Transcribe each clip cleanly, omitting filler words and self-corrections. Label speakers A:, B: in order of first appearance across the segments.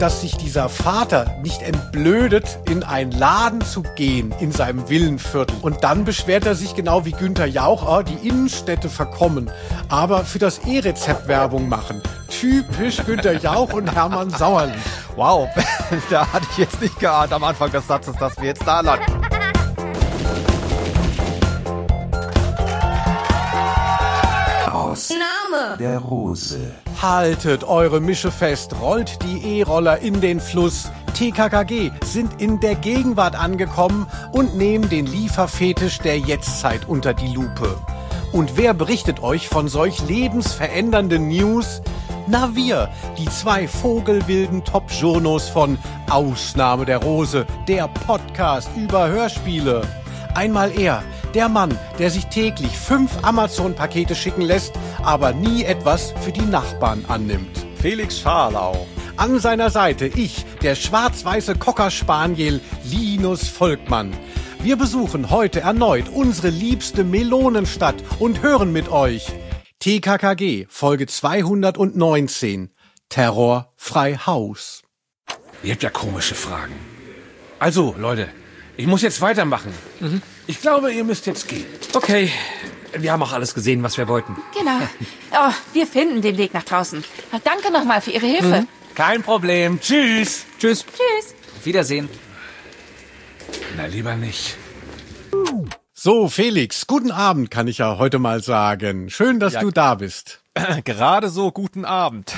A: dass sich dieser Vater nicht entblödet, in einen Laden zu gehen in seinem Villenviertel. Und dann beschwert er sich genau wie Günther Jauch, die Innenstädte verkommen, aber für das E-Rezept Werbung machen. Typisch Günther Jauch und Hermann Sauerland.
B: Wow, da hatte ich jetzt nicht geahnt am Anfang des Satzes, dass wir jetzt da landen.
C: Name
D: der Rose.
A: Haltet eure Mische fest, rollt die E-Roller in den Fluss. TKKG sind in der Gegenwart angekommen und nehmen den Lieferfetisch der Jetztzeit unter die Lupe. Und wer berichtet euch von solch lebensverändernden News? Na wir, die zwei vogelwilden Top-Journos von Ausnahme der Rose, der Podcast über Hörspiele. Einmal er, der Mann, der sich täglich 5 Amazon-Pakete schicken lässt, aber nie etwas für die Nachbarn annimmt.
B: Felix Scharlau.
A: An seiner Seite ich, der schwarz-weiße Cocker Spaniel Linus Volkmann. Wir besuchen heute erneut unsere liebste Melonenstadt und hören mit euch TKKG, Folge 219, Terror frei Haus.
E: Ihr habt ja komische Fragen. Also, Leute, ich muss jetzt weitermachen. Ich glaube, ihr müsst jetzt gehen.
F: Okay, wir haben auch alles gesehen, was wir wollten.
C: Genau. Oh, wir finden den Weg nach draußen. Danke nochmal für Ihre Hilfe.
E: Kein Problem. Tschüss.
F: Tschüss.
C: Tschüss.
F: Auf Wiedersehen.
E: Na, lieber nicht.
A: So, Felix, guten Abend, kann ich ja heute mal sagen. Schön, dass du da bist.
B: Gerade so, guten Abend.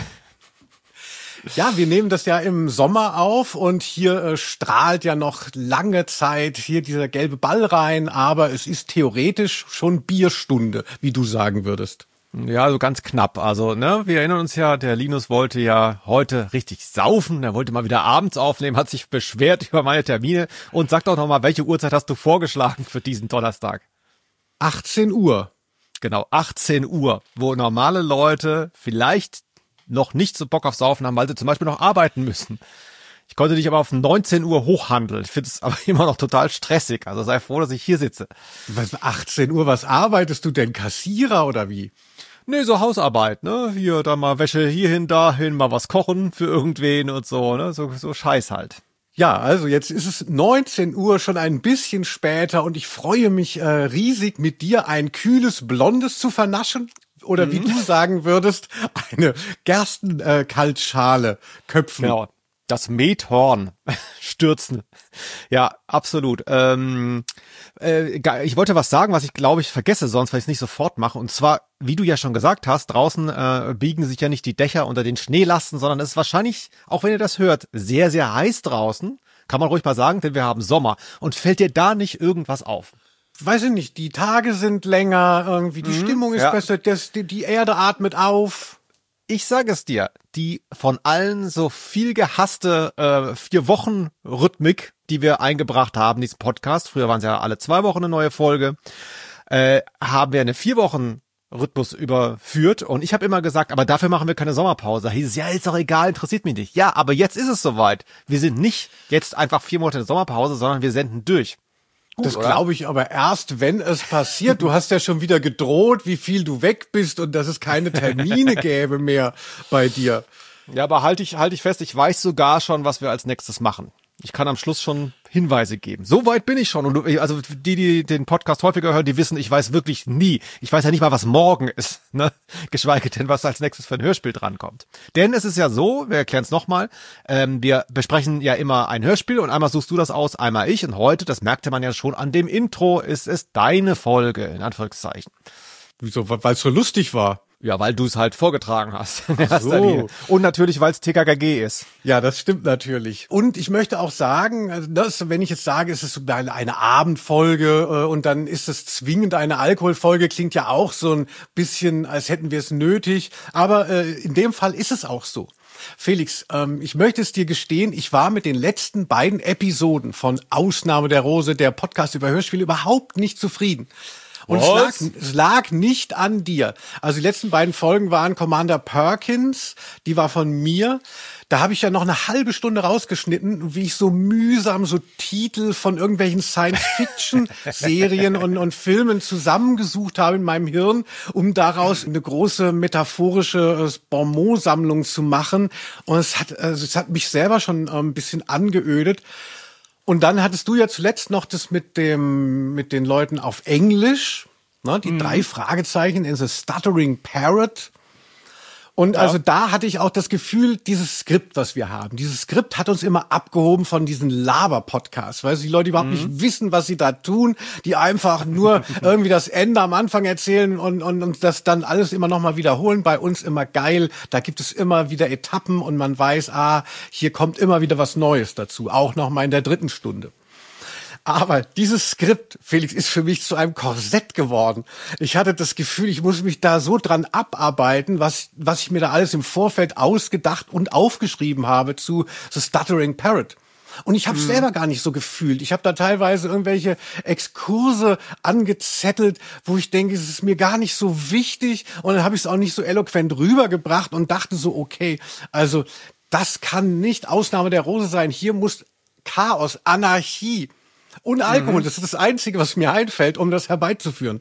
A: Ja, wir nehmen das ja im Sommer auf und hier strahlt ja noch lange Zeit hier dieser gelbe Ball rein, aber es ist theoretisch schon Bierstunde, wie du sagen würdest.
B: Ja, so ganz knapp. Also, wir erinnern uns ja, der Linus wollte ja heute richtig saufen. Er wollte mal wieder abends aufnehmen, hat sich beschwert über meine Termine und sag doch nochmal, welche Uhrzeit hast du vorgeschlagen für diesen Donnerstag?
A: 18 Uhr.
B: Genau, 18 Uhr, wo normale Leute vielleicht noch nicht so Bock auf Saufen haben, weil sie zum Beispiel noch arbeiten müssen. Ich konnte dich aber auf 19 Uhr hochhandeln. Ich finde es aber immer noch total stressig. Also sei froh, dass ich hier sitze.
A: Was, 18 Uhr, was arbeitest du denn? Kassierer oder wie?
B: Nee, so Hausarbeit, Hier, da mal Wäsche hierhin, dahin, mal was kochen für irgendwen und so, So Scheiß halt.
A: Ja, also jetzt ist es 19 Uhr, schon ein bisschen später und ich freue mich riesig, mit dir ein kühles Blondes zu vernaschen. Oder wie du sagen würdest, eine Gerstenkaltschale köpfen.
B: Genau, das Methorn stürzen. Ja, absolut. Ich wollte was sagen, was ich glaube ich vergesse sonst, weil ich es nicht sofort mache. Und zwar, wie du ja schon gesagt hast, draußen biegen sich ja nicht die Dächer unter den Schneelasten, sondern es ist wahrscheinlich, auch wenn ihr das hört, sehr, sehr heiß draußen. Kann man ruhig mal sagen, denn wir haben Sommer. Und fällt dir da nicht irgendwas auf?
A: Weiß ich nicht, die Tage sind länger, irgendwie die Stimmung ist besser, die Erde atmet auf.
B: Ich sage es dir, die von allen so viel gehasste 4-Wochen-Rhythmik, die wir eingebracht haben, diesen Podcast, früher waren es ja alle 2 Wochen eine neue Folge, haben wir eine 4-Wochen-Rhythmus überführt und ich habe immer gesagt, aber dafür machen wir keine Sommerpause. Da hieß es, ja, ist doch egal, interessiert mich nicht. Ja, aber jetzt ist es soweit. Wir sind nicht jetzt einfach 4 Monate in Sommerpause, sondern wir senden durch. Gut,
A: das glaube ich aber erst, wenn es passiert. Du hast ja schon wieder gedroht, wie viel du weg bist und dass es keine Termine gäbe mehr bei dir.
B: Ja, aber halt ich fest, ich weiß sogar schon, was wir als nächstes machen. Ich kann am Schluss schon Hinweise geben. So weit bin ich schon. Und also die den Podcast häufiger hören, die wissen, ich weiß wirklich nie. Ich weiß ja nicht mal, was morgen ist, geschweige denn, was als nächstes für ein Hörspiel drankommt. Denn es ist ja so, wir erklären es nochmal, wir besprechen ja immer ein Hörspiel und einmal suchst du das aus, einmal ich. Und heute, das merkte man ja schon an dem Intro, ist es deine Folge, in Anführungszeichen.
A: Wieso? Weil es so lustig war.
B: Ja, weil du es halt vorgetragen hast.
A: So.
B: Und natürlich, weil es TKKG ist.
A: Ja, das stimmt natürlich. Und ich möchte auch sagen, also wenn ich jetzt sage, es ist so eine Abendfolge und dann ist es zwingend eine Alkoholfolge, klingt ja auch so ein bisschen, als hätten wir es nötig. Aber in dem Fall ist es auch so. Felix, ich möchte es dir gestehen, ich war mit den letzten beiden Episoden von Ausnahme der Rose, der Podcast über Hörspiele, überhaupt nicht zufrieden. Und es lag nicht an dir. Also die letzten beiden Folgen waren Commander Perkins, die war von mir. Da habe ich ja noch eine halbe Stunde rausgeschnitten, wie ich so mühsam so Titel von irgendwelchen Science-Fiction-Serien und Filmen zusammengesucht habe in meinem Hirn, um daraus eine große metaphorische Bonmot-Sammlung zu machen. Und es hat mich selber schon ein bisschen angeödet. Und dann hattest du ja zuletzt noch das mit den Leuten auf Englisch, ne, die 3 Fragezeichen in The Stuttering Parrot. Und also da hatte ich auch das Gefühl, dieses Skript, was wir haben, dieses Skript hat uns immer abgehoben von diesen Laber-Podcasts, weil die Leute überhaupt nicht wissen, was sie da tun, die einfach nur irgendwie das Ende am Anfang erzählen und das dann alles immer nochmal wiederholen. Bei uns immer geil, da gibt es immer wieder Etappen und man weiß, hier kommt immer wieder was Neues dazu, auch nochmal in der 3. Stunde. Aber dieses Skript, Felix, ist für mich zu einem Korsett geworden. Ich hatte das Gefühl, ich muss mich da so dran abarbeiten, was ich mir da alles im Vorfeld ausgedacht und aufgeschrieben habe zu The Stuttering Parrot. Und ich habe es selber gar nicht so gefühlt. Ich habe da teilweise irgendwelche Exkurse angezettelt, wo ich denke, es ist mir gar nicht so wichtig. Und dann habe ich es auch nicht so eloquent rübergebracht und dachte so, okay, also das kann nicht Ausnahme der Rose sein. Hier muss Chaos, Anarchie und Alkohol, das ist das Einzige, was mir einfällt, um das herbeizuführen.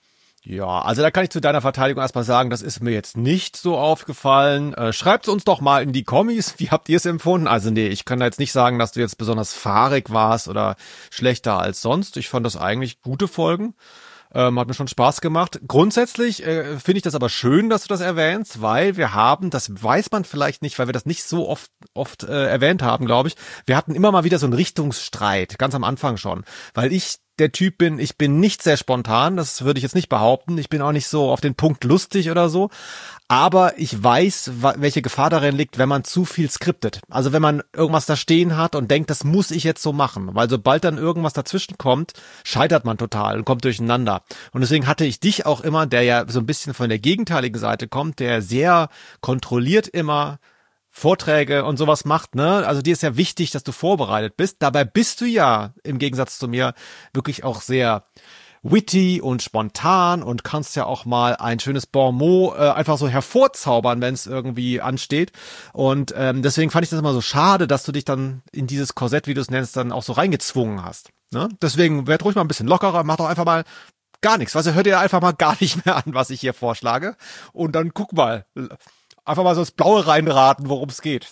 B: Ja, also da kann ich zu deiner Verteidigung erstmal sagen, das ist mir jetzt nicht so aufgefallen. Schreibt uns doch mal in die Kommis, wie habt ihr es empfunden? Also nee, ich kann da jetzt nicht sagen, dass du jetzt besonders fahrig warst oder schlechter als sonst. Ich fand das eigentlich gute Folgen. Hat mir schon Spaß gemacht. Grundsätzlich finde ich das aber schön, dass du das erwähnst, weil wir haben, das weiß man vielleicht nicht, weil wir das nicht so oft erwähnt haben, glaube ich, wir hatten immer mal wieder so einen Richtungsstreit, ganz am Anfang schon, weil ich der Typ bin, ich bin nicht sehr spontan, das würde ich jetzt nicht behaupten, ich bin auch nicht so auf den Punkt lustig oder so, aber ich weiß, welche Gefahr darin liegt, wenn man zu viel skriptet. Also wenn man irgendwas da stehen hat und denkt, das muss ich jetzt so machen, weil sobald dann irgendwas dazwischen kommt, scheitert man total und kommt durcheinander. Und deswegen hatte ich dich auch immer, der ja so ein bisschen von der gegenteiligen Seite kommt, der sehr kontrolliert immer Vorträge und sowas macht, ne? Also dir ist ja wichtig, dass du vorbereitet bist. Dabei bist du ja im Gegensatz zu mir wirklich auch sehr witty und spontan und kannst ja auch mal ein schönes Bonmot einfach so hervorzaubern, wenn es irgendwie ansteht. Und deswegen fand ich das immer so schade, dass du dich dann in dieses Korsett, wie du es nennst, dann auch so reingezwungen hast. Ne? Deswegen werd ruhig mal ein bisschen lockerer, mach doch einfach mal gar nichts. Also hör dir einfach mal gar nicht mehr an, was ich hier vorschlage. Und dann guck mal. Einfach mal so ins Blaue reinraten, worum es geht.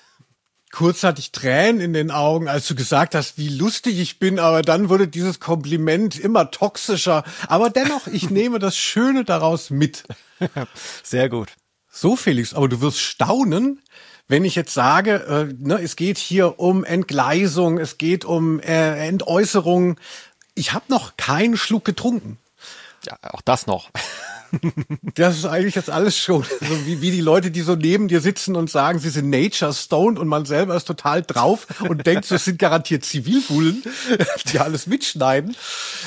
A: Kurz hatte ich Tränen in den Augen, als du gesagt hast, wie lustig ich bin, aber dann wurde dieses Kompliment immer toxischer. Aber dennoch, ich nehme das Schöne daraus mit.
B: Sehr gut.
A: So, Felix, aber du wirst staunen, wenn ich jetzt sage, es geht hier um Entgleisung, es geht um Entäußerung. Ich habe noch keinen Schluck getrunken.
B: Ja, auch das noch.
A: Das ist eigentlich jetzt alles schon. So wie die Leute, die so neben dir sitzen und sagen, sie sind nature stoned und man selber ist total drauf und denkt, das sind garantiert Zivilbullen, die alles mitschneiden.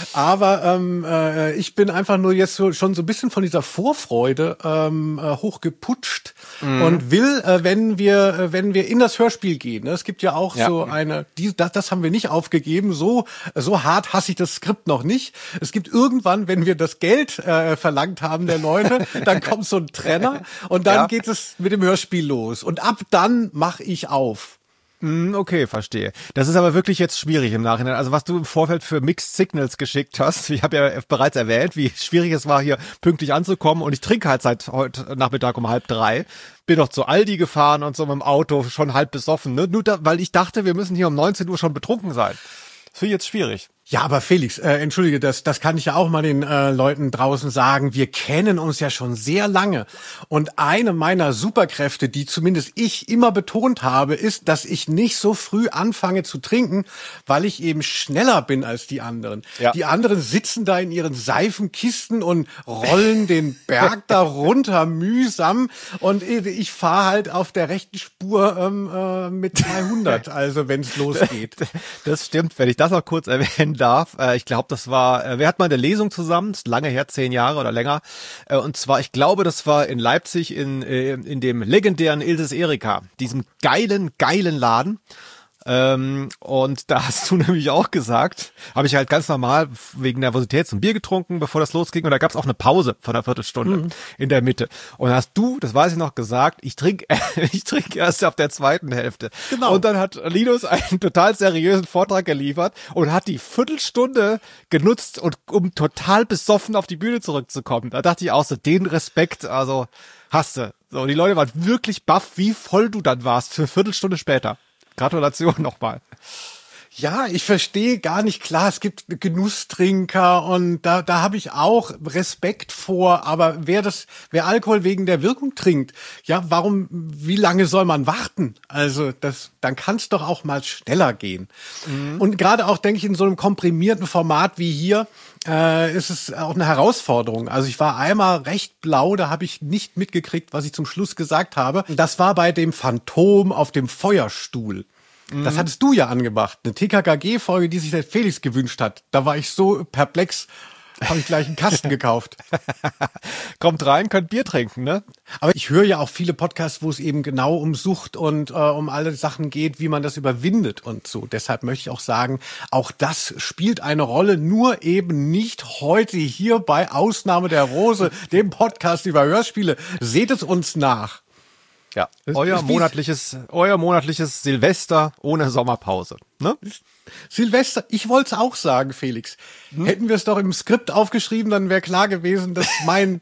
A: Aber ich bin einfach nur jetzt schon so ein bisschen von dieser Vorfreude hochgeputscht und will, wenn wir in das Hörspiel gehen, ne, es gibt ja auch so eine, das haben wir nicht aufgegeben, so hart hasse ich das Skript noch nicht. Es gibt irgendwann, wenn wir das Geld verlangt haben der Leute, dann kommt so ein Trenner und dann geht es mit dem Hörspiel los. Und ab dann mache ich auf.
B: Okay, verstehe. Das ist aber wirklich jetzt schwierig im Nachhinein. Also was du im Vorfeld für Mixed Signals geschickt hast, ich habe ja bereits erwähnt, wie schwierig es war, hier pünktlich anzukommen und ich trinke halt seit heute Nachmittag um 2:30. Bin noch zu Aldi gefahren und so mit dem Auto, schon halb besoffen, ne? Nur weil ich dachte, wir müssen hier um 19 Uhr schon betrunken sein. Das finde ich jetzt schwierig.
A: Ja, aber Felix, entschuldige, das kann ich ja auch mal den Leuten draußen sagen. Wir kennen uns ja schon sehr lange. Und eine meiner Superkräfte, die zumindest ich immer betont habe, ist, dass ich nicht so früh anfange zu trinken, weil ich eben schneller bin als die anderen. Ja. Die anderen sitzen da in ihren Seifenkisten und rollen den Berg da runter mühsam. Und ich fahre halt auf der rechten Spur mit 200, also wenn es losgeht.
B: Das stimmt, wenn ich das noch kurz erwähnen darf. Ich glaube, das war, wir hatten mal eine Lesung zusammen, ist lange her, 10 Jahre oder länger. Und zwar, ich glaube, das war in Leipzig in dem legendären Ilses Erika, diesem geilen Laden. Und da hast du nämlich auch gesagt, habe ich halt ganz normal wegen Nervosität so ein Bier getrunken, bevor das losging. Und da gab es auch eine Pause von einer Viertelstunde in der Mitte. Und hast du, das weiß ich noch, gesagt, ich trinke erst ab der zweiten Hälfte.
A: Genau.
B: Und dann hat Linus einen total seriösen Vortrag geliefert und hat die Viertelstunde genutzt, um total besoffen auf die Bühne zurückzukommen. Da dachte ich auch so, den Respekt, also hast du. So, die Leute waren wirklich baff, wie voll du dann warst für eine Viertelstunde später. Gratulation nochmal.
A: Ja, ich verstehe gar nicht, klar, es gibt Genusstrinker und da habe ich auch Respekt vor, aber wer Alkohol wegen der Wirkung trinkt, ja, wie lange soll man warten? Also dann kann es doch auch mal schneller gehen. Und gerade auch, denke ich, in so einem komprimierten Format wie hier, ist es auch eine Herausforderung. Also ich war einmal recht blau, da habe ich nicht mitgekriegt, was ich zum Schluss gesagt habe. Das war bei dem Phantom auf dem Feuerstuhl. Das hattest du ja angemacht. Eine TKKG-Folge, die sich der Felix gewünscht hat. Da war ich so perplex, habe ich gleich einen Kasten gekauft.
B: Kommt rein, könnt Bier trinken, ne?
A: Aber ich höre ja auch viele Podcasts, wo es eben genau um Sucht und um alle Sachen geht, wie man das überwindet und so. Deshalb möchte ich auch sagen, auch das spielt eine Rolle, nur eben nicht heute hier bei Ausnahme der Rose, dem Podcast über Hörspiele. Seht es uns nach.
B: Ja, euer monatliches Silvester ohne Sommerpause, ne?
A: Silvester, ich wollte es auch sagen, Felix. Hätten wir es doch im Skript aufgeschrieben, dann wäre klar gewesen, dass mein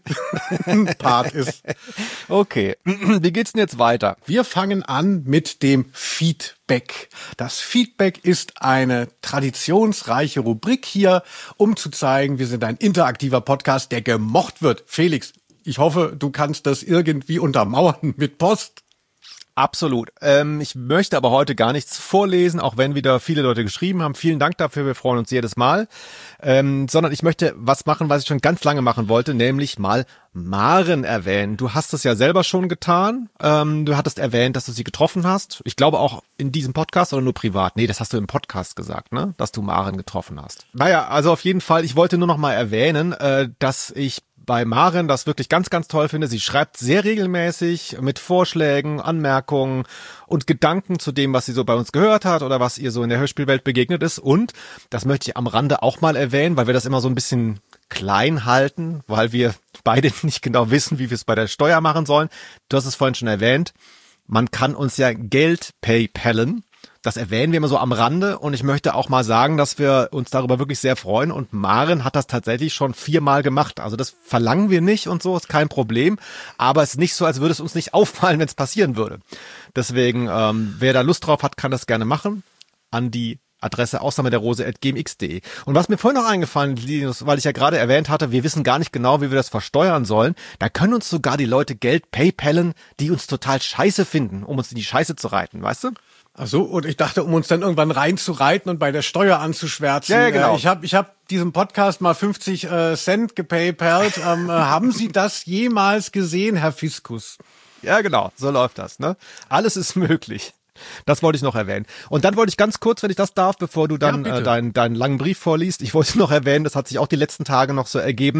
A: Part ist.
B: Okay, wie geht's denn jetzt weiter?
A: Wir fangen an mit dem Feedback. Das Feedback ist eine traditionsreiche Rubrik hier, um zu zeigen, wir sind ein interaktiver Podcast, der gemocht wird. Felix, ich hoffe, du kannst das irgendwie untermauern mit Post.
B: Absolut. Ich möchte aber heute gar nichts vorlesen, auch wenn wieder viele Leute geschrieben haben. Vielen Dank dafür, wir freuen uns jedes Mal. Sondern ich möchte was machen, was ich schon ganz lange machen wollte, nämlich mal Maren erwähnen. Du hast es ja selber schon getan. Du hattest erwähnt, dass du sie getroffen hast. Ich glaube auch in diesem Podcast oder nur privat? Nee, das hast du im Podcast gesagt, ne? Dass du Maren getroffen hast. Naja, also auf jeden Fall, ich wollte nur noch mal erwähnen, dass ich bei Maren das wirklich ganz, ganz toll finde. Sie schreibt sehr regelmäßig mit Vorschlägen, Anmerkungen und Gedanken zu dem, was sie so bei uns gehört hat oder was ihr so in der Hörspielwelt begegnet ist. Und das möchte ich am Rande auch mal erwähnen, weil wir das immer so ein bisschen klein halten, weil wir beide nicht genau wissen, wie wir es bei der Steuer machen sollen. Du hast es vorhin schon erwähnt. Man kann uns ja Geld PayPalen. Das erwähnen wir immer so am Rande und ich möchte auch mal sagen, dass wir uns darüber wirklich sehr freuen und Maren hat das tatsächlich schon 4-mal gemacht. Also das verlangen wir nicht und so, ist kein Problem, aber es ist nicht so, als würde es uns nicht auffallen, wenn es passieren würde. Deswegen, wer da Lust drauf hat, kann das gerne machen an die Adresse ausnahmederrose@gmx.de. Und was mir vorhin noch eingefallen ist, weil ich ja gerade erwähnt hatte, wir wissen gar nicht genau, wie wir das versteuern sollen, da können uns sogar die Leute Geld PayPalen, die uns total scheiße finden, um uns in die Scheiße zu reiten, weißt du?
A: Ach so, und ich dachte, um uns dann irgendwann reinzureiten und bei der Steuer anzuschwärzen.
B: Ja, genau.
A: Ich hab diesem Podcast mal 50 Cent gepaypalt. Haben Sie das jemals gesehen, Herr Fiskus?
B: Ja, genau, so läuft das, ne? Alles ist möglich. Das wollte ich noch erwähnen. Und dann wollte ich ganz kurz, wenn ich das darf, bevor du dann deinen langen Brief vorliest, ich wollte noch erwähnen, das hat sich auch die letzten Tage noch so ergeben,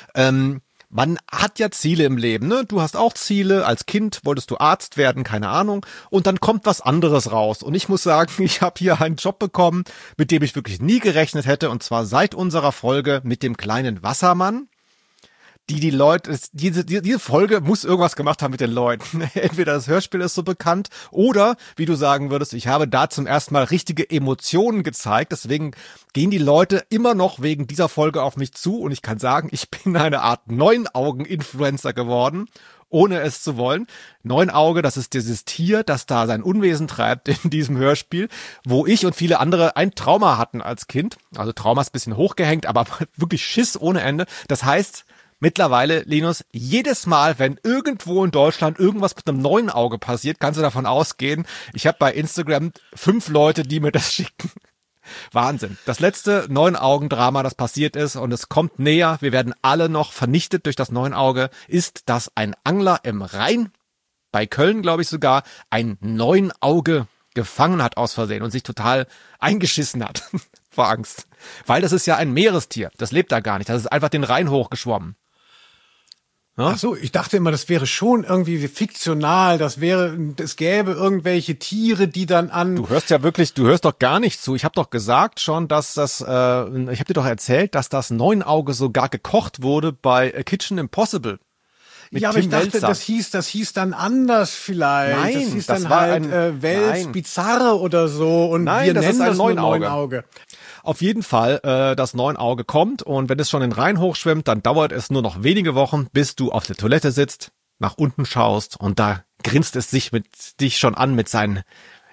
B: man hat ja Ziele im Leben, ne? Du hast auch Ziele. Als Kind wolltest du Arzt werden, keine Ahnung. Und dann kommt was anderes raus. Und ich muss sagen, ich habe hier einen Job bekommen, mit dem ich wirklich nie gerechnet hätte. Und zwar seit unserer Folge mit dem kleinen Wassermann. Die Leute, diese Folge muss irgendwas gemacht haben mit den Leuten. Entweder das Hörspiel ist so bekannt oder, wie du sagen würdest, ich habe da zum ersten Mal richtige Emotionen gezeigt. Deswegen gehen die Leute immer noch wegen dieser Folge auf mich zu und ich kann sagen, ich bin eine Art Neunaugen-Influencer geworden, ohne es zu wollen. Neunauge, das ist dieses Tier, das da sein Unwesen treibt in diesem Hörspiel, wo ich und viele andere ein Trauma hatten als Kind. Also Trauma ist ein bisschen hochgehängt, aber wirklich Schiss ohne Ende. Das heißt, mittlerweile, Linus, jedes Mal, wenn irgendwo in Deutschland irgendwas mit einem neuen Auge passiert, kannst du davon ausgehen, ich habe bei Instagram 5 Leute, die mir das schicken. Wahnsinn. Das letzte Neunaugen-Drama, das passiert ist und es kommt näher, wir werden alle noch vernichtet durch das Neunauge, ist, dass ein Angler im Rhein, bei Köln glaube ich sogar, ein Neunauge gefangen hat aus Versehen und sich total eingeschissen hat vor Angst. Weil das ist ja ein Meerestier, das lebt da gar nicht, das ist einfach den Rhein hochgeschwommen.
A: Ach so, ich dachte immer, das wäre schon irgendwie fiktional, es gäbe irgendwelche Tiere, die dann
B: Du hörst doch gar nicht zu. Ich habe doch gesagt schon, dass ich habe dir doch erzählt, dass das Neunauge sogar gekocht wurde bei Kitchen Impossible.
A: Ja, aber ich dachte, das hieß dann anders vielleicht.
B: Nein,
A: das hieß
B: das
A: dann
B: war
A: halt Wels Bizarre oder so. Und
B: nein,
A: wir
B: das
A: nennen
B: ist ein
A: das nur
B: Neunauge.
A: Neunauge.
B: Auf jeden Fall, das Neunauge kommt und wenn es schon den Rhein hochschwimmt, dann dauert es nur noch wenige Wochen, bis du auf der Toilette sitzt, nach unten schaust und da grinst es dich schon an mit seinen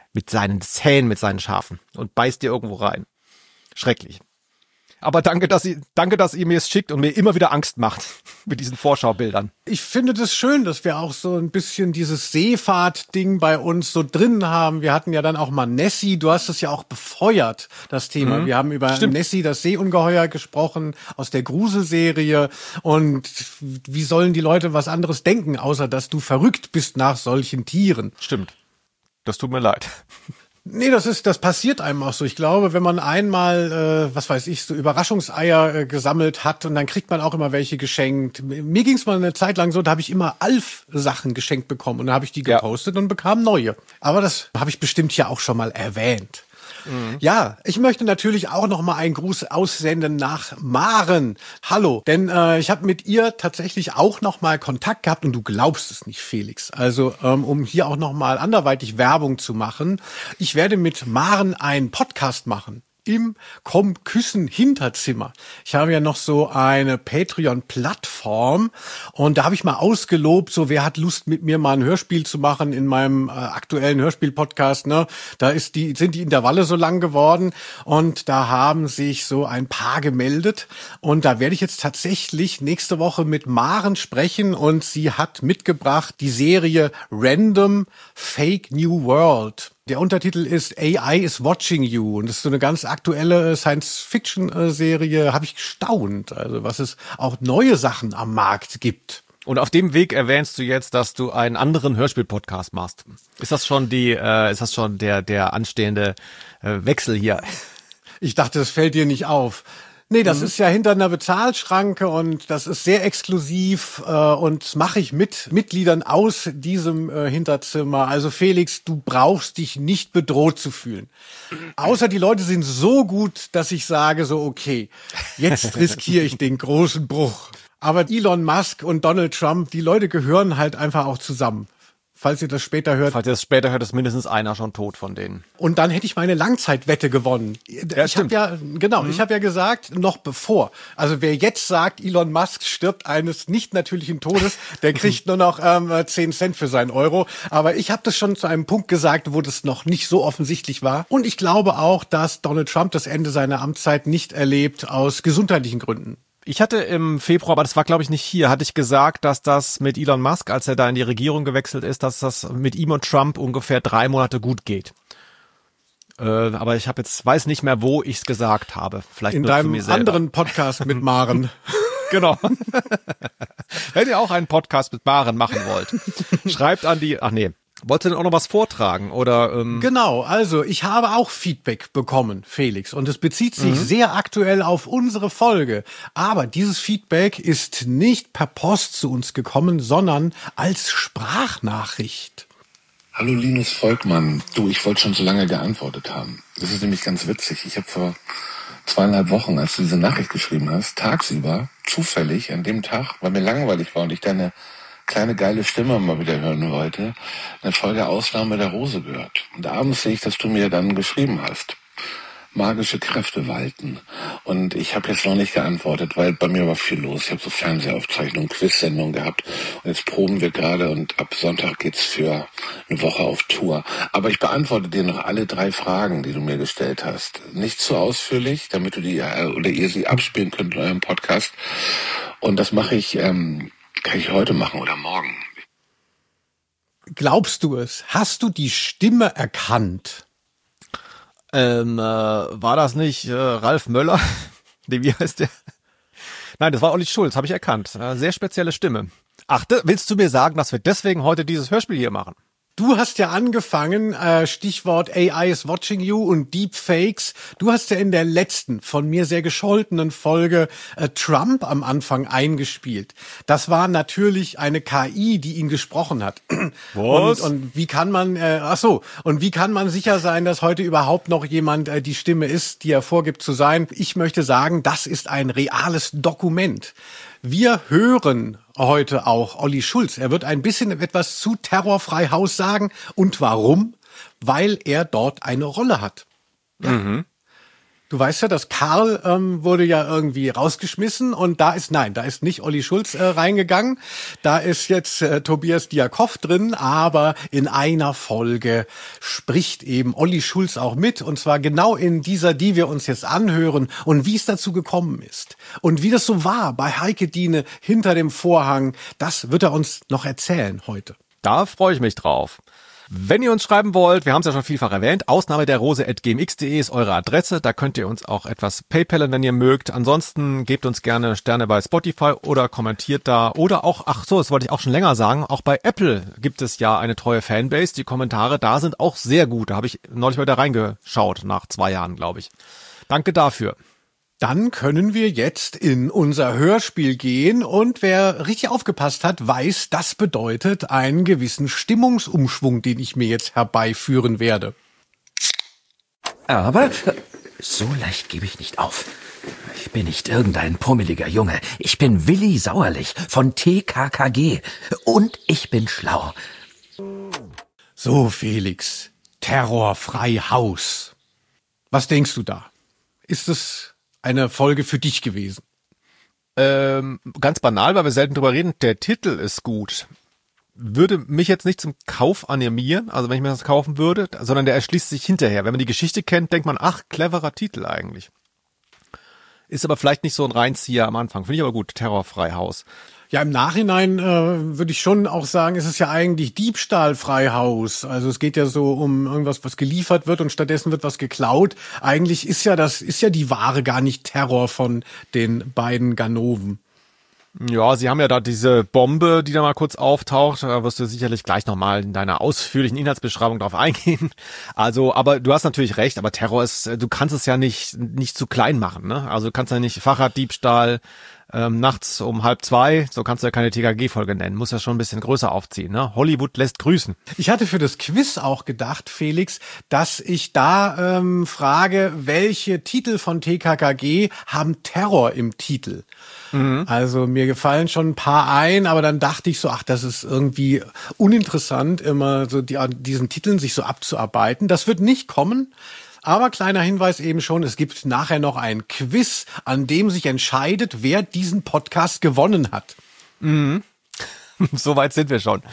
B: Zähnen, mit seinen Schafen und beißt dir irgendwo rein. Schrecklich. Aber danke, dass ihr mir es schickt und mir immer wieder Angst macht mit diesen Vorschaubildern.
A: Ich finde das schön, dass wir auch so ein bisschen dieses Seefahrt-Ding bei uns so drin haben. Wir hatten ja dann auch mal Nessie. Du hast es ja auch befeuert, das Thema. Wir haben über Nessie, das Seeungeheuer, gesprochen aus der Gruselserie. Und wie sollen die Leute was anderes denken, außer dass du verrückt bist nach solchen Tieren?
B: Stimmt. Das tut mir leid.
A: Nee, das passiert einem auch so. Ich glaube, wenn man einmal, so Überraschungseier gesammelt hat und dann kriegt man auch immer welche geschenkt. Mir ging's mal eine Zeit lang so, da habe ich immer Alf-Sachen geschenkt bekommen und da habe ich die gepostet und bekam neue. Aber das habe ich bestimmt hier auch schon mal erwähnt. Ja, ich möchte natürlich auch noch mal einen Gruß aussenden nach Maren. Hallo, denn ich habe mit ihr tatsächlich auch noch mal Kontakt gehabt und du glaubst es nicht, Felix. Also um hier auch noch mal anderweitig Werbung zu machen, ich werde mit Maren einen Podcast machen. Im Komm-Küssen-Hinterzimmer. Ich habe ja noch so eine Patreon-Plattform und da habe ich mal ausgelobt, so wer hat Lust mit mir mal ein Hörspiel zu machen in meinem aktuellen Hörspiel-Podcast, ne? Da sind die Intervalle so lang geworden und da haben sich so ein paar gemeldet und da werde ich jetzt tatsächlich nächste Woche mit Maren sprechen und sie hat mitgebracht die Serie Random Fake New World. Der Untertitel ist AI is Watching You und das ist so eine ganz aktuelle Science-Fiction-Serie, habe ich gestaunt, also was es auch neue Sachen am Markt gibt.
B: Und auf dem Weg erwähnst du jetzt, dass du einen anderen Hörspiel-Podcast machst. Ist das schon der anstehende Wechsel hier?
A: Ich dachte, das fällt dir nicht auf. Nee, das ist ja hinter einer Bezahlschranke und das ist sehr exklusiv und das mache ich mit Mitgliedern aus diesem Hinterzimmer. Also Felix, du brauchst dich nicht bedroht zu fühlen. Außer die Leute sind so gut, dass ich sage so, okay, jetzt riskiere ich den großen Bruch. Aber Elon Musk und Donald Trump, die Leute gehören halt einfach auch zusammen. Falls ihr das später hört.
B: Falls ihr das später hört, ist mindestens einer schon tot von denen.
A: Und dann hätte ich meine Langzeitwette gewonnen.
B: Ja,
A: ich habe ja gesagt, noch bevor. Also wer jetzt sagt, Elon Musk stirbt eines nicht natürlichen Todes, der kriegt nur noch 10 Cent für seinen Euro. Aber ich habe das schon zu einem Punkt gesagt, wo das noch nicht so offensichtlich war. Und ich glaube auch, dass Donald Trump das Ende seiner Amtszeit nicht erlebt aus gesundheitlichen Gründen.
B: Ich hatte im Februar, aber das war glaube ich nicht hier, hatte ich gesagt, dass das mit Elon Musk, als er da in die Regierung gewechselt ist, dass das mit ihm und Trump ungefähr 3 Monate gut geht. Aber ich weiß nicht mehr, wo ich es gesagt habe. Vielleicht
A: in
B: nur
A: deinem
B: für mich selber.
A: Anderen Podcast mit Maren.
B: Genau. Wenn ihr auch einen Podcast mit Maren machen wollt, schreibt an die, wolltest du denn auch noch was vortragen? Oder
A: Genau, also ich habe auch Feedback bekommen, Felix. Und es bezieht sich sehr aktuell auf unsere Folge. Aber dieses Feedback ist nicht per Post zu uns gekommen, sondern als Sprachnachricht.
D: Hallo Linus Volkmann. Du, ich wollte schon so lange geantwortet haben. Das ist nämlich ganz witzig. Ich habe vor 2,5 Wochen, als du diese Nachricht geschrieben hast, tagsüber, zufällig an dem Tag, weil mir langweilig war und ich deine kleine geile Stimme mal wieder hören wollte, eine Folge Ausnahme der Rose gehört. Und abends sehe ich, dass du mir dann geschrieben hast. Magische Kräfte walten. Und ich habe jetzt noch nicht geantwortet, weil bei mir war viel los. Ich habe so Fernsehaufzeichnungen, Quiz-Sendungen gehabt. Und jetzt proben wir gerade und ab Sonntag geht's für eine Woche auf Tour. Aber ich beantworte dir noch alle 3 Fragen, die du mir gestellt hast. Nicht zu ausführlich, damit du die oder ihr sie abspielen könnt in eurem Podcast. Und das mache ich, kann ich heute machen oder morgen.
A: Glaubst du es? Hast du die Stimme erkannt?
B: War das nicht Ralf Möller? Nee, wie heißt der? Nein, das war Olli Schulz, habe ich erkannt. Sehr spezielle Stimme. Ach, willst du mir sagen, dass wir deswegen heute dieses Hörspiel hier machen?
A: Du hast ja angefangen, Stichwort AI is watching you und Deepfakes. Du hast ja in der letzten von mir sehr gescholtenen Folge Trump am Anfang eingespielt. Das war natürlich eine KI, die ihn gesprochen hat.
B: Was?
A: Und wie kann man, und wie kann man sicher sein, dass heute überhaupt noch jemand die Stimme ist, die er vorgibt zu sein? Ich möchte sagen, das ist ein reales Dokument. Wir hören heute auch Olli Schulz. Er wird ein bisschen etwas zu Terrorfrei Haus sagen. Und warum? Weil er dort eine Rolle hat. Ja. Mhm. Du weißt ja, dass Karl wurde ja irgendwie rausgeschmissen und da ist nicht Olli Schulz reingegangen. Da ist jetzt Tobias Diakow drin, aber in einer Folge spricht eben Olli Schulz auch mit und zwar genau in dieser, die wir uns jetzt anhören und wie es dazu gekommen ist und wie das so war bei Heike Diene hinter dem Vorhang. Das wird er uns noch erzählen heute.
B: Da freue ich mich drauf. Wenn ihr uns schreiben wollt, wir haben es ja schon vielfach erwähnt, ausnahmederose@gmx.de ist eure Adresse, da könnt ihr uns auch etwas PayPalen, wenn ihr mögt. Ansonsten gebt uns gerne Sterne bei Spotify oder kommentiert da oder auch, das wollte ich auch schon länger sagen, auch bei Apple gibt es ja eine treue Fanbase, die Kommentare da sind auch sehr gut, da habe ich neulich mal wieder reingeschaut, nach 2 Jahren, glaube ich. Danke dafür.
A: Dann können wir jetzt in unser Hörspiel gehen und wer richtig aufgepasst hat, weiß, das bedeutet einen gewissen Stimmungsumschwung, den ich mir jetzt herbeiführen werde.
G: Aber so leicht gebe ich nicht auf. Ich bin nicht irgendein pummeliger Junge. Ich bin Willi Sauerlich von TKKG und ich bin schlau.
A: So, Felix, Terrorfrei Haus. Was denkst du da? Ist es eine Folge für dich gewesen?
B: Ganz banal, weil wir selten drüber reden, der Titel ist gut. Würde mich jetzt nicht zum Kauf animieren, also wenn ich mir das kaufen würde, sondern der erschließt sich hinterher. Wenn man die Geschichte kennt, denkt man, ach, cleverer Titel eigentlich. Ist aber vielleicht nicht so ein Reinzieher am Anfang. Finde ich aber gut, Terrorfrei Haus.
A: Ja, im Nachhinein würde ich schon auch sagen, es ist ja eigentlich Diebstahlfreihaus. Also es geht ja so um irgendwas, was geliefert wird und stattdessen wird was geklaut. Eigentlich ist ja die Ware gar nicht Terror von den beiden Ganoven.
B: Ja, sie haben ja da diese Bombe, die da mal kurz auftaucht. Da wirst du sicherlich gleich nochmal in deiner ausführlichen Inhaltsbeschreibung drauf eingehen. Also, aber du hast natürlich recht, aber Terror ist, du kannst es ja nicht zu klein machen, ne? Also du kannst ja nicht Fahrraddiebstahl nachts um 1:30, so kannst du ja keine TKG-Folge nennen. Muss ja schon ein bisschen größer aufziehen, ne? Hollywood lässt grüßen.
A: Ich hatte für das Quiz auch gedacht, Felix, dass ich da frage, welche Titel von TKKG haben Terror im Titel? Mhm. Also mir gefallen schon ein paar ein, aber dann dachte ich so, das ist irgendwie uninteressant, immer so diesen Titeln sich so abzuarbeiten. Das wird nicht kommen. Aber kleiner Hinweis eben schon, es gibt nachher noch ein Quiz, an dem sich entscheidet, wer diesen Podcast gewonnen hat.
B: Mhm. So weit sind wir schon.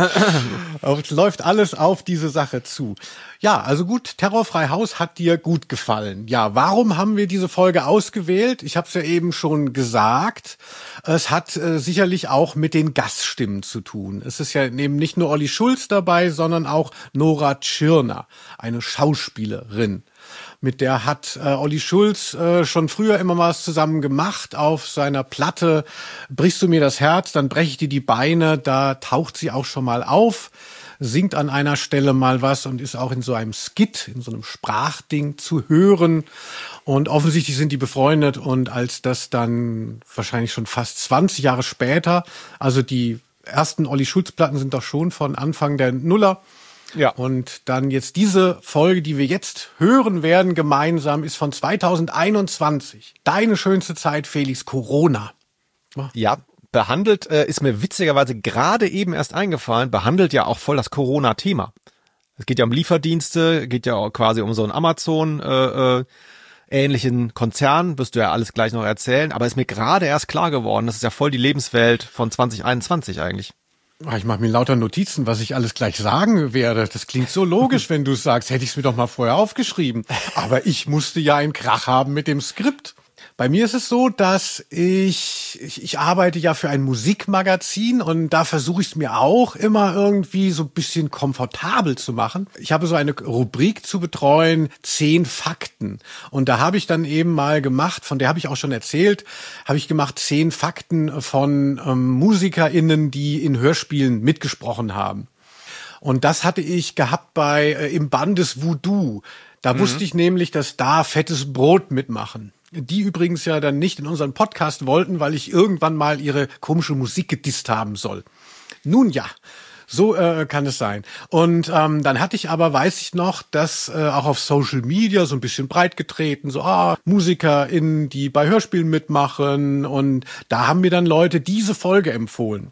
A: Läuft alles auf diese Sache zu. Ja, also gut, Terrorfrei Haus hat dir gut gefallen. Ja, warum haben wir diese Folge ausgewählt? Ich habe es ja eben schon gesagt. Es hat sicherlich auch mit den Gaststimmen zu tun. Es ist ja eben nicht nur Olli Schulz dabei, sondern auch Nora Tschirner, eine Schauspielerin. Mit der hat Olli Schulz schon früher immer was zusammen gemacht. Auf seiner Platte Brichst du mir das Herz, dann breche ich dir die Beine. Da taucht sie auch schon mal auf, singt an einer Stelle mal was und ist auch in so einem Skit, in so einem Sprachding zu hören. Und offensichtlich sind die befreundet. Und als das dann wahrscheinlich schon fast 20 Jahre später, also die ersten Olli Schulz-Platten sind doch schon von Anfang der Nuller. Ja. Und dann jetzt diese Folge, die wir jetzt hören werden gemeinsam, ist von 2021. Deine schönste Zeit, Felix, Corona.
B: Ja, behandelt, ist mir witzigerweise gerade eben erst eingefallen, behandelt ja auch voll das Corona-Thema. Es geht ja um Lieferdienste, geht ja auch quasi um so einen Amazon ähnlichen Konzern, wirst du ja alles gleich noch erzählen, aber ist mir gerade erst klar geworden, das ist ja voll die Lebenswelt von 2021 eigentlich.
A: Ich mache mir lauter Notizen, was ich alles gleich sagen werde. Das klingt so logisch, wenn du sagst, hätte ich es mir doch mal vorher aufgeschrieben. Aber ich musste ja einen Krach haben mit dem Skript. Bei mir ist es so, dass ich arbeite ja für ein Musikmagazin und da versuche ich es mir auch immer irgendwie so ein bisschen komfortabel zu machen. Ich habe so eine Rubrik zu betreuen, 10 Fakten. Und da habe ich dann eben mal gemacht, von der habe ich auch schon erzählt, habe ich gemacht 10 Fakten von MusikerInnen, die in Hörspielen mitgesprochen haben. Und das hatte ich gehabt bei im Bann des Voodoo. Da wusste ich nämlich, dass da Fettes Brot mitmachen. Die übrigens ja dann nicht in unseren Podcast wollten, weil ich irgendwann mal ihre komische Musik gedisst haben soll. Nun ja, so kann es sein. Und dann hatte ich aber, weiß ich noch, dass auch auf Social Media so ein bisschen breit getreten, so MusikerInnen, die bei Hörspielen mitmachen. Und da haben mir dann Leute diese Folge empfohlen.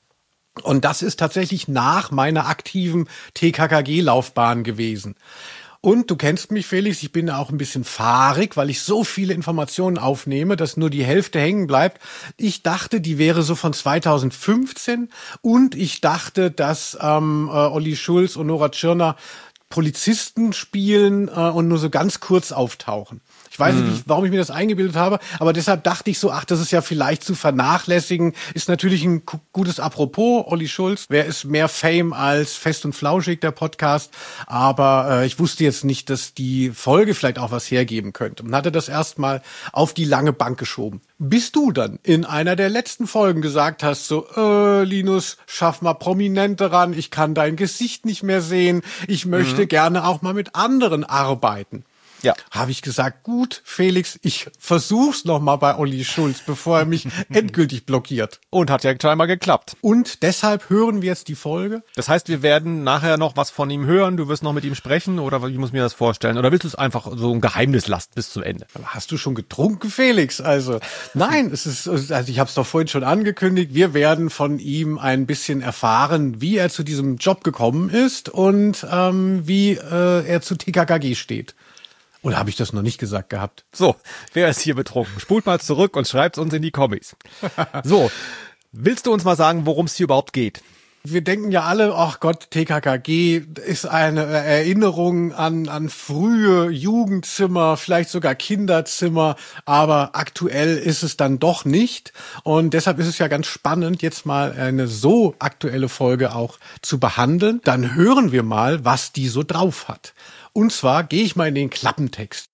A: Und das ist tatsächlich nach meiner aktiven TKKG-Laufbahn gewesen. Und du kennst mich, Felix, ich bin auch ein bisschen fahrig, weil ich so viele Informationen aufnehme, dass nur die Hälfte hängen bleibt. Ich dachte, die wäre so von 2015 und ich dachte, dass Olli Schulz und Nora Tschirner Polizisten spielen und nur so ganz kurz auftauchen. Ich weiß nicht, warum ich mir das eingebildet habe, aber deshalb dachte ich so, das ist ja vielleicht zu vernachlässigen. Ist natürlich ein gutes Apropos, Olli Schulz. Wer ist mehr Fame als Fest und Flauschig, der Podcast? Aber ich wusste jetzt nicht, dass die Folge vielleicht auch was hergeben könnte. Und hatte das erstmal auf die lange Bank geschoben. Bis du dann in einer der letzten Folgen gesagt hast, so, Linus, schaff mal Prominente ran, ich kann dein Gesicht nicht mehr sehen, ich möchte gerne auch mal mit anderen arbeiten. Ja. Habe ich gesagt, gut, Felix, ich versuch's noch mal bei Olli Schulz, bevor er mich endgültig blockiert.
B: Und hat ja scheinbar geklappt.
A: Und deshalb hören wir jetzt die Folge.
B: Das heißt, wir werden nachher noch was von ihm hören, du wirst noch mit ihm sprechen, oder wie muss ich mir das vorstellen? Oder willst du es einfach so ein Geheimnis lassen bis zum Ende?
A: Hast du schon getrunken, Felix? Also, nein, also ich habe es doch vorhin schon angekündigt, wir werden von ihm ein bisschen erfahren, wie er zu diesem Job gekommen ist und wie er zu TKKG steht. Oder habe ich das noch nicht gesagt gehabt?
B: So, wer ist hier betrunken? Spult mal zurück und schreibt uns in die Kommis. So, willst du uns mal sagen, worum es hier überhaupt geht?
A: Wir denken ja alle, ach Gott, TKKG ist eine Erinnerung an frühe Jugendzimmer, vielleicht sogar Kinderzimmer, aber aktuell ist es dann doch nicht. Und deshalb ist es ja ganz spannend, jetzt mal eine so aktuelle Folge auch zu behandeln. Dann hören wir mal, was die so drauf hat. Und zwar gehe ich mal in den Klappentext.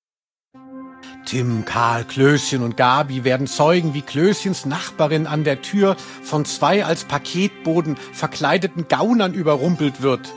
A: Tim, Karl, Klößchen und Gabi werden Zeugen, wie Klößchens Nachbarin an der Tür von 2 als Paketboden verkleideten Gaunern überrumpelt wird.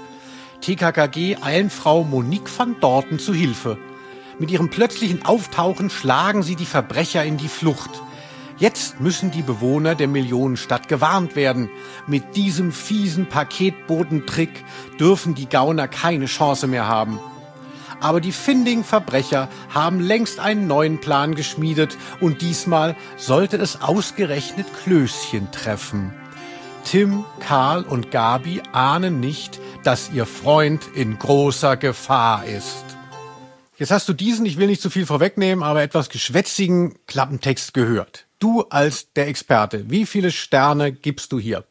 A: TKKG eilen Frau Monique van Dorten zu Hilfe. Mit ihrem plötzlichen Auftauchen schlagen sie die Verbrecher in die Flucht. Jetzt müssen die Bewohner der Millionenstadt gewarnt werden. Mit diesem fiesen Paketbodentrick dürfen die Gauner keine Chance mehr haben. Aber die findigen Verbrecher haben längst einen neuen Plan geschmiedet und diesmal sollte es ausgerechnet Klößchen treffen. Tim, Karl und Gabi ahnen nicht, dass ihr Freund in großer Gefahr ist. Jetzt hast du diesen, ich will nicht zu viel vorwegnehmen, aber etwas geschwätzigen Klappentext gehört. Du als der Experte, wie viele Sterne gibst du hier?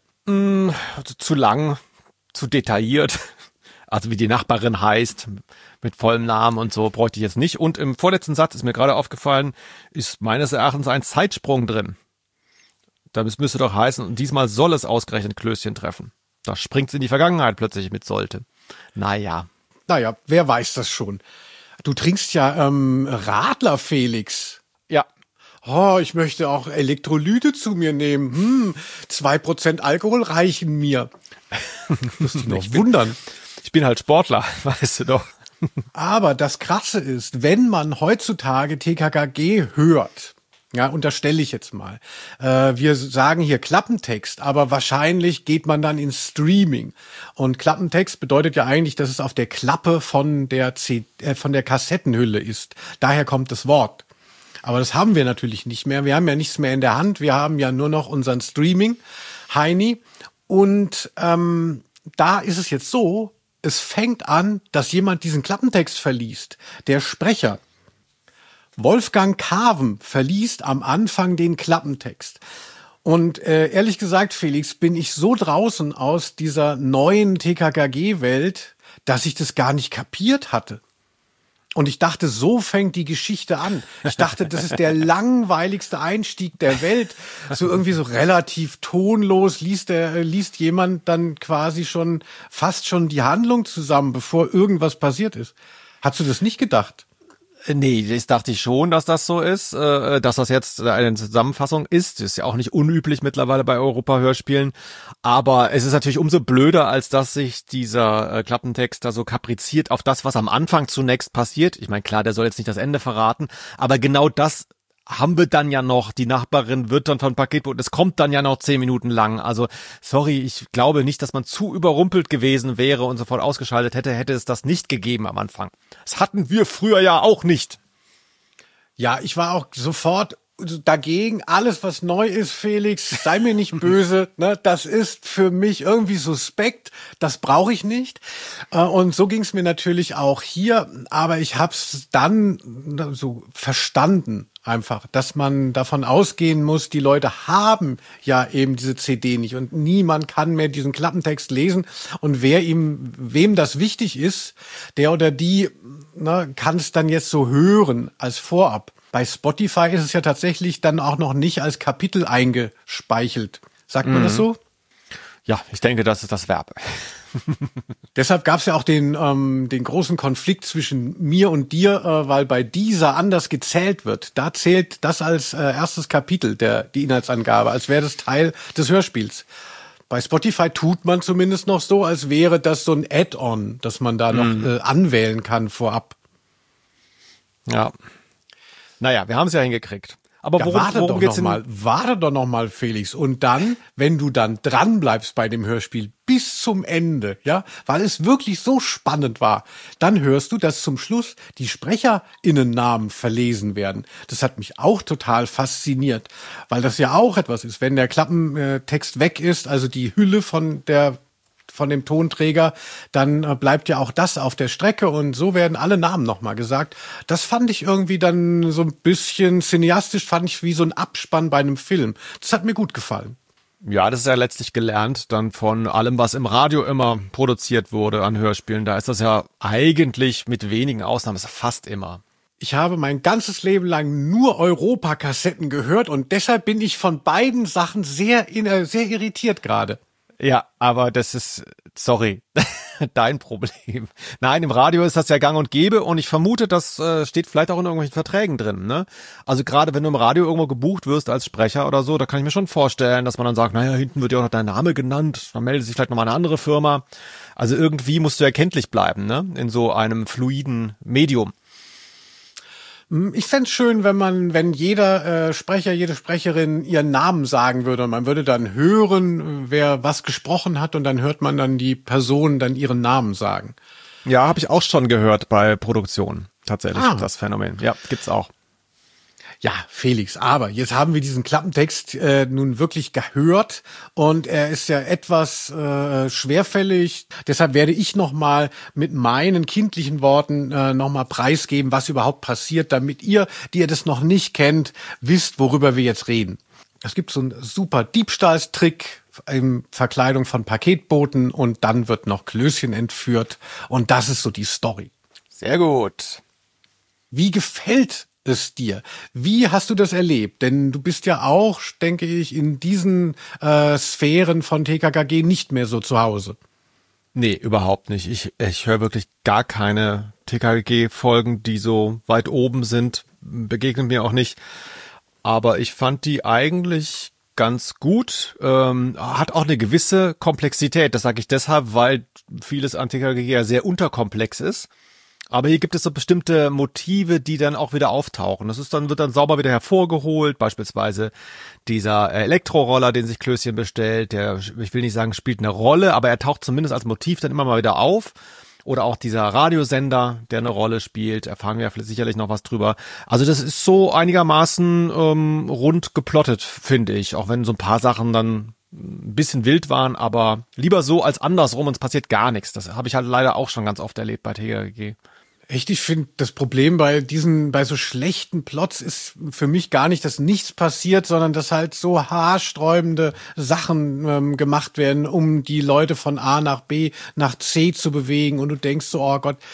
B: Zu lang, zu detailliert. Also wie die Nachbarin heißt, mit vollem Namen und so, bräuchte ich jetzt nicht. Und im vorletzten Satz ist mir gerade aufgefallen, ist meines Erachtens ein Zeitsprung drin. Das müsste doch heißen, und diesmal soll es ausgerechnet Klößchen treffen. Da springt es in die Vergangenheit plötzlich mit sollte. Naja,
A: wer weiß das schon. Du trinkst ja Radler, Felix.
B: Ja.
A: Oh, ich möchte auch Elektrolyte zu mir nehmen. 2% Alkohol reichen mir. Musst dich noch wundern.
B: Ich bin halt Sportler, weißt du doch.
A: Aber das Krasse ist, wenn man heutzutage TKKG hört, ja, unterstelle ich jetzt mal, wir sagen hier Klappentext, aber wahrscheinlich geht man dann ins Streaming. Und Klappentext bedeutet ja eigentlich, dass es auf der Klappe von der Kassettenhülle ist. Daher kommt das Wort. Aber das haben wir natürlich nicht mehr. Wir haben ja nichts mehr in der Hand. Wir haben ja nur noch unseren Streaming, Heini. Und da ist es jetzt so, es fängt an, dass jemand diesen Klappentext verliest. Der Sprecher, Wolfgang Kaven, verliest am Anfang den Klappentext. Und ehrlich gesagt, Felix, bin ich so draußen aus dieser neuen TKKG-Welt, dass ich das gar nicht kapiert hatte. Und ich dachte, so fängt die Geschichte an. Ich dachte, das ist der langweiligste Einstieg der Welt. So irgendwie so relativ tonlos liest jemand dann quasi fast schon die Handlung zusammen, bevor irgendwas passiert ist. Hast du das nicht gedacht?
B: Nee, das dachte ich schon, dass das so ist, dass das jetzt eine Zusammenfassung ist. Das ist ja auch nicht unüblich mittlerweile bei Europa-Hörspielen. Aber es ist natürlich umso blöder, als dass sich dieser Klappentext da so kapriziert auf das, was am Anfang zunächst passiert. Ich meine, klar, der soll jetzt nicht das Ende verraten, aber genau das haben wir dann ja noch. Die Nachbarin wird dann von Paketboten, es kommt dann ja noch 10 Minuten lang. Also, sorry, ich glaube nicht, dass man zu überrumpelt gewesen wäre und sofort ausgeschaltet hätte es das nicht gegeben am Anfang. Das hatten wir früher ja auch nicht.
A: Ja, ich war auch sofort dagegen. Alles, was neu ist, Felix, sei mir nicht böse, ne? Das ist für mich irgendwie suspekt. Das brauche ich nicht. Und so ging es mir natürlich auch hier. Aber ich habe es dann so verstanden, einfach, dass man davon ausgehen muss, die Leute haben ja eben diese CD nicht und niemand kann mehr diesen Klappentext lesen. Und wem das wichtig ist, der oder die kann es dann jetzt so hören als Vorab. Bei Spotify ist es ja tatsächlich dann auch noch nicht als Kapitel eingespeichelt. Sagt man das so?
B: Ja, ich denke, das ist das Verb.
A: Deshalb gab es ja auch den großen Konflikt zwischen mir und dir, weil bei dieser anders gezählt wird. Da zählt das als erstes Kapitel, die Inhaltsangabe, als wäre das Teil des Hörspiels. Bei Spotify tut man zumindest noch so, als wäre das so ein Add-on, das man da noch anwählen kann vorab.
B: Ja. Naja, wir haben es ja hingekriegt. Aber
A: ja,
B: worum geht's denn?
A: Warte doch noch mal, Felix. Und dann, wenn du dann dran bleibst bei dem Hörspiel bis zum Ende, ja, weil es wirklich so spannend war, dann hörst du, dass zum Schluss die SprecherInnennamen verlesen werden. Das hat mich auch total fasziniert, weil das ja auch etwas ist, wenn der Klappentext weg ist, also die Hülle von dem Tonträger, dann bleibt ja auch das auf der Strecke und so werden alle Namen nochmal gesagt. Das fand ich irgendwie dann so ein bisschen cineastisch, fand ich wie so ein Abspann bei einem Film. Das hat mir gut gefallen.
B: Ja, das ist ja letztlich gelernt dann von allem, was im Radio immer produziert wurde an Hörspielen. Da ist das ja eigentlich mit wenigen Ausnahmen fast immer.
A: Ich habe mein ganzes Leben lang nur Europa-Kassetten gehört und deshalb bin ich von beiden Sachen sehr irritiert gerade.
B: Ja, aber das ist, sorry, dein Problem. Nein, im Radio ist das ja gang und gäbe und ich vermute, das steht vielleicht auch in irgendwelchen Verträgen drin, ne? Also gerade wenn du im Radio irgendwo gebucht wirst als Sprecher oder so, da kann ich mir schon vorstellen, dass man dann sagt, naja, hinten wird ja auch noch dein Name genannt, dann meldet sich vielleicht nochmal eine andere Firma. Also irgendwie musst du erkenntlich bleiben, ne? In so einem fluiden Medium.
A: Ich fänd's schön, wenn jeder Sprecher, jede Sprecherin ihren Namen sagen würde und man würde dann hören, wer was gesprochen hat und dann hört man dann die Person dann ihren Namen sagen.
B: Ja, habe ich auch schon gehört bei Produktionen. Tatsächlich, das Phänomen. Ja, gibt's auch.
A: Ja, Felix, aber jetzt haben wir diesen Klappentext nun wirklich gehört und er ist ja etwas schwerfällig. Deshalb werde ich nochmal mit meinen kindlichen Worten nochmal preisgeben, was überhaupt passiert, damit ihr, die ihr das noch nicht kennt, wisst, worüber wir jetzt reden. Es gibt so einen super Diebstahlstrick in Verkleidung von Paketboten und dann wird noch Klößchen entführt und das ist so die Story.
B: Sehr gut.
A: Wie gefällt es dir? Wie hast du das erlebt? Denn du bist ja auch, denke ich, in diesen Sphären von TKKG nicht mehr so zu Hause.
B: Nee, überhaupt nicht. Ich höre wirklich gar keine TKKG-Folgen, die so weit oben sind. Begegnen mir auch nicht. Aber ich fand die eigentlich ganz gut. Hat auch eine gewisse Komplexität. Das sage ich deshalb, weil vieles an TKKG ja sehr unterkomplex ist. Aber hier gibt es so bestimmte Motive, die dann auch wieder auftauchen. Wird dann sauber wieder hervorgeholt. Beispielsweise dieser Elektroroller, den sich Klößchen bestellt, der, ich will nicht sagen, spielt eine Rolle, aber er taucht zumindest als Motiv dann immer mal wieder auf. Oder auch dieser Radiosender, der eine Rolle spielt, erfahren wir ja sicherlich noch was drüber. Also das ist so einigermaßen rund geplottet, finde ich. Auch wenn so ein paar Sachen dann ein bisschen wild waren, aber lieber so als andersrum und es passiert gar nichts. Das habe ich halt leider auch schon ganz oft erlebt bei TKKG.
A: Echt, ich finde, das Problem bei so schlechten Plots ist für mich gar nicht, dass nichts passiert, sondern dass halt so haarsträubende Sachen gemacht werden, um die Leute von A nach B nach C zu bewegen. Und du denkst so, oh Gott,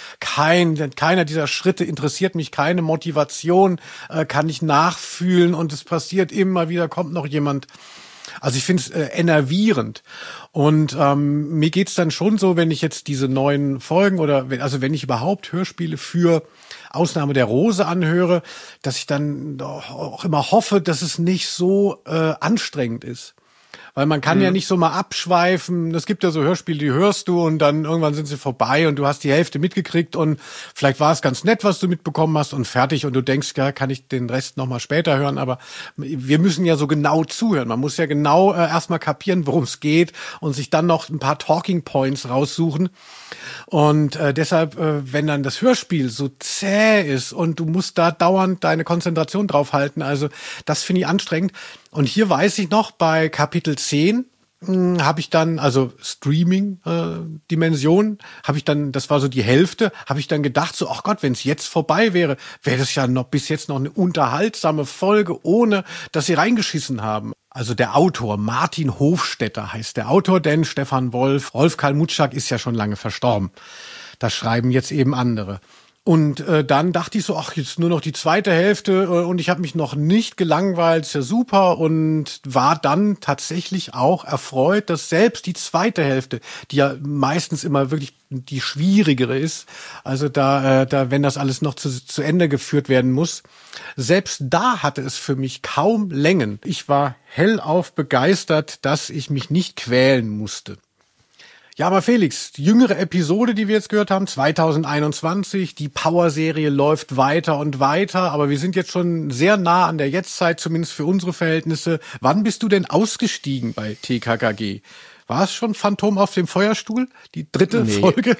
A: keiner dieser Schritte interessiert mich, keine Motivation kann ich nachfühlen und es passiert immer wieder, kommt noch jemand. Also ich finde es enervierend. Und mir geht's dann schon so, wenn ich jetzt diese neuen Folgen oder wenn ich überhaupt Hörspiele für Ausnahme der Rose anhöre, dass ich dann auch immer hoffe, dass es nicht so anstrengend ist. Weil man kann ja nicht so mal abschweifen. Es gibt ja so Hörspiele, die hörst du und dann irgendwann sind sie vorbei und du hast die Hälfte mitgekriegt und vielleicht war es ganz nett, was du mitbekommen hast und fertig und du denkst, ja, kann ich den Rest noch mal später hören, aber wir müssen ja so genau zuhören. Man muss ja genau erstmal kapieren, worum es geht und sich dann noch ein paar Talking Points raussuchen. Und deshalb, wenn dann das Hörspiel so zäh ist und du musst da dauernd deine Konzentration drauf halten, also das finde ich anstrengend. Und hier weiß ich noch, bei Kapitel 10 habe ich dann, also Streaming-Dimension, habe ich dann, das war so die Hälfte, habe ich dann gedacht, so, ach Gott, wenn es jetzt vorbei wäre, wäre das ja noch bis jetzt noch eine unterhaltsame Folge, ohne dass sie reingeschissen haben. Also der Autor, Martin Hofstetter heißt der Autor, denn Stefan Wolf, Rolf Kalmutschak ist ja schon lange verstorben. Das schreiben jetzt eben andere. Und dann dachte ich so, ach, jetzt nur noch die zweite Hälfte und ich habe mich noch nicht gelangweilt, ist ja super und war dann tatsächlich auch erfreut, dass selbst die zweite Hälfte, die ja meistens immer wirklich die schwierigere ist, also da wenn das alles noch zu Ende geführt werden muss, selbst da hatte es für mich kaum Längen. Ich war hellauf begeistert, dass ich mich nicht quälen musste. Ja, aber Felix, die jüngere Episode, die wir jetzt gehört haben, 2021, die Power-Serie läuft weiter und weiter, aber wir sind jetzt schon sehr nah an der Jetztzeit, zumindest für unsere Verhältnisse. Wann bist du denn ausgestiegen bei TKKG? War es schon Phantom auf dem Feuerstuhl? Die dritte Folge?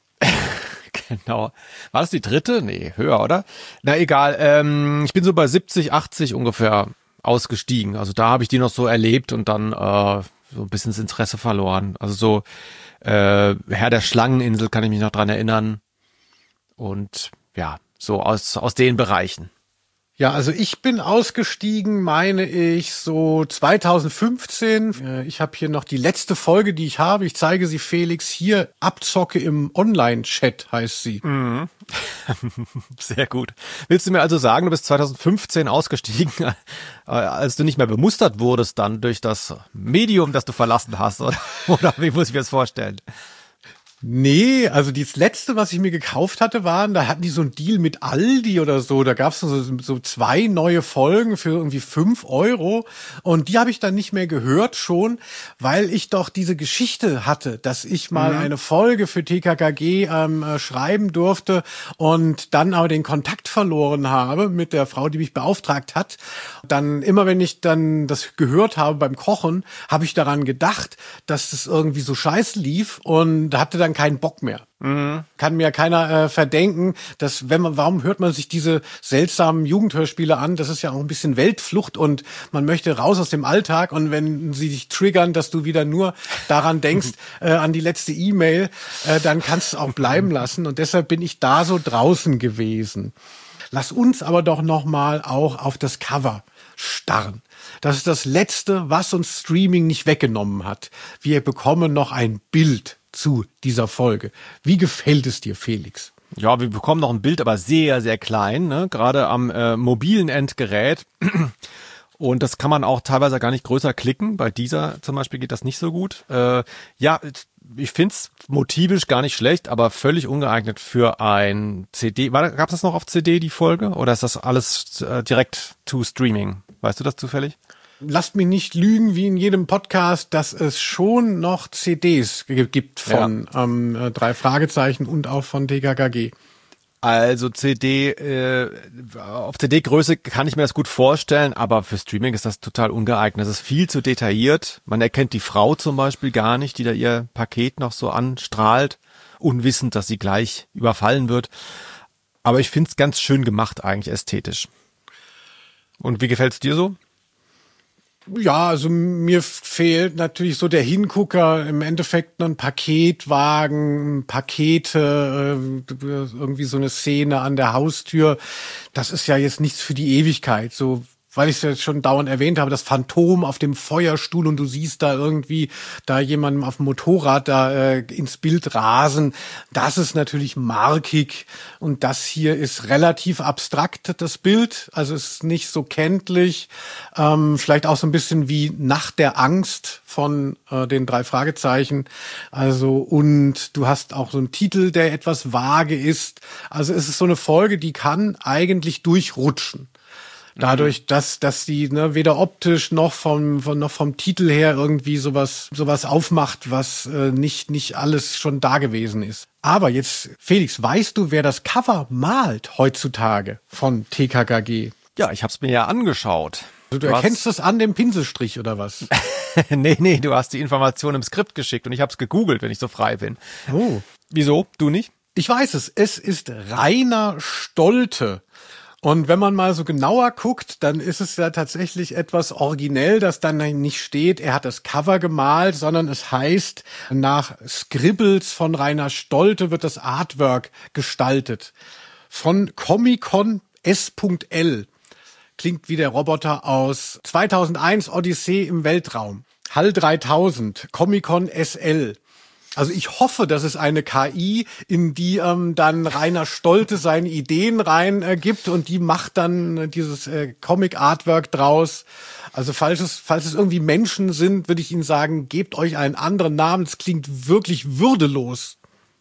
B: Genau. War das die dritte? Nee, höher, oder? Na egal, ich bin so bei 70, 80 ungefähr ausgestiegen. Also da habe ich die noch so erlebt und dann so ein bisschen das Interesse verloren. Also so Herr der Schlangeninsel kann ich mich noch dran erinnern. Und ja, so aus den Bereichen.
A: Ja, also ich bin ausgestiegen, meine ich, so 2015. Ich habe hier noch die letzte Folge, die ich habe. Ich zeige sie Felix hier. Abzocke im Online-Chat heißt sie.
B: Mhm. Sehr gut. Willst du mir also sagen, du bist 2015 ausgestiegen, als du nicht mehr bemustert wurdest dann durch das Medium, das du verlassen hast? Oder wie muss ich mir das vorstellen?
A: Nee, also das letzte, was ich mir gekauft hatte, da hatten die so einen Deal mit Aldi oder so. Da gab's so 2 neue Folgen für irgendwie 5 € und die habe ich dann nicht mehr gehört schon, weil ich doch diese Geschichte hatte, dass ich mal eine Folge für TKKG schreiben durfte und dann aber den Kontakt verloren habe mit der Frau, die mich beauftragt hat. Dann immer, wenn ich dann das gehört habe beim Kochen, habe ich daran gedacht, dass das irgendwie so scheiße lief und hatte dann keinen Bock mehr. Kann mir keiner verdenken, dass warum hört man sich diese seltsamen Jugendhörspiele an? Das ist ja auch ein bisschen Weltflucht und man möchte raus aus dem Alltag und wenn sie dich triggern, dass du wieder nur daran denkst, an die letzte E-Mail, dann kannst du es auch bleiben lassen und deshalb bin ich da so draußen gewesen. Lass uns aber doch noch mal auch auf das Cover starren. Das ist das Letzte, was uns Streaming nicht weggenommen hat. Wir bekommen noch ein Bild zu dieser Folge. Wie gefällt es dir, Felix?
B: Ja, wir bekommen noch ein Bild, aber sehr, sehr klein, ne? Gerade am mobilen Endgerät. Und das kann man auch teilweise gar nicht größer klicken. Bei dieser zum Beispiel geht das nicht so gut. Ja, ich find's motivisch gar nicht schlecht, aber völlig ungeeignet für ein CD. Gab's das noch auf CD, die Folge? Oder ist das alles direkt to Streaming? Weißt du das zufällig?
A: Lasst mich nicht lügen, wie in jedem Podcast, dass es schon noch CDs gibt von 3 Fragezeichen und auch von TKKG.
B: Also auf CD-Größe kann ich mir das gut vorstellen, aber für Streaming ist das total ungeeignet. Das ist viel zu detailliert. Man erkennt die Frau zum Beispiel gar nicht, die da ihr Paket noch so anstrahlt, unwissend, dass sie gleich überfallen wird. Aber ich finde es ganz schön gemacht eigentlich ästhetisch. Und wie gefällt es dir so?
A: Ja, also mir fehlt natürlich so der Hingucker, im Endeffekt noch ein Paketwagen, Pakete, irgendwie so eine Szene an der Haustür. Das ist ja jetzt nichts für die Ewigkeit. So weil ich es jetzt schon dauernd erwähnt habe, das Phantom auf dem Feuerstuhl und du siehst da irgendwie da jemanden auf dem Motorrad da ins Bild rasen. Das ist natürlich markig und das hier ist relativ abstrakt, das Bild. Also es ist nicht so kenntlich. Vielleicht auch so ein bisschen wie Nacht der Angst von den 3 Fragezeichen. Also und du hast auch so einen Titel, der etwas vage ist. Also es ist so eine Folge, die kann eigentlich durchrutschen. Dadurch, dass die weder optisch noch vom Titel her irgendwie sowas aufmacht, was nicht alles schon da gewesen ist. Aber jetzt, Felix, weißt du, wer das Cover malt heutzutage von TKKG?
B: Ja, ich hab's mir ja angeschaut.
A: Also, du erkennst das an dem Pinselstrich oder was?
B: Nee, du hast die Information im Skript geschickt und ich hab's gegoogelt, wenn ich so frei bin.
A: Oh.
B: Wieso? Du nicht?
A: Ich weiß es. Es ist Rainer Stolte. Und wenn man mal so genauer guckt, dann ist es ja tatsächlich etwas originell, dass dann nicht steht, er hat das Cover gemalt, sondern es heißt, nach Scribbles von Rainer Stolte wird das Artwork gestaltet. Von Comic-Con S.L. Klingt wie der Roboter aus 2001 Odyssee im Weltraum. HAL 3000, Comic-Con SL. Also ich hoffe, dass es eine KI, in die dann Rainer Stolte seine Ideen rein gibt und die macht dann dieses Comic-Artwork draus. Also falls es irgendwie Menschen sind, würde ich Ihnen sagen, gebt euch einen anderen Namen. Das klingt wirklich würdelos.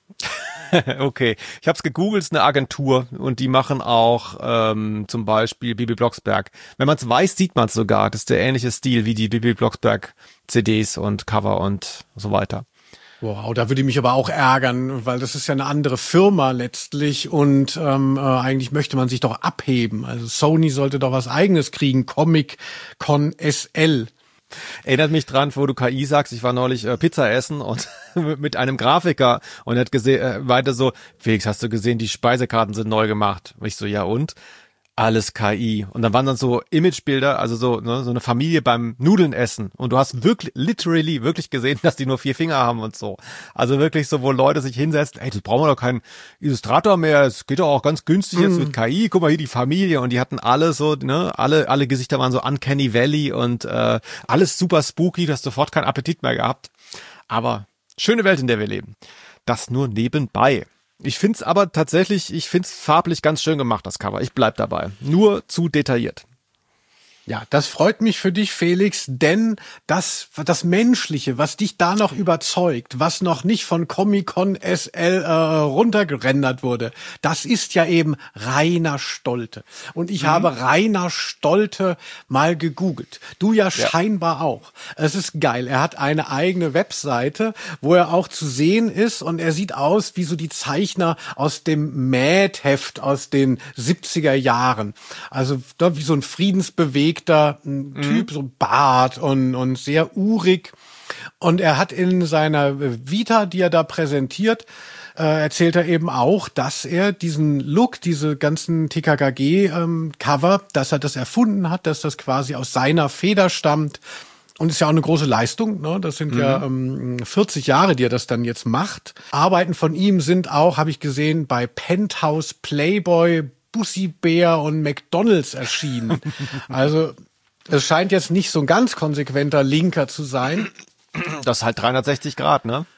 B: Okay, ich habe es gegoogelt, es ist eine Agentur und die machen auch zum Beispiel Bibi Blocksberg. Wenn man es weiß, sieht man es sogar. Das ist der ähnliche Stil wie die Bibi Blocksberg CDs und Cover und so weiter.
A: Wow, da würde ich mich aber auch ärgern, weil das ist ja eine andere Firma letztlich und eigentlich möchte man sich doch abheben. Also Sony sollte doch was Eigenes kriegen, Comic-Con SL.
B: Erinnert mich dran, wo du KI sagst, ich war neulich Pizza essen und mit einem Grafiker und er hat gesehen, weiter so, Felix, hast du gesehen, die Speisekarten sind neu gemacht. Und ich so, ja und? Alles KI. Und dann waren dann so Imagebilder, also so eine Familie beim Nudeln essen. Und du hast wirklich gesehen, dass die nur 4 Finger haben und so. Also wirklich so, wo Leute sich hinsetzen, ey, das brauchen wir doch keinen Illustrator mehr, es geht doch auch ganz günstig jetzt mit KI. Guck mal hier die Familie. Und die hatten alle so, alle Gesichter waren so Uncanny Valley und alles super spooky, du hast sofort keinen Appetit mehr gehabt. Aber schöne Welt, in der wir leben. Das nur nebenbei. Ich find's aber tatsächlich, farblich ganz schön gemacht, das Cover. Ich bleib dabei. Nur zu detailliert.
A: Ja, das freut mich für dich, Felix, denn das Menschliche, was dich da noch überzeugt, was noch nicht von Comic-Con SL runtergerendert wurde, das ist ja eben Rainer Stolte. Und ich habe Rainer Stolte mal gegoogelt. Du ja scheinbar auch. Es ist geil. Er hat eine eigene Webseite, wo er auch zu sehen ist und er sieht aus wie so die Zeichner aus dem Mad-Heft aus den 70er Jahren. Also wie so ein friedensbewegter Typ, so Bart und sehr urig. Und er hat in seiner Vita, die er da präsentiert, erzählt er eben auch, dass er diesen Look, diese ganzen TKKG-Cover, dass er das erfunden hat, dass das quasi aus seiner Feder stammt. Und ist ja auch eine große Leistung, ne? Das sind ja 40 Jahre, die er das dann jetzt macht. Arbeiten von ihm sind auch, habe ich gesehen, bei Penthouse, Playboy, Bussi Bär und McDonald's erschienen. Also es scheint jetzt nicht so ein ganz konsequenter Linker zu sein.
B: Das ist halt 360 Grad, ne?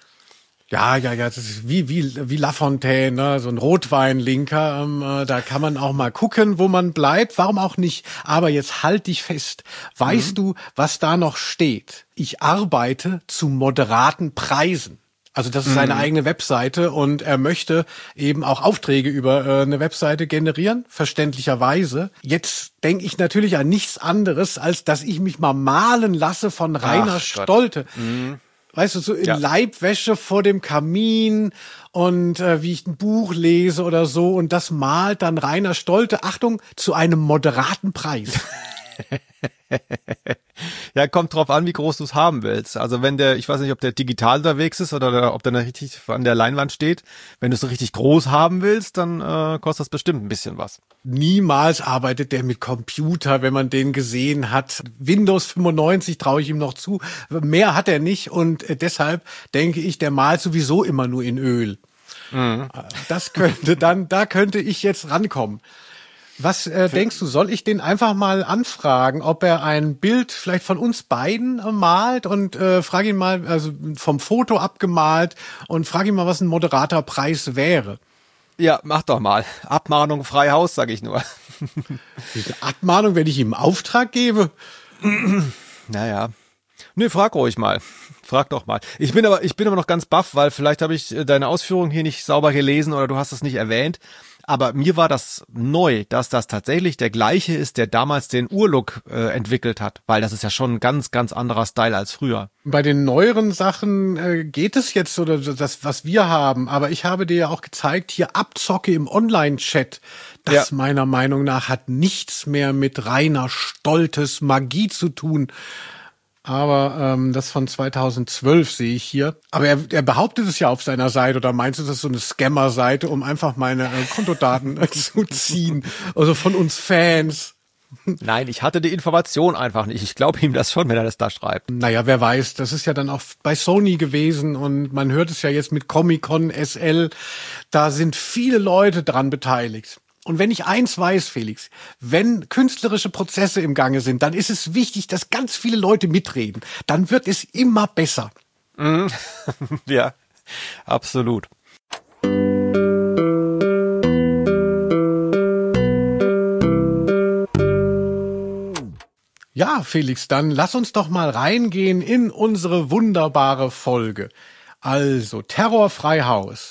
A: Ja, das ist wie Lafontaine, ne? So ein Rotwein-Linker. Da kann man auch mal gucken, wo man bleibt. Warum auch nicht? Aber jetzt halt dich fest. Weißt du, was da noch steht? Ich arbeite zu moderaten Preisen. Also das ist seine eigene Webseite und er möchte eben auch Aufträge über eine Webseite generieren, verständlicherweise. Jetzt denke ich natürlich an nichts anderes, als dass ich mich mal malen lasse von Rainer Stolte. Weißt du, so in Leibwäsche vor dem Kamin und wie ich ein Buch lese oder so und das malt dann Rainer Stolte, Achtung, zu einem moderaten Preis.
B: Ja, kommt drauf an, wie groß du es haben willst. Also wenn ich weiß nicht, ob der digital unterwegs ist oder ob der richtig an der Leinwand steht. Wenn du es so richtig groß haben willst, dann kostet das bestimmt ein bisschen was.
A: Niemals arbeitet der mit Computer, wenn man den gesehen hat. Windows 95 traue ich ihm noch zu. Mehr hat er nicht und deshalb denke ich, der malt sowieso immer nur in Öl. Da könnte ich jetzt rankommen. Was denkst du, soll ich den einfach mal anfragen, ob er ein Bild vielleicht von uns beiden malt und frage ihn mal, also vom Foto abgemalt und frage ihn mal, was ein Moderatorpreis wäre?
B: Ja, mach doch mal. Abmahnung frei Haus, sag ich nur.
A: Diese Abmahnung, wenn ich ihm Auftrag gebe?
B: Naja. Nee, frag ruhig mal. Frag doch mal. Ich bin aber noch ganz baff, weil vielleicht habe ich deine Ausführungen hier nicht sauber gelesen oder du hast es nicht erwähnt. Aber mir war das neu, dass das tatsächlich der gleiche ist, der damals den Urlook entwickelt hat. Weil das ist ja schon ein ganz, ganz anderer Style als früher.
A: Bei den neueren Sachen geht es jetzt, oder das, was wir haben. Aber ich habe dir ja auch gezeigt, hier Abzocke im Online-Chat. Das meiner Meinung nach hat nichts mehr mit reiner Stoltes Magie zu tun. Aber das von 2012 sehe ich hier. Aber er behauptet es ja auf seiner Seite. Oder meinst du, das ist so eine Scammer-Seite, um einfach meine Kontodaten zu ziehen? Also von uns Fans.
B: Nein, ich hatte die Information einfach nicht. Ich glaube ihm das schon, wenn er das da schreibt.
A: Naja, wer weiß. Das ist ja dann auch bei Sony gewesen. Und man hört es ja jetzt mit Comic-Con SL. Da sind viele Leute dran beteiligt. Und wenn ich eins weiß, Felix, wenn künstlerische Prozesse im Gange sind, dann ist es wichtig, dass ganz viele Leute mitreden. Dann wird es immer besser.
B: Ja, absolut.
A: Ja, Felix, dann lass uns doch mal reingehen in unsere wunderbare Folge. Also, Terrorfrei Haus.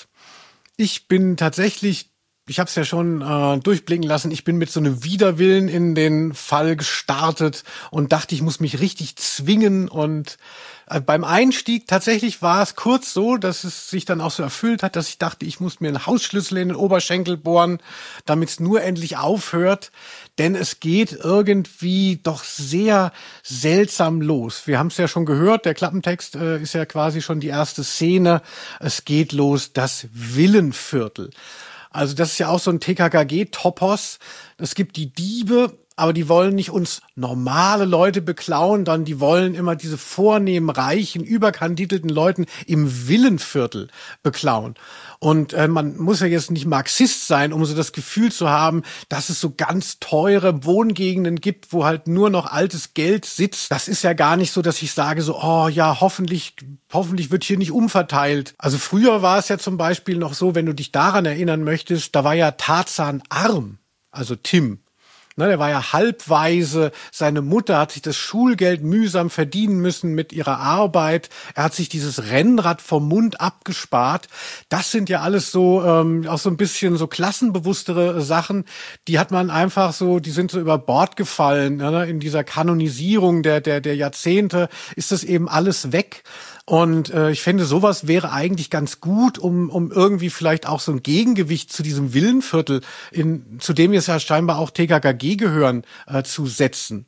A: Ich bin tatsächlich, ich habe es ja schon durchblicken lassen, ich bin mit so einem Widerwillen in den Fall gestartet und dachte, ich muss mich richtig zwingen. Und beim Einstieg tatsächlich war es kurz so, dass es sich dann auch so erfüllt hat, dass ich dachte, ich muss mir einen Hausschlüssel in den Oberschenkel bohren, damit es nur endlich aufhört. Denn es geht irgendwie doch sehr seltsam los. Wir haben es ja schon gehört, der Klappentext ist ja quasi schon die erste Szene. Es geht los, das Villenviertel. Also das ist ja auch so ein TKKG-Topos. Es gibt die Diebe, aber die wollen nicht uns normale Leute beklauen, sondern die wollen immer diese vornehmen, reichen, überkandidelten Leuten im Villenviertel beklauen. Und man muss ja jetzt nicht Marxist sein, um so das Gefühl zu haben, dass es so ganz teure Wohngegenden gibt, wo halt nur noch altes Geld sitzt. Das ist ja gar nicht so, dass ich sage so, oh ja, hoffentlich wird hier nicht umverteilt. Also früher war es ja zum Beispiel noch so, wenn du dich daran erinnern möchtest, da war ja Tarzan arm, also Tim. Ne, der war ja halbweise, seine Mutter hat sich das Schulgeld mühsam verdienen müssen mit ihrer Arbeit. Er hat sich dieses Rennrad vom Mund abgespart. Das sind ja alles so auch so ein bisschen so klassenbewusstere Sachen. Die hat man einfach so, die sind so über Bord gefallen. Ne? In dieser Kanonisierung der Jahrzehnte ist das eben alles weg. Und ich finde, sowas wäre eigentlich ganz gut, um irgendwie vielleicht auch so ein Gegengewicht zu diesem Villenviertel, zu dem jetzt ja scheinbar auch TKKG gehören, zu setzen.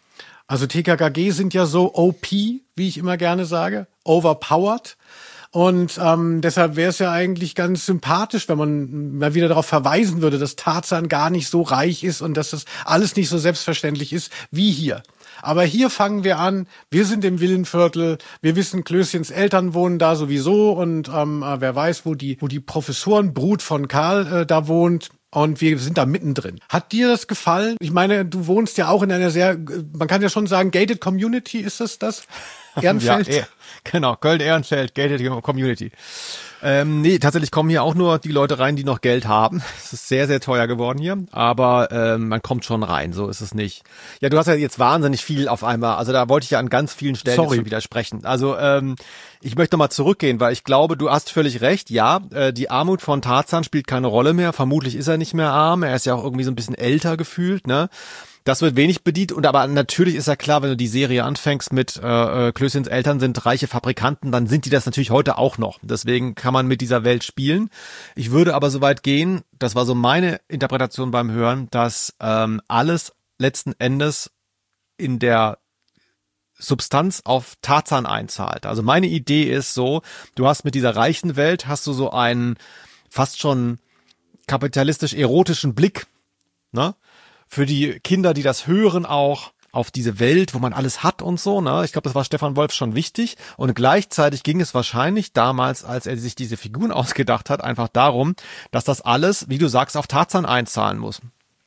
A: Also TKKG sind ja so OP, wie ich immer gerne sage, overpowered. Und deshalb wäre es ja eigentlich ganz sympathisch, wenn man mal wieder darauf verweisen würde, dass Tarzan gar nicht so reich ist und dass das alles nicht so selbstverständlich ist wie hier. Aber hier fangen wir an, wir sind im Villenviertel, wir wissen, Klößchens Eltern wohnen da sowieso und wer weiß, wo die Professorenbrut von Karl da wohnt. Und wir sind da mittendrin. Hat dir das gefallen? Ich meine, du wohnst ja auch in einer sehr, man kann ja schon sagen, gated Community, ist das? Ehrenfeld?
B: Ja, genau, Köln-Ehrenfeld, gated Community. Nee, tatsächlich kommen hier auch nur die Leute rein, die noch Geld haben. Es ist sehr, sehr teuer geworden hier, aber man kommt schon rein, so ist es nicht. Ja, du hast ja jetzt wahnsinnig viel auf einmal, also da wollte ich ja an ganz vielen Stellen jetzt schon widersprechen. Also ich möchte mal zurückgehen, weil ich glaube, du hast völlig recht, ja, die Armut von Tarzan spielt keine Rolle mehr, vermutlich ist er nicht mehr arm, er ist ja auch irgendwie so ein bisschen älter gefühlt, ne? Das wird wenig bedient, und aber natürlich ist ja klar, wenn du die Serie anfängst mit Klößchens Eltern sind reiche Fabrikanten, dann sind die das natürlich heute auch noch. Deswegen kann man mit dieser Welt spielen. Ich würde aber so weit gehen, das war so meine Interpretation beim Hören, dass alles letzten Endes in der Substanz auf Tarzan einzahlt. Also meine Idee ist so, du hast mit dieser reichen Welt, hast du so einen fast schon kapitalistisch-erotischen Blick, ne? Für die Kinder, die das hören, auch auf diese Welt, wo man alles hat und so, ne? Ich glaube, das war Stefan Wolf schon wichtig. Und gleichzeitig ging es wahrscheinlich damals, als er sich diese Figuren ausgedacht hat, einfach darum, dass das alles, wie du sagst, auf Tarzan einzahlen muss.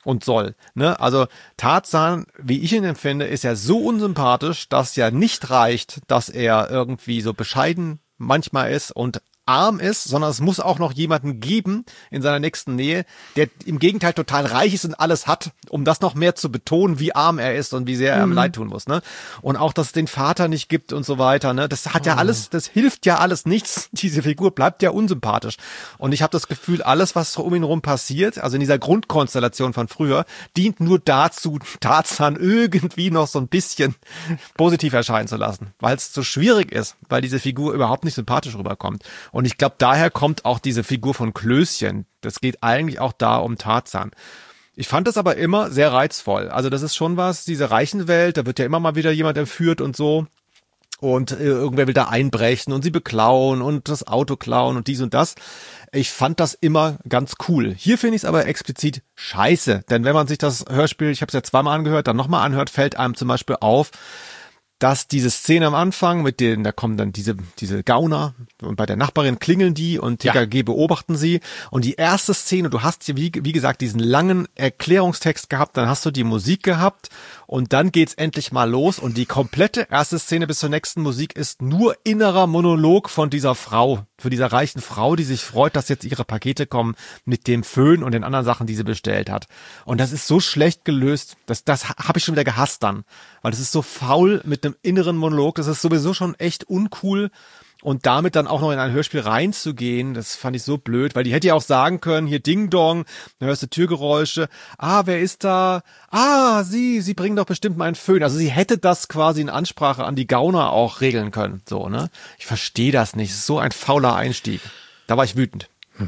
B: und soll. Ne? Also Tarzan, wie ich ihn empfinde, ist ja so unsympathisch, dass ja nicht reicht, dass er irgendwie so bescheiden manchmal ist und arm ist, sondern es muss auch noch jemanden geben in seiner nächsten Nähe, der im Gegenteil total reich ist und alles hat, um das noch mehr zu betonen, wie arm er ist und wie sehr er ihm leid tun muss, ne? Und auch, dass es den Vater nicht gibt und so weiter, ne? Das hat ja alles, das hilft ja alles nichts. Diese Figur bleibt ja unsympathisch. Und ich habe das Gefühl, alles, was um ihn rum passiert, also in dieser Grundkonstellation von früher, dient nur dazu, Tarzan irgendwie noch so ein bisschen positiv erscheinen zu lassen, weil es so schwierig ist, weil diese Figur überhaupt nicht sympathisch rüberkommt. Und ich glaube, daher kommt auch diese Figur von Klößchen. Das geht eigentlich auch da um Tarzan. Ich fand das aber immer sehr reizvoll. Also das ist schon was, diese Reichenwelt, da wird ja immer mal wieder jemand entführt und so. Und irgendwer will da einbrechen und sie beklauen und das Auto klauen und dies und das. Ich fand das immer ganz cool. Hier finde ich es aber explizit scheiße. Denn wenn man sich das Hörspiel, ich habe es ja zweimal angehört, dann nochmal anhört, fällt einem zum Beispiel auf, dass diese Szene am Anfang mit denen, da kommen dann diese Gauner und bei der Nachbarin klingeln die und TKG beobachten sie und die erste Szene, du hast hier wie gesagt diesen langen Erklärungstext gehabt, dann hast du die Musik gehabt und dann geht's endlich mal los und die komplette erste Szene bis zur nächsten Musik ist nur innerer Monolog von dieser Frau, für dieser reichen Frau, die sich freut, dass jetzt ihre Pakete kommen mit dem Föhn und den anderen Sachen, die sie bestellt hat. Und das ist so schlecht gelöst, das habe ich schon wieder gehasst dann, weil das ist so faul mit einem inneren Monolog, das ist sowieso schon echt uncool. Und damit dann auch noch in ein Hörspiel reinzugehen, das fand ich so blöd, weil die hätte ja auch sagen können, hier Ding Dong, dann hörst du Türgeräusche, wer ist da? Sie bringen doch bestimmt meinen Föhn. Also sie hätte das quasi in Ansprache an die Gauner auch regeln können, so, ne? Ich verstehe das nicht, das ist so ein fauler Einstieg. Da war ich wütend.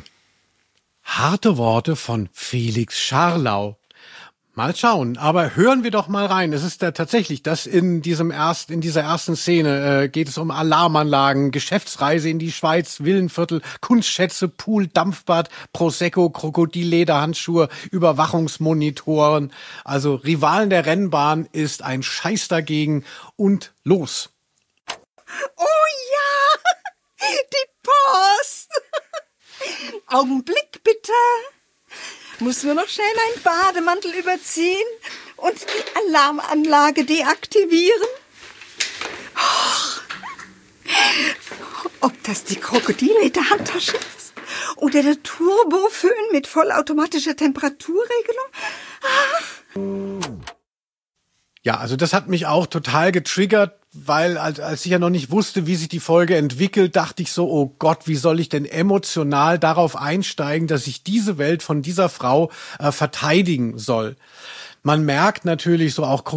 A: Harte Worte von Felix Scharlau. Mal schauen, aber hören wir doch mal rein. Es ist da tatsächlich, dass in dieser ersten Szene geht es um Alarmanlagen, Geschäftsreise in die Schweiz, Villenviertel, Kunstschätze, Pool, Dampfbad, Prosecco, Krokodillederhandschuhe, Überwachungsmonitoren. Also Rivalen der Rennbahn ist ein Scheiß dagegen und los.
H: Oh ja, die Post. Augenblick bitte. Muss nur noch schnell einen Bademantel überziehen und die Alarmanlage deaktivieren. Ob das die Krokodillederhandtasche ist oder der Turboföhn mit vollautomatischer Temperaturregelung?
A: Ja, also das hat mich auch total getriggert, weil als ich ja noch nicht wusste, wie sich die Folge entwickelt, dachte ich so, oh Gott, wie soll ich denn emotional darauf einsteigen, dass ich diese Welt von dieser Frau verteidigen soll. Man merkt natürlich so auch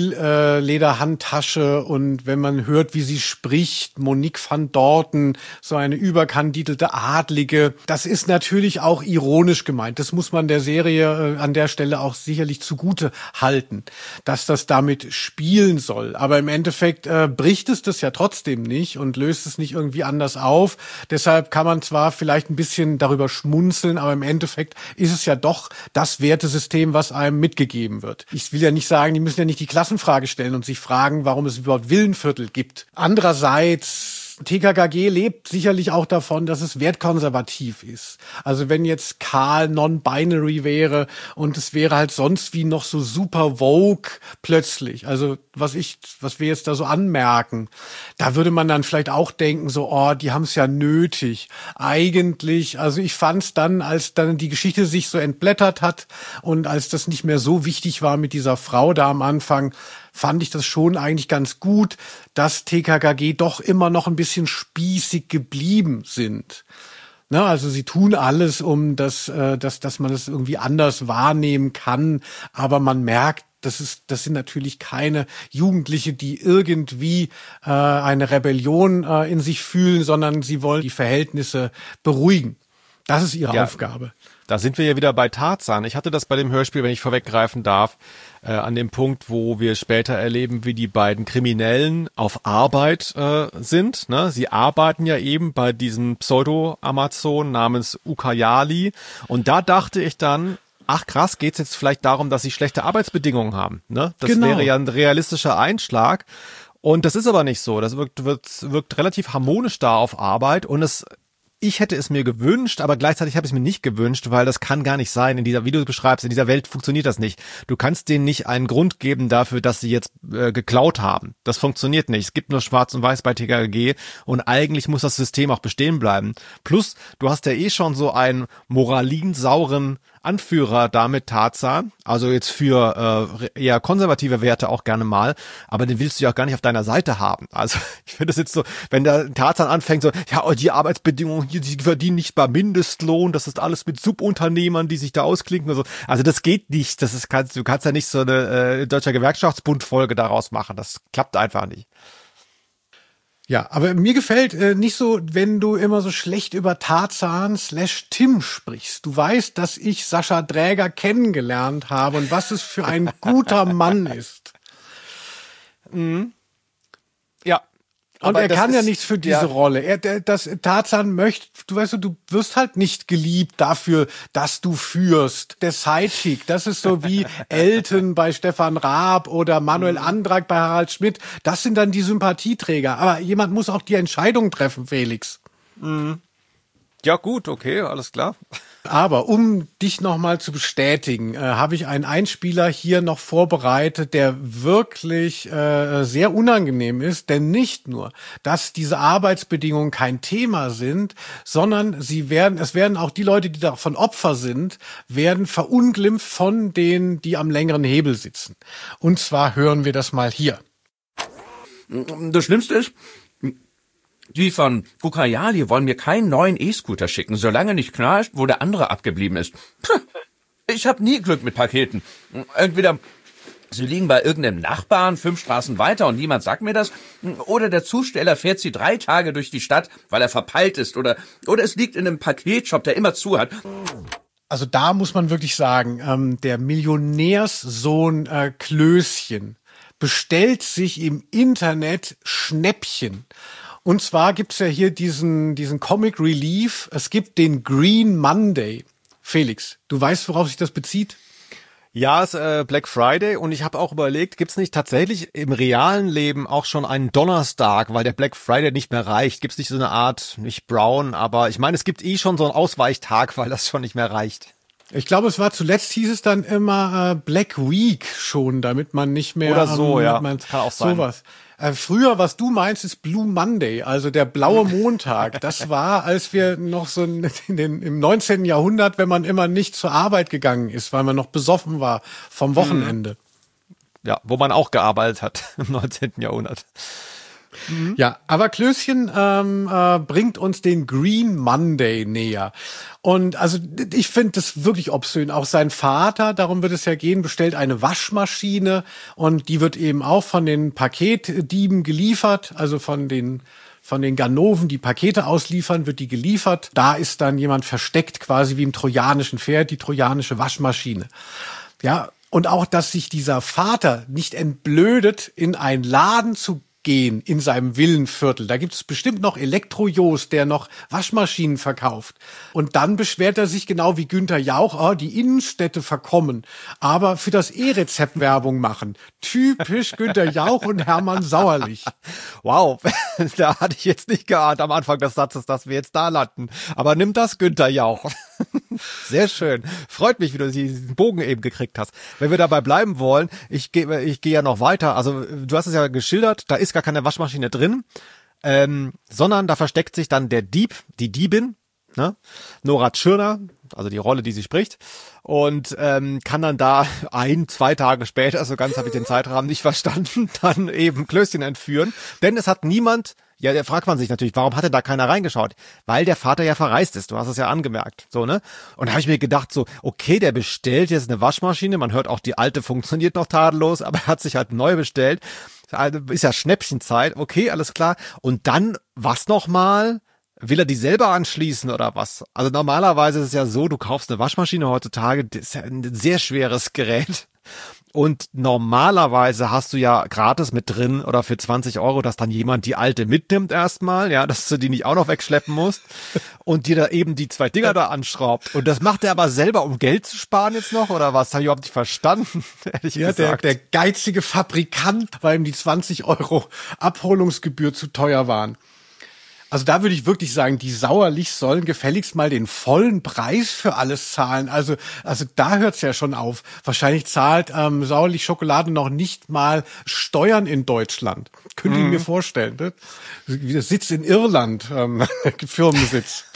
A: Krokodillederhandtasche und wenn man hört, wie sie spricht, Monique van Dorten, so eine überkandidelte Adlige, das ist natürlich auch ironisch gemeint. Das muss man der Serie an der Stelle auch sicherlich zugute halten, dass das damit spielen soll. Aber im Endeffekt bricht es das ja trotzdem nicht und löst es nicht irgendwie anders auf. Deshalb kann man zwar vielleicht ein bisschen darüber schmunzeln, aber im Endeffekt ist es ja doch das Wertesystem, was einem mitgegeben wird. Ich will ja nicht sagen, die müssen ja nicht die Klassenfrage stellen und sich fragen, warum es überhaupt Villenviertel gibt. Andererseits, TKKG lebt sicherlich auch davon, dass es wertkonservativ ist. Also wenn jetzt Karl non-binary wäre und es wäre halt sonst wie noch so super Vogue plötzlich, also was wir jetzt da so anmerken, da würde man dann vielleicht auch denken, so, die haben es ja nötig. Eigentlich, also ich fand es dann, als dann die Geschichte sich so entblättert hat und als das nicht mehr so wichtig war mit dieser Frau da am Anfang, fand ich das schon eigentlich ganz gut, dass TKKG doch immer noch ein bisschen spießig geblieben sind. Ne, also sie tun alles, um dass man das irgendwie anders wahrnehmen kann, aber man merkt, das sind natürlich keine Jugendliche, die irgendwie eine Rebellion in sich fühlen, sondern sie wollen die Verhältnisse beruhigen. Das ist ihre Aufgabe.
B: Da sind wir ja wieder bei Tarzan. Ich hatte das bei dem Hörspiel, wenn ich vorweggreifen darf, an dem Punkt, wo wir später erleben, wie die beiden Kriminellen auf Arbeit sind. Ne? Sie arbeiten ja eben bei diesem Pseudo-Amazon namens Ukayali. Und da dachte ich dann, ach krass, geht's jetzt vielleicht darum, dass sie schlechte Arbeitsbedingungen haben. Ne? Das wäre ja ein realistischer Einschlag. Und das ist aber nicht so. Das wirkt relativ harmonisch da auf Arbeit und es ich hätte es mir gewünscht, aber gleichzeitig habe ich es mir nicht gewünscht, weil das kann gar nicht sein. Wie du es beschreibst, in dieser Welt funktioniert das nicht. Du kannst denen nicht einen Grund geben dafür, dass sie jetzt geklaut haben. Das funktioniert nicht. Es gibt nur Schwarz und Weiß bei TKKG und eigentlich muss das System auch bestehen bleiben. Plus, du hast ja eh schon so einen moralinsauren Anführer damit Tarzan, also jetzt für eher konservative Werte auch gerne mal, aber den willst du ja auch gar nicht auf deiner Seite haben. Also ich finde es jetzt so, wenn der Tarzan anfängt so, ja, die Arbeitsbedingungen hier, die verdienen nicht mal Mindestlohn, das ist alles mit Subunternehmern, die sich da ausklinken und so. Also das geht nicht, du kannst ja nicht so eine Deutscher Gewerkschaftsbund-Folge daraus machen, das klappt einfach nicht.
A: Ja, aber mir gefällt nicht so, wenn du immer so schlecht über Tarzan/Tim sprichst. Du weißt, dass ich Sascha Dräger kennengelernt habe und was es für ein guter Mann ist.
B: Ja.
A: Und er kann ja nichts für diese Rolle. Das Tarzan möchte, du weißt, du wirst halt nicht geliebt dafür, dass du führst. Der Sidekick, das ist so wie Elton bei Stefan Raab oder Manuel Andrak bei Harald Schmidt. Das sind dann die Sympathieträger. Aber jemand muss auch die Entscheidung treffen, Felix.
B: Ja gut, okay, alles klar.
A: Aber um dich nochmal zu bestätigen, habe ich einen Einspieler hier noch vorbereitet, der wirklich sehr unangenehm ist. Denn nicht nur, dass diese Arbeitsbedingungen kein Thema sind, sondern es werden auch die Leute, die davon Opfer sind, werden verunglimpft von denen, die am längeren Hebel sitzen. Und zwar hören wir das mal hier.
G: Das Schlimmste ist, die von Bukayali wollen mir keinen neuen E-Scooter schicken, solange nicht klar ist, wo der andere abgeblieben ist. Ich habe nie Glück mit Paketen. Entweder sie liegen bei irgendeinem Nachbarn 5 Straßen weiter und niemand sagt mir das, oder der Zusteller fährt sie 3 Tage durch die Stadt, weil er verpeilt ist, oder es liegt in einem Paketshop, der immer zu hat.
A: Also da muss man wirklich sagen, der Millionärssohn Klößchen bestellt sich im Internet Schnäppchen. Und zwar gibt's ja hier diesen Comic Relief. Es gibt den Green Monday. Felix, du weißt, worauf sich das bezieht?
B: Ja, es ist Black Friday und ich habe auch überlegt, gibt's nicht tatsächlich im realen Leben auch schon einen Donnerstag, weil der Black Friday nicht mehr reicht? Gibt's nicht so eine Art, nicht Brown, aber ich meine, es gibt schon so einen Ausweichtag, weil das schon nicht mehr reicht.
A: Ich glaube, zuletzt hieß es dann immer Black Week schon, damit man nicht mehr...
B: Oder so, ja, kann auch sein.
A: Sowas. Früher, was du meinst, ist Blue Monday, also der blaue Montag. Das war, als wir noch so im 19. Jahrhundert, wenn man immer nicht zur Arbeit gegangen ist, weil man noch besoffen war vom Wochenende.
B: Ja, wo man auch gearbeitet hat im 19. Jahrhundert.
A: Ja, aber Klößchen bringt uns den Green Monday näher. Und also ich finde das wirklich obszön. Auch sein Vater, darum wird es ja gehen, bestellt eine Waschmaschine und die wird eben auch von den Paketdieben geliefert, also von den Ganoven, die Pakete ausliefern, wird die geliefert. Da ist dann jemand versteckt, quasi wie im trojanischen Pferd, die trojanische Waschmaschine. Ja, und auch, dass sich dieser Vater nicht entblödet, in einen Laden zu gehen in seinem Villenviertel. Da gibt es bestimmt noch Elektro-Jos, der noch Waschmaschinen verkauft. Und dann beschwert er sich genau wie Günther Jauch, die Innenstädte verkommen, aber für das E-Rezept Werbung machen. Typisch Günther Jauch und Hermann Sauerlich.
B: Wow, da hatte ich jetzt nicht geahnt am Anfang des Satzes, dass wir jetzt da landen. Aber nimm das, Günther Jauch. Sehr schön. Freut mich, wie du diesen Bogen eben gekriegt hast. Wenn wir dabei bleiben wollen, ich gehe ja noch weiter. Also du hast es ja geschildert, da ist gar keine Waschmaschine drin, sondern da versteckt sich dann der Dieb, die Diebin, ne? Nora Tschirner, also die Rolle, die sie spricht, und kann dann da 1-2 Tage später, so ganz habe ich den Zeitrahmen nicht verstanden, dann eben Klößchen entführen, denn es hat niemand. Ja, da fragt man sich natürlich, warum hatte da keiner reingeschaut? Weil der Vater ja verreist ist, du hast es ja angemerkt, so, ne? Und da habe ich mir gedacht, so, okay, der bestellt jetzt eine Waschmaschine, man hört auch, die alte funktioniert noch tadellos, aber er hat sich halt neu bestellt, also ist ja Schnäppchenzeit, okay, alles klar. Und dann, was nochmal? Will er die selber anschließen oder was? Also normalerweise ist es ja so, du kaufst eine Waschmaschine heutzutage, das ist ja ein sehr schweres Gerät. Und normalerweise hast du ja gratis mit drin oder für 20 €, dass dann jemand die alte mitnimmt erstmal, ja, dass du die nicht auch noch wegschleppen musst und dir da eben die 2 Dinger da anschraubt. Und das macht er aber selber, um Geld zu sparen jetzt noch oder was? Habe ich überhaupt nicht verstanden, ehrlich gesagt.
A: Der geizige Fabrikant, weil ihm die 20 € Abholungsgebühr zu teuer waren. Also da würde ich wirklich sagen, die Sauerlichs sollen gefälligst mal den vollen Preis für alles zahlen. Also da hört's ja schon auf. Wahrscheinlich zahlt Sauerlich Schokolade noch nicht mal Steuern in Deutschland. Könnte ich mir vorstellen. Ne? Der Sitz in Irland, Firmensitz.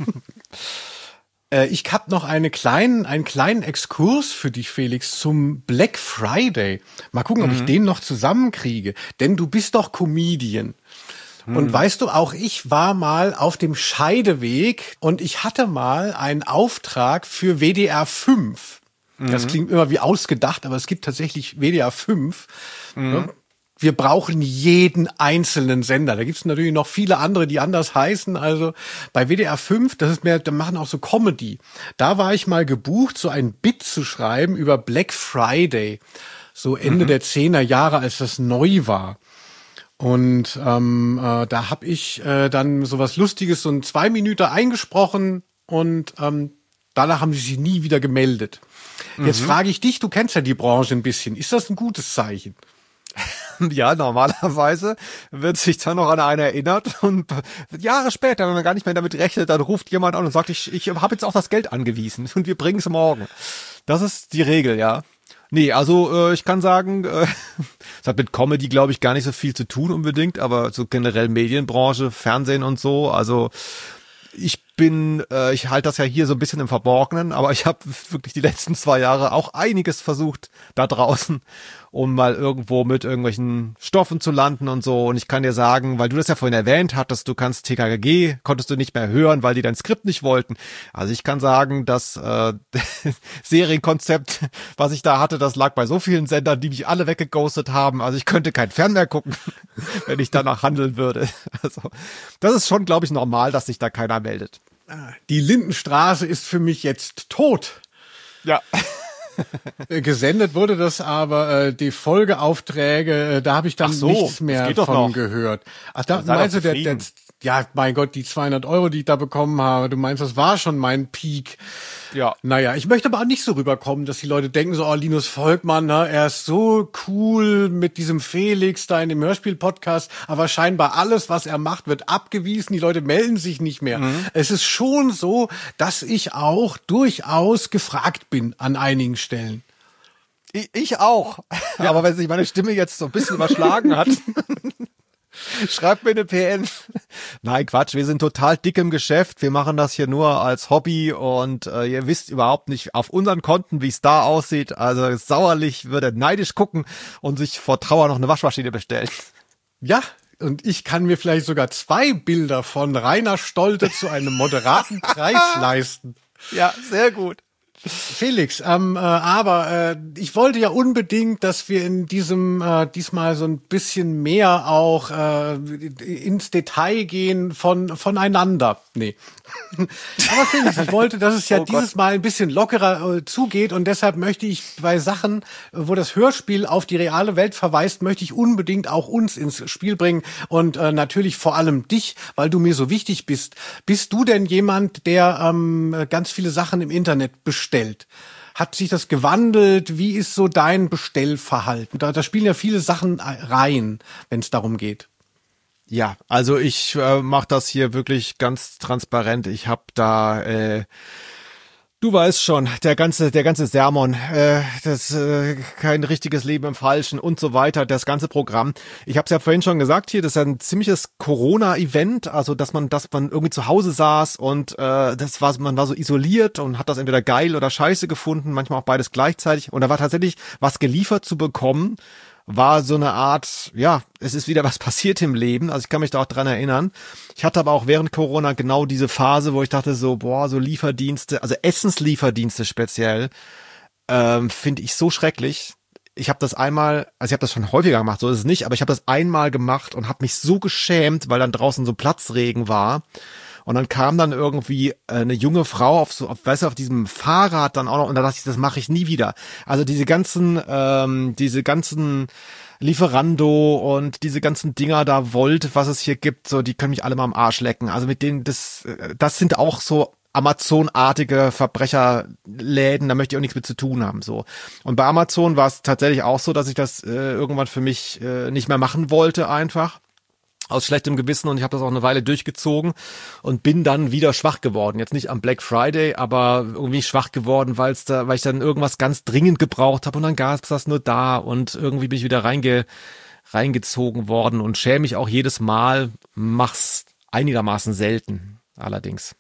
A: Ich habe noch einen kleinen Exkurs für dich, Felix, zum Black Friday. Mal gucken, ob ich den noch zusammenkriege. Denn du bist doch Comedian. Und weißt du, auch ich war mal auf dem Scheideweg und ich hatte mal einen Auftrag für WDR 5. Das klingt immer wie ausgedacht, aber es gibt tatsächlich WDR 5. Ne? Wir brauchen jeden einzelnen Sender. Da gibt es natürlich noch viele andere, die anders heißen. Also bei WDR 5, da machen auch so Comedy. Da war ich mal gebucht, so ein Bit zu schreiben über Black Friday. So Ende der 10er Jahre, als das neu war. Und da habe ich dann sowas Lustiges, so ein 2 Minuten eingesprochen und danach haben sie sich nie wieder gemeldet. Jetzt frage ich dich, du kennst ja die Branche ein bisschen. Ist das ein gutes Zeichen?
B: Ja, normalerweise wird sich dann noch an einen erinnert und Jahre später, wenn man gar nicht mehr damit rechnet, dann ruft jemand an und sagt, ich habe jetzt auch das Geld angewiesen und wir bringen es morgen. Das ist die Regel, ja. Nee, also ich kann sagen, es hat mit Comedy, glaube ich, gar nicht so viel zu tun unbedingt, aber so generell Medienbranche, Fernsehen und so, also ich halte das ja hier so ein bisschen im Verborgenen, aber ich habe wirklich die letzten 2 Jahre auch einiges versucht da draußen, um mal irgendwo mit irgendwelchen Stoffen zu landen und so. Und ich kann dir sagen, weil du das ja vorhin erwähnt hattest, du kannst TKKG, konntest du nicht mehr hören, weil die dein Skript nicht wollten. Also ich kann sagen, das Serienkonzept, was ich da hatte, das lag bei so vielen Sendern, die mich alle weggeghostet haben. Also ich könnte kein Fern mehr gucken, wenn ich danach handeln würde. Also das ist schon, glaube ich, normal, dass sich da keiner meldet.
A: Die Lindenstraße ist für mich jetzt tot.
B: Ja.
A: Gesendet wurde das aber, die Folgeaufträge, da habe ich dann nichts mehr von gehört. Ach, da meinst du, ja, mein Gott, die 200 €, die ich da bekommen habe, du meinst, das war schon mein Peak.
B: Ja.
A: Naja, ich möchte aber auch nicht so rüberkommen, dass die Leute denken so, oh, Linus Volkmann, ne, er ist so cool mit diesem Felix da in dem Hörspiel-Podcast, aber scheinbar alles, was er macht, wird abgewiesen, die Leute melden sich nicht mehr. Es ist schon so, dass ich auch durchaus gefragt bin an einigen Stellen.
B: Ich auch. Ja. Aber wenn sich meine Stimme jetzt so ein bisschen überschlagen hat, schreibt mir eine PN. Nein, Quatsch, wir sind total dick im Geschäft. Wir machen das hier nur als Hobby und ihr wisst überhaupt nicht auf unseren Konten, wie es da aussieht. Also Sauerlich würde neidisch gucken und sich vor Trauer noch eine Waschmaschine bestellen.
A: Ja, und ich kann mir vielleicht sogar 2 Bilder von Rainer Stolte zu einem moderaten Preis leisten.
B: Ja, sehr gut.
A: Felix, aber ich wollte ja unbedingt, dass wir in diesmal so ein bisschen mehr auch ins Detail gehen voneinander. Nee. Aber Felix, ich wollte, dass es ja dieses Mal ein bisschen lockerer zugeht und deshalb möchte ich bei Sachen, wo das Hörspiel auf die reale Welt verweist, möchte ich unbedingt auch uns ins Spiel bringen und natürlich vor allem dich, weil du mir so wichtig bist. Bist du denn jemand, der ganz viele Sachen im Internet bestellt? Hat sich das gewandelt? Wie ist so dein Bestellverhalten? Da spielen ja viele Sachen rein, wenn es darum geht.
B: Ja, also ich mache das hier wirklich ganz transparent. Ich habe da, du weißt schon, der ganze Sermon, kein richtiges Leben im Falschen und so weiter, das ganze Programm. Ich habe es ja vorhin schon gesagt hier, das ist ein ziemliches Corona-Event, also dass man irgendwie zu Hause saß und man war so isoliert und hat das entweder geil oder scheiße gefunden, manchmal auch beides gleichzeitig. Und da war tatsächlich was geliefert zu bekommen, war so eine Art, ja, es ist wieder was passiert im Leben, also ich kann mich da auch dran erinnern. Ich hatte aber auch während Corona genau diese Phase, wo ich dachte so, so Lieferdienste, also Essenslieferdienste speziell, finde ich so schrecklich. Ich habe das schon häufiger gemacht, so ist es nicht, aber ich habe das einmal gemacht und habe mich so geschämt, weil dann draußen so Platzregen war. Und dann kam dann irgendwie eine junge Frau auf diesem Fahrrad dann auch noch und da dachte ich, das mache ich nie wieder. Also diese ganzen Lieferando und diese ganzen Dinger da Volt, was es hier gibt, so die können mich alle mal am Arsch lecken. Also mit denen das sind auch so Amazon-artige Verbrecherläden, da möchte ich auch nichts mit zu tun haben, so. Und bei Amazon war es tatsächlich auch so, dass ich das irgendwann für mich nicht mehr machen wollte einfach. aus schlechtem Gewissen, und ich habe das auch eine Weile durchgezogen und bin dann wieder schwach geworden. Jetzt nicht am Black Friday, aber irgendwie schwach geworden, weil ich dann irgendwas ganz dringend gebraucht habe und dann gab es das nur da und irgendwie bin ich wieder reingezogen worden und schäme mich auch jedes Mal, mach's einigermaßen selten allerdings.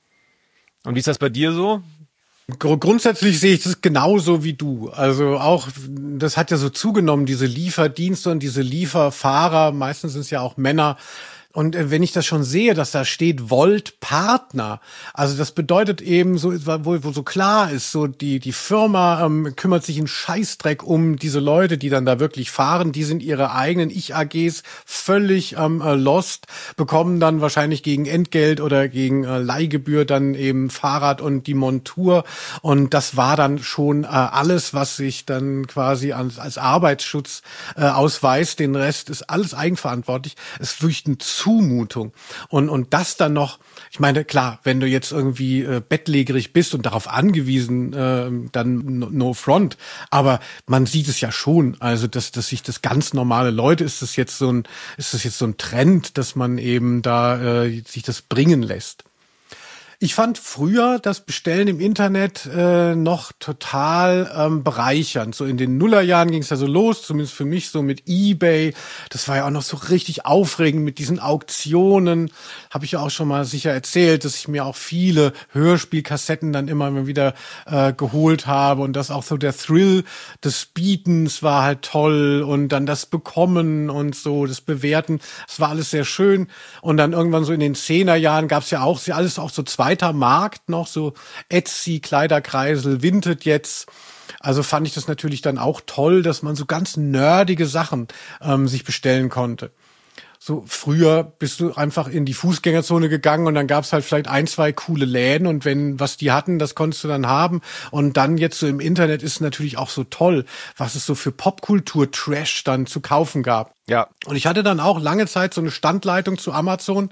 B: Und wie ist das bei dir so?
A: Grundsätzlich sehe ich das genauso wie du. Also auch, das hat ja so zugenommen, diese Lieferdienste und diese Lieferfahrer, meistens sind es ja auch Männer. Und wenn ich das schon sehe, dass da steht Volt Partner, also das bedeutet eben so, wo so klar ist, so die Firma kümmert sich einen Scheißdreck um diese Leute, die dann da wirklich fahren, die sind ihre eigenen Ich-AGs völlig lost, bekommen dann wahrscheinlich gegen Entgelt oder gegen Leihgebühr dann eben Fahrrad und die Montur, und das war dann schon alles, was sich dann quasi als Arbeitsschutz ausweist. Den Rest ist alles eigenverantwortlich. Es ist wirklich ein Zumutung. Und das dann noch, ich meine, klar, wenn du jetzt irgendwie bettlägerig bist und darauf angewiesen, dann no front, aber man sieht es ja schon, also dass sich das ganz normale Leute, ist das jetzt so ein Trend, dass man eben da sich das bringen lässt. Ich fand früher das Bestellen im Internet noch total bereichernd. So in den Nullerjahren ging es ja so los, zumindest für mich so mit eBay. Das war ja auch noch so richtig aufregend mit diesen Auktionen. Habe ich ja auch schon mal sicher erzählt, dass ich mir auch viele Hörspielkassetten dann immer mal wieder geholt habe, und das auch so der Thrill des Bietens war halt toll, und dann das Bekommen und so, das Bewerten, das war alles sehr schön. Und dann irgendwann so in den 10er-Jahren gab es ja auch alles auch so zweiter Markt noch, so Etsy, Kleiderkreisel, Vinted jetzt. Also fand ich das natürlich dann auch toll, dass man so ganz nerdige Sachen sich bestellen konnte. So früher bist du einfach in die Fußgängerzone gegangen und dann gab's halt vielleicht 1, 2 coole Läden, und wenn was die hatten, das konntest du dann haben. Und dann jetzt so im Internet ist natürlich auch so toll, was es so für Popkultur-Trash dann zu kaufen gab.
B: Ja.
A: Und ich hatte dann auch lange Zeit so eine Standleitung zu Amazon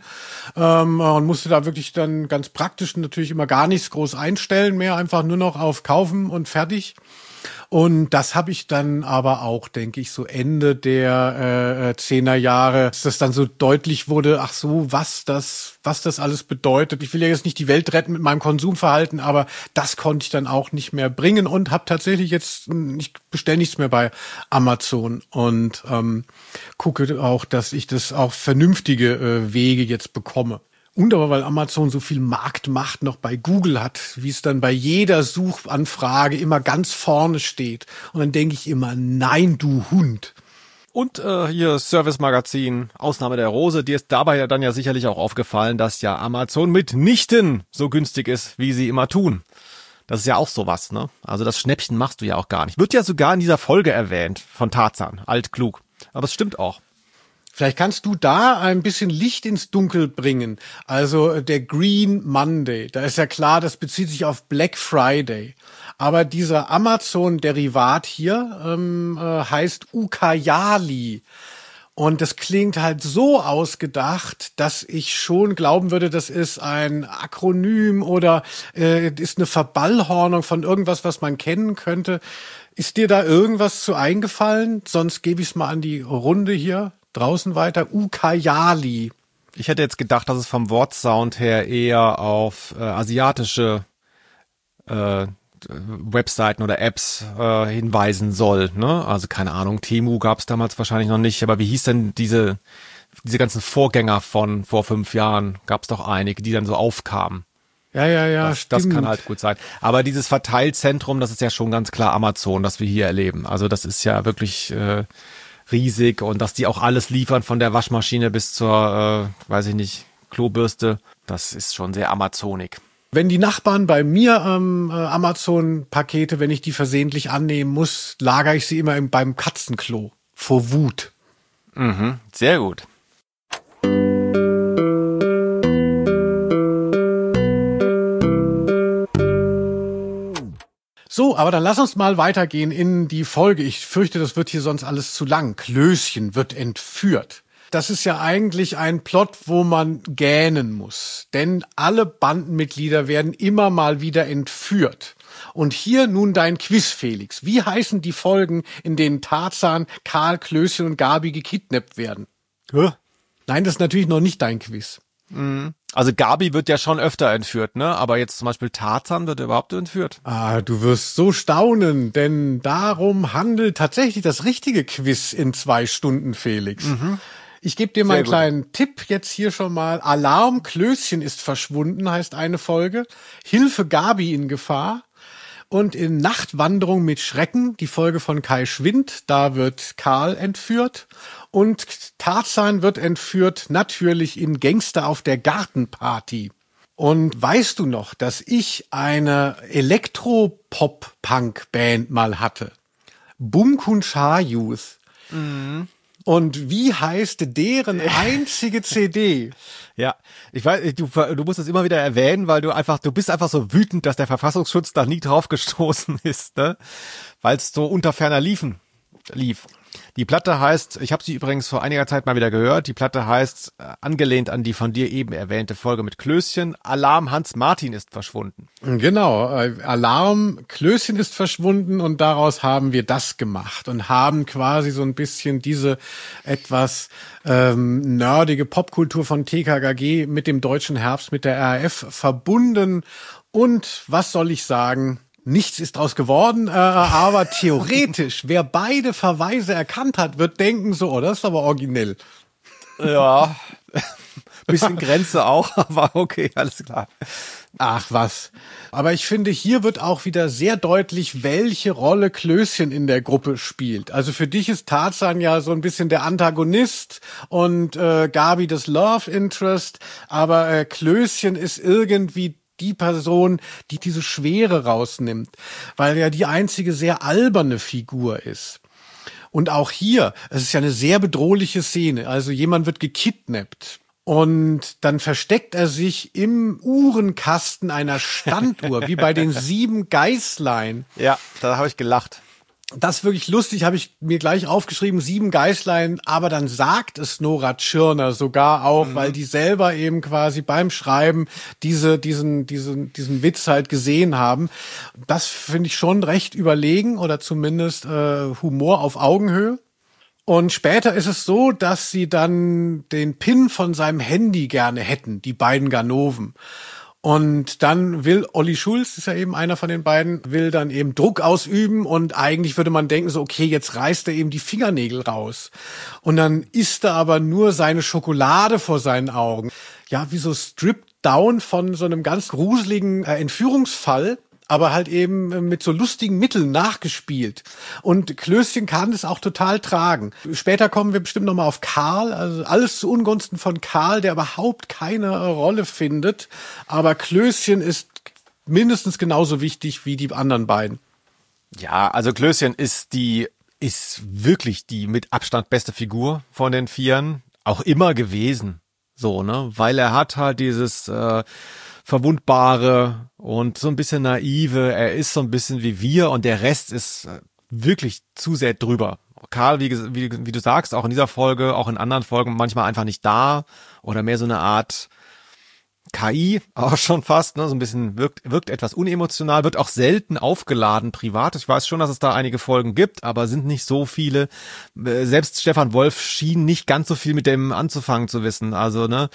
A: und musste da wirklich dann ganz praktisch natürlich immer gar nichts groß einstellen mehr, einfach nur noch auf Kaufen und fertig. Und das habe ich dann aber auch, denke ich, so Ende der 10er Jahre, dass das dann so deutlich wurde, ach so, was das alles bedeutet. Ich will ja jetzt nicht die Welt retten mit meinem Konsumverhalten, aber das konnte ich dann auch nicht mehr bringen und habe tatsächlich jetzt, ich bestelle nichts mehr bei Amazon und gucke auch, dass ich das auf vernünftige Wege jetzt bekomme. Und aber weil Amazon so viel Marktmacht noch bei Google hat, wie es dann bei jeder Suchanfrage immer ganz vorne steht. Und dann denke ich immer, nein, du Hund.
B: Und hier Service-Magazin, Ausnahme der Rose, dir ist dabei ja dann ja sicherlich auch aufgefallen, dass ja Amazon mitnichten so günstig ist, wie sie immer tun. Das ist ja auch sowas, ne? Also das Schnäppchen machst du ja auch gar nicht. Wird ja sogar in dieser Folge erwähnt von Tarzan, altklug. Aber es stimmt auch.
A: Vielleicht kannst du da ein bisschen Licht ins Dunkel bringen. Also der Green Monday, da ist ja klar, das bezieht sich auf Black Friday. Aber dieser Amazon-Derivat hier heißt Ucayali. Und das klingt halt so ausgedacht, dass ich schon glauben würde, das ist ein Akronym oder ist eine Verballhornung von irgendwas, was man kennen könnte. Ist dir da irgendwas zu eingefallen? Sonst gebe ich es mal an die Runde hier draußen weiter. Ucayali.
B: Ich hätte jetzt gedacht, dass es vom Wortsound her eher auf asiatische Webseiten oder Apps hinweisen soll, ne? Also keine Ahnung, Temu gab es damals wahrscheinlich noch nicht, aber wie hieß denn diese ganzen Vorgänger von vor 5 Jahren? Gab es doch einige, die dann so aufkamen.
A: Ja,
B: das kann halt gut sein. Aber dieses Verteilzentrum, das ist ja schon ganz klar Amazon, das wir hier erleben. Also das ist ja wirklich riesig, und dass die auch alles liefern, von der Waschmaschine bis zur, weiß ich nicht, Klobürste, das ist schon sehr amazonig.
A: Wenn die Nachbarn bei mir Amazon-Pakete, wenn ich die versehentlich annehmen muss, lagere ich sie immer beim Katzenklo vor Wut.
B: Mhm, sehr gut.
A: So, aber dann lass uns mal weitergehen in die Folge. Ich fürchte, das wird hier sonst alles zu lang. Klößchen wird entführt. Das ist ja eigentlich ein Plot, wo man gähnen muss. Denn alle Bandenmitglieder werden immer mal wieder entführt. Und hier nun dein Quiz, Felix. Wie heißen die Folgen, in denen Tarzan, Karl, Klößchen und Gabi gekidnappt werden? Nein, das ist natürlich noch nicht dein Quiz.
B: Also Gabi wird ja schon öfter entführt, ne? Aber jetzt zum Beispiel Tarzan wird überhaupt entführt.
A: Ah, du wirst so staunen, denn darum handelt tatsächlich das richtige Quiz in 2 Stunden, Felix. Ich gebe dir mal einen kleinen Tipp jetzt hier schon mal. Alarm, Klößchen ist verschwunden, heißt eine Folge. Hilfe, Gabi in Gefahr. Und in Nachtwanderung mit Schrecken, die Folge von Kai Schwind, da wird Karl entführt. Und Tarzan wird entführt, natürlich in Gangster auf der Gartenparty. Und weißt du noch, dass ich eine Elektro-Pop-Punk-Band mal hatte? Bunkun Cha Youth. Und wie heißt deren einzige CD?
B: Ja, ich weiß, du musst es immer wieder erwähnen, weil du bist einfach so wütend, dass der Verfassungsschutz da nie drauf gestoßen ist, ne? Weil es so unter ferner lief. Die Platte heißt, ich habe sie übrigens vor einiger Zeit mal wieder gehört, die Platte heißt, angelehnt an die von dir eben erwähnte Folge mit Klößchen, Alarm, Hans Martin ist verschwunden.
A: Genau, Alarm, Klößchen ist verschwunden und daraus haben wir das gemacht und haben quasi so ein bisschen diese etwas nerdige Popkultur von TKKG mit dem deutschen Herbst, mit der RAF verbunden und was soll ich sagen? Nichts ist draus geworden, aber theoretisch, wer beide Verweise erkannt hat, wird denken so, oh, das ist aber originell.
B: Ja, bisschen Grenze auch, aber okay, alles klar.
A: Ach was. Aber ich finde, hier wird auch wieder sehr deutlich, welche Rolle Klößchen in der Gruppe spielt. Also für dich ist Tarzan ja so ein bisschen der Antagonist und Gabi das Love Interest, aber Klößchen ist irgendwie die Person, die diese Schwere rausnimmt, weil er die einzige sehr alberne Figur ist. Und auch hier, es ist ja eine sehr bedrohliche Szene, also jemand wird gekidnappt und dann versteckt er sich im Uhrenkasten einer Standuhr, wie bei den 7 Geißlein.
B: Ja, da habe ich gelacht.
A: Das ist wirklich lustig, habe ich mir gleich aufgeschrieben, 7 Geißlein, aber dann sagt es Nora Tschirner sogar auch, weil die selber eben quasi beim Schreiben diesen Witz halt gesehen haben. Das finde ich schon recht überlegen oder zumindest Humor auf Augenhöhe. Und später ist es so, dass sie dann den PIN von seinem Handy gerne hätten, die beiden Ganoven. Und dann will Olli Schulz, ist ja eben einer von den beiden, will dann eben Druck ausüben und eigentlich würde man denken so, okay, jetzt reißt er eben die Fingernägel raus. Und dann isst er aber nur seine Schokolade vor seinen Augen. Ja, wie so stripped down von so einem ganz gruseligen Entführungsfall, aber halt eben mit so lustigen Mitteln nachgespielt. Und Klößchen kann es auch total tragen. Später kommen wir bestimmt nochmal auf Karl, also alles zu Ungunsten von Karl, der überhaupt keine Rolle findet. Aber Klößchen ist mindestens genauso wichtig wie die anderen beiden.
B: Ja, also Klößchen ist wirklich die mit Abstand beste Figur von den Vieren. Auch immer gewesen. So, ne? Weil er hat halt dieses Verwundbare und so ein bisschen naive. Er ist so ein bisschen wie wir und der Rest ist wirklich zu sehr drüber. Karl, wie du sagst, auch in dieser Folge, auch in anderen Folgen manchmal einfach nicht da oder mehr so eine Art KI, auch schon fast, ne, so ein bisschen wirkt etwas unemotional, wird auch selten aufgeladen privat. Ich weiß schon, dass es da einige Folgen gibt, aber sind nicht so viele. Selbst Stefan Wolf schien nicht ganz so viel mit dem anzufangen zu wissen. Also, ne,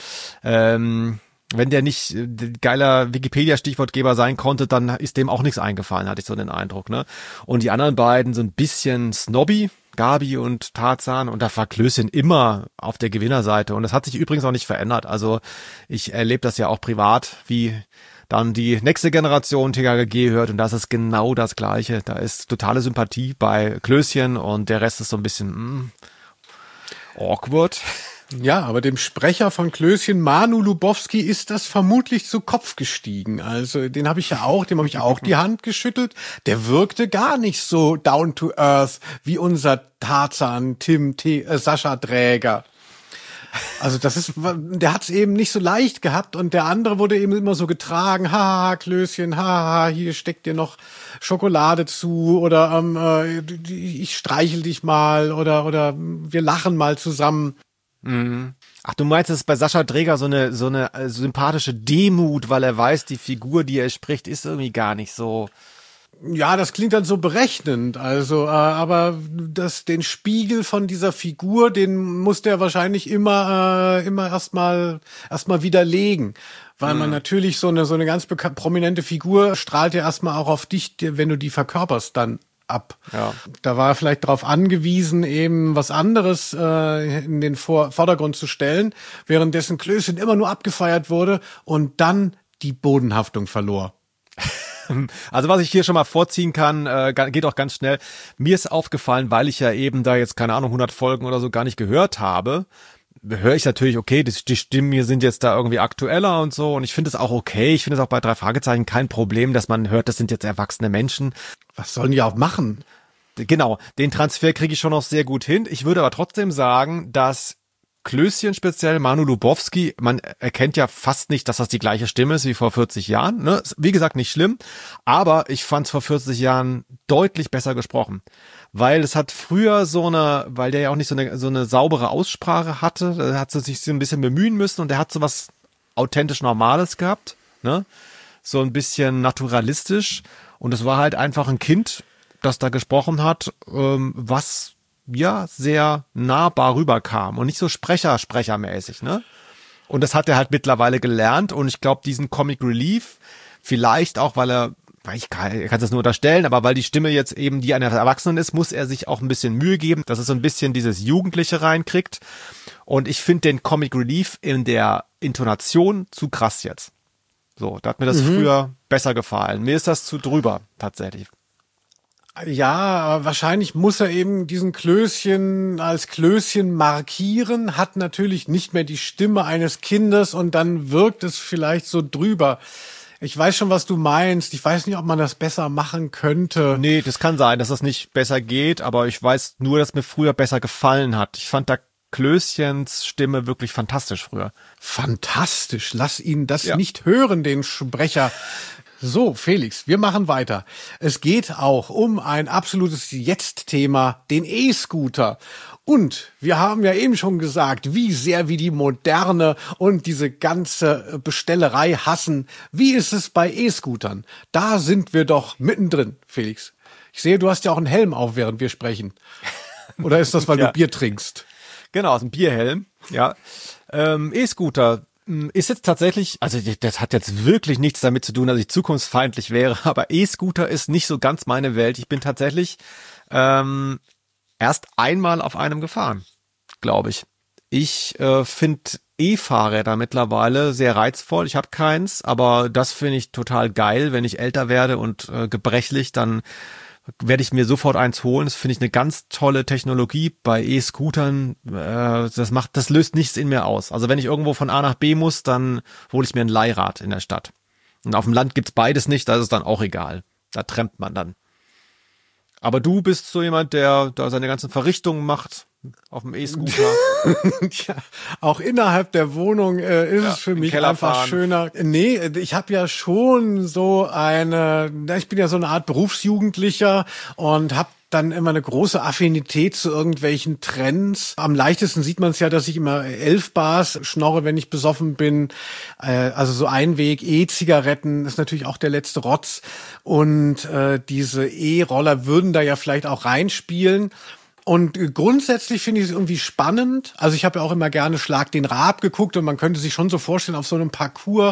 B: wenn der nicht geiler Wikipedia-Stichwortgeber sein konnte, dann ist dem auch nichts eingefallen, hatte ich so den Eindruck, ne? Und die anderen beiden so ein bisschen snobby, Gabi und Tarzan, und da war Klößchen immer auf der Gewinnerseite. Und das hat sich übrigens auch nicht verändert. Also ich erlebe das ja auch privat, wie dann die nächste Generation TKKG hört, und das ist genau das Gleiche. Da ist totale Sympathie bei Klößchen und der Rest ist so ein bisschen awkward.
A: Ja, aber dem Sprecher von Klößchen, Manu Lubowski, ist das vermutlich zu Kopf gestiegen. Also dem habe ich auch die Hand geschüttelt. Der wirkte gar nicht so down to earth wie unser Tarzan, Sascha Dräger. Also der hat's eben nicht so leicht gehabt und der andere wurde eben immer so getragen. Haha, Klößchen, haha, hier steckt dir noch Schokolade zu oder ich streichel dich mal oder wir lachen mal zusammen.
B: Ach, du meinst, es ist bei Sascha Dräger so eine sympathische Demut, weil er weiß, die Figur, die er spricht, ist irgendwie gar nicht so.
A: Ja, das klingt dann so berechnend, also, aber den Spiegel von dieser Figur, den muss der wahrscheinlich immer erstmal widerlegen. Weil man natürlich so eine ganz prominente Figur strahlt ja erstmal auch auf dich, wenn du die verkörperst, dann ab. Ja. Da war er vielleicht darauf angewiesen, eben was anderes in den Vordergrund zu stellen, währenddessen Klößchen immer nur abgefeiert wurde und dann die Bodenhaftung verlor.
B: Also was ich hier schon mal vorziehen kann, geht auch ganz schnell. Mir ist aufgefallen, weil ich ja eben da jetzt, keine Ahnung, 100 Folgen oder so gar nicht gehört habe, höre ich natürlich, okay, die Stimmen hier sind jetzt da irgendwie aktueller und so. Und ich finde es auch okay. Ich finde es auch bei 3 Fragezeichen kein Problem, dass man hört, das sind jetzt erwachsene Menschen.
A: Was sollen die auch machen?
B: Genau, den Transfer kriege ich schon noch sehr gut hin. Ich würde aber trotzdem sagen, dass Klößchen speziell, Manu Lubowski, man erkennt ja fast nicht, dass das die gleiche Stimme ist wie vor 40 Jahren. Ne? Wie gesagt, nicht schlimm, aber ich fand es vor 40 Jahren deutlich besser gesprochen. Weil es hat früher weil der ja auch nicht so eine saubere Aussprache hatte, da hat sie sich so ein bisschen bemühen müssen und der hat so was authentisch Normales gehabt, ne? So ein bisschen naturalistisch und es war halt einfach ein Kind, das da gesprochen hat, was ja sehr nahbar rüberkam und nicht so sprechermäßig, ne? Und das hat er halt mittlerweile gelernt und ich glaube, diesen Comic Relief, vielleicht auch, weil ich kann es nur unterstellen, aber weil die Stimme jetzt eben die eines Erwachsenen ist, muss er sich auch ein bisschen Mühe geben, dass er so ein bisschen dieses Jugendliche reinkriegt. Und ich finde den Comic Relief in der Intonation zu krass jetzt. So, da hat mir das früher besser gefallen. Mir ist das zu drüber, tatsächlich.
A: Ja, aber wahrscheinlich muss er eben diesen Klößchen als Klößchen markieren, hat natürlich nicht mehr die Stimme eines Kindes und dann wirkt es vielleicht so drüber. Ich weiß schon, was du meinst. Ich weiß nicht, ob man das besser machen könnte.
B: Nee, das kann sein, dass das nicht besser geht, aber ich weiß nur, dass mir früher besser gefallen hat. Ich fand da Klößchens Stimme wirklich fantastisch früher.
A: Fantastisch. Lass ihn das nicht hören, den Sprecher. So, Felix, wir machen weiter. Es geht auch um ein absolutes Jetzt-Thema, den E-Scooter. Und wir haben ja eben schon gesagt, wie sehr wir die Moderne und diese ganze Bestellerei hassen. Wie ist es bei E-Scootern? Da sind wir doch mittendrin, Felix. Ich sehe, du hast ja auch einen Helm auf, während wir sprechen. Oder ist das, weil du Bier trinkst?
B: Genau, aus dem Bierhelm, ja. E-Scooter ist jetzt tatsächlich, also das hat jetzt wirklich nichts damit zu tun, dass ich zukunftsfeindlich wäre, aber E-Scooter ist nicht so ganz meine Welt. Ich bin tatsächlich erst einmal auf einem gefahren, glaube ich. Ich finde E-Fahrräder mittlerweile sehr reizvoll. Ich habe keins, aber das finde ich total geil. Wenn ich älter werde und gebrechlich, dann werde ich mir sofort eins holen. Das finde ich eine ganz tolle Technologie bei E-Scootern. Das löst nichts in mir aus. Also wenn ich irgendwo von A nach B muss, dann hole ich mir ein Leihrad in der Stadt. Und auf dem Land gibt's beides nicht, da ist es dann auch egal. Da trampt man dann. Aber du bist so jemand, der da seine ganzen Verrichtungen macht auf dem E-Scooter.
A: Tja, auch innerhalb der Wohnung ist es für mich einfach schöner. Nee, ich habe ja schon ich bin ja so eine Art Berufsjugendlicher und habe dann immer eine große Affinität zu irgendwelchen Trends. Am leichtesten sieht man es ja, dass ich immer 11 Bars schnorre, wenn ich besoffen bin. Also so Einweg, E-Zigaretten ist natürlich auch der letzte Rotz. Und diese E-Roller würden da ja vielleicht auch reinspielen. Und grundsätzlich finde ich es irgendwie spannend. Also ich habe ja auch immer gerne Schlag den Raab geguckt und man könnte sich schon so vorstellen, auf so einem Parcours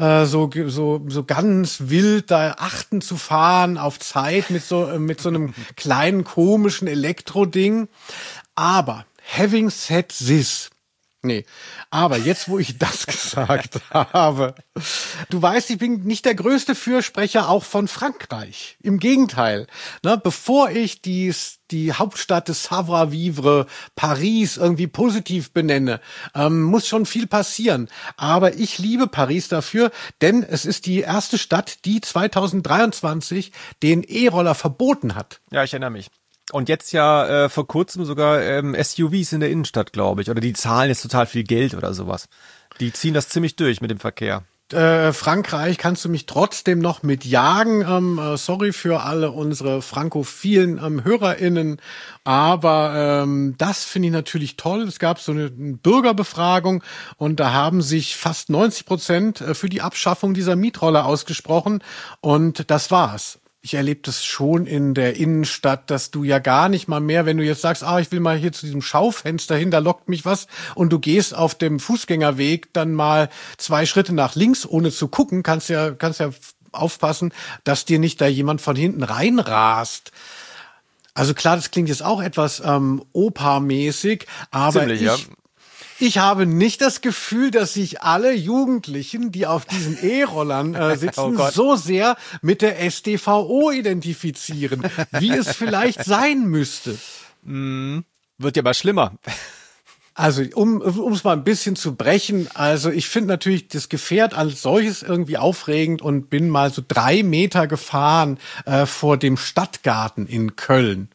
A: so ganz wild da achten zu fahren auf Zeit mit so einem kleinen komischen Elektroding. Aber having said this, aber jetzt, wo ich das gesagt habe, du weißt, ich bin nicht der größte Fürsprecher auch von Frankreich. Im Gegenteil, bevor ich die Hauptstadt des Savoir-vivre, Paris, irgendwie positiv benenne, muss schon viel passieren. Aber ich liebe Paris dafür, denn es ist die erste Stadt, die 2023 den E-Roller verboten hat.
B: Ja, ich erinnere mich. Und jetzt ja vor kurzem sogar SUVs in der Innenstadt, glaube ich. Oder die zahlen jetzt total viel Geld oder sowas. Die ziehen das ziemlich durch mit dem Verkehr.
A: Frankreich kannst du mich trotzdem noch mit jagen. Sorry für alle unsere frankophilen HörerInnen. Aber das finde ich natürlich toll. Es gab so eine Bürgerbefragung und da haben sich fast 90% für die Abschaffung dieser Mietroller ausgesprochen. Und das war's. ich erlebe das schon in der Innenstadt, dass du ja gar nicht mal mehr, wenn du jetzt sagst, ich will mal hier zu diesem Schaufenster hin, da lockt mich was, und du gehst auf dem Fußgängerweg dann mal 2 Schritte nach links, ohne zu gucken, kannst ja aufpassen, dass dir nicht da jemand von hinten reinrast. Also klar, das klingt jetzt auch etwas Opa-mäßig, aber
B: Ziemlich,
A: ich habe nicht das Gefühl, dass sich alle Jugendlichen, die auf diesen E-Rollern sitzen, so sehr mit der StVO identifizieren, wie es vielleicht sein müsste.
B: Wird ja mal schlimmer.
A: Also um es mal ein bisschen zu brechen, also ich finde natürlich das Gefährt als solches irgendwie aufregend und bin mal so 3 Meter gefahren vor dem Stadtgarten in Köln.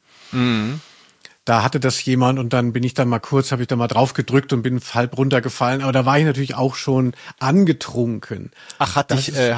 A: Da hatte das jemand und dann habe ich da mal drauf gedrückt und bin halb runtergefallen. Aber da war ich natürlich auch schon angetrunken.
B: Ach, hat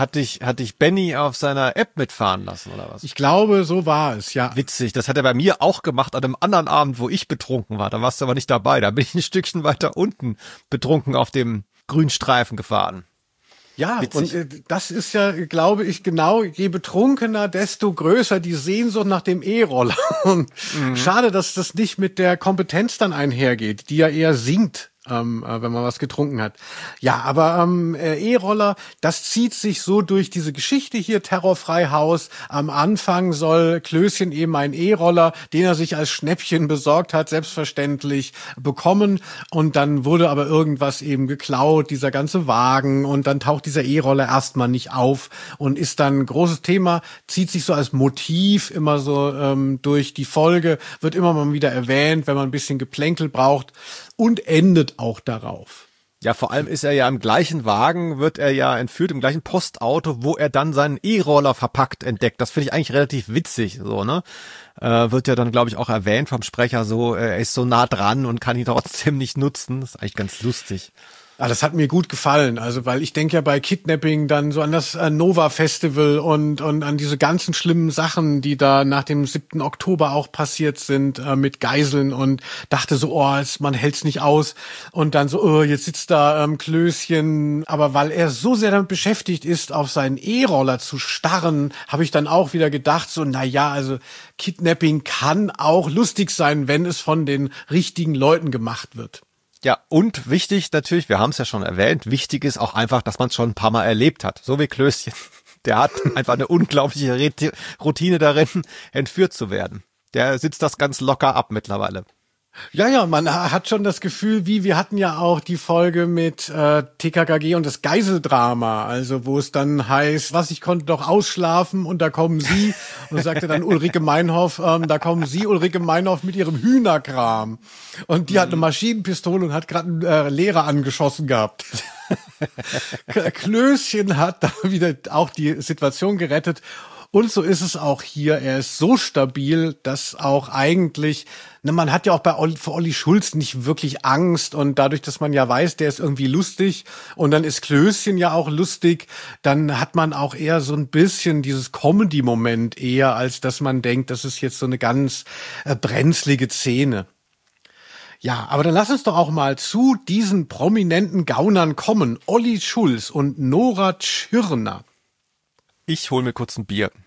B: dich Benny auf seiner App mitfahren lassen, oder was?
A: Ich glaube, so war es, ja.
B: Witzig, das hat er bei mir auch gemacht an einem anderen Abend, wo ich betrunken war. Da warst du aber nicht dabei. Da bin ich ein Stückchen weiter unten betrunken auf dem Grünstreifen gefahren.
A: Ja,
B: witzig.
A: Und das ist ja, glaube ich, genau, je betrunkener, desto größer die Sehnsucht nach dem E-Roller. Und schade, dass das nicht mit der Kompetenz dann einhergeht, die ja eher sinkt, wenn man was getrunken hat. Ja, aber E-Roller, das zieht sich so durch diese Geschichte hier, Terrorfreihaus. Am Anfang soll Klößchen eben einen E-Roller, den er sich als Schnäppchen besorgt hat, selbstverständlich bekommen. Und dann wurde aber irgendwas eben geklaut, dieser ganze Wagen. Und dann taucht dieser E-Roller erstmal nicht auf und ist dann ein großes Thema, zieht sich so als Motiv immer so durch die Folge, wird immer mal wieder erwähnt, wenn man ein bisschen Geplänkel braucht. Und endet auch darauf.
B: Ja, vor allem ist er ja im gleichen Wagen, wird er ja entführt, im gleichen Postauto, wo er dann seinen E-Roller verpackt entdeckt. Das finde ich eigentlich relativ witzig, so, ne? Wird ja dann, glaube ich, auch erwähnt vom Sprecher so, er ist so nah dran und kann ihn trotzdem nicht nutzen. Das ist eigentlich ganz lustig.
A: Das hat mir gut gefallen, also weil ich denke ja bei Kidnapping dann so an das Nova Festival und an diese ganzen schlimmen Sachen, die da nach dem 7. Oktober auch passiert sind mit Geiseln, und dachte so, man hält's nicht aus, und dann so, jetzt sitzt da Klößchen, aber weil er so sehr damit beschäftigt ist, auf seinen E-Roller zu starren, habe ich dann auch wieder gedacht, so, also Kidnapping kann auch lustig sein, wenn es von den richtigen Leuten gemacht wird.
B: Ja, und wichtig natürlich, wir haben es ja schon erwähnt, wichtig ist auch einfach, dass man es schon ein paar Mal erlebt hat. So wie Klößchen. Der hat einfach eine unglaubliche Routine darin, entführt zu werden. Der sitzt das ganz locker ab mittlerweile.
A: Ja, man hat schon das Gefühl, wir hatten ja auch die Folge mit TKKG und das Geiseldrama, also wo es dann heißt, ich konnte doch ausschlafen und da kommen Sie, und sagte dann Ulrike Meinhoff, da kommen Sie, Ulrike Meinhoff, mit Ihrem Hühnerkram. Und die hat eine Maschinenpistole und hat gerade einen Lehrer angeschossen gehabt. Klößchen hat da wieder auch die Situation gerettet. Und so ist es auch hier. Er ist so stabil, dass auch eigentlich, man hat ja auch für Olli Schulz nicht wirklich Angst, und dadurch, dass man ja weiß, der ist irgendwie lustig und dann ist Klößchen ja auch lustig, dann hat man auch eher so ein bisschen dieses Comedy-Moment eher, als dass man denkt, das ist jetzt so eine ganz brenzlige Szene. Ja, aber dann lass uns doch auch mal zu diesen prominenten Gaunern kommen. Olli Schulz und Nora Tschirner.
B: Ich hol mir kurz ein Bier.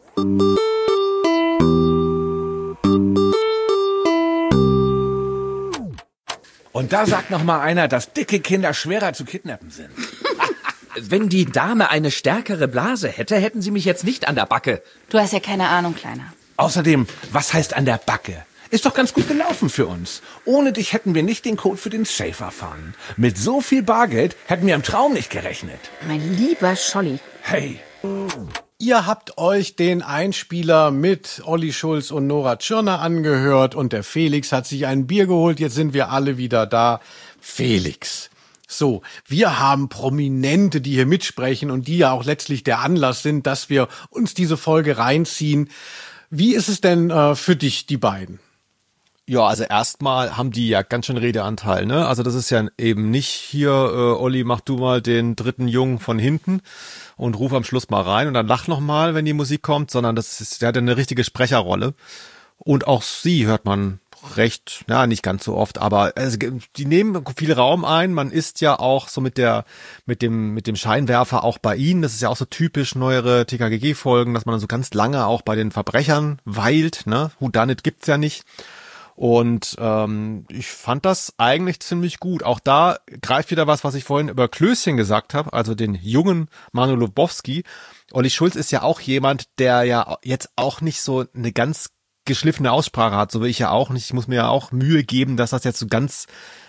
E: Und da sagt noch mal einer, dass dicke Kinder schwerer zu kidnappen sind.
F: Wenn die Dame eine stärkere Blase hätte, hätten sie mich jetzt nicht an der Backe.
C: Du hast ja keine Ahnung, Kleiner.
E: Außerdem, was heißt an der Backe? Ist doch ganz gut gelaufen für uns. Ohne dich hätten wir nicht den Code für den Safe erfahren. Mit so viel Bargeld hätten wir im Traum nicht gerechnet.
C: Mein lieber Scholli.
E: Hey.
A: Ihr habt euch den Einspieler mit Olli Schulz und Nora Tschirner angehört und der Felix hat sich ein Bier geholt. Jetzt sind wir alle wieder da. Felix. So, wir haben Prominente, die hier mitsprechen und die ja auch letztlich der Anlass sind, dass wir uns diese Folge reinziehen. Wie ist es denn für dich, die beiden?
B: Ja, also erstmal haben die ja ganz schön Redeanteil, ne? Also das ist ja eben nicht hier, Olli, mach du mal den dritten Jungen von hinten und ruf am Schluss mal rein und dann lach noch mal, wenn die Musik kommt, sondern der hat eine richtige Sprecherrolle. Und auch sie hört man recht, nicht ganz so oft, aber die nehmen viel Raum ein. Man ist ja auch so mit dem Scheinwerfer auch bei ihnen. Das ist ja auch so typisch neuere TKKG-Folgen, dass man dann so ganz lange auch bei den Verbrechern weilt, ne? Whodunit gibt's ja nicht. Und ich fand das eigentlich ziemlich gut. Auch da greift wieder was ich vorhin über Klößchen gesagt habe, also den jungen Manu Lubowski. Olli Schulz ist ja auch jemand, der ja jetzt auch nicht so eine ganz geschliffene Aussprache hat, so wie ich ja auch nicht. Ich muss mir ja auch Mühe geben, dass das jetzt so ganz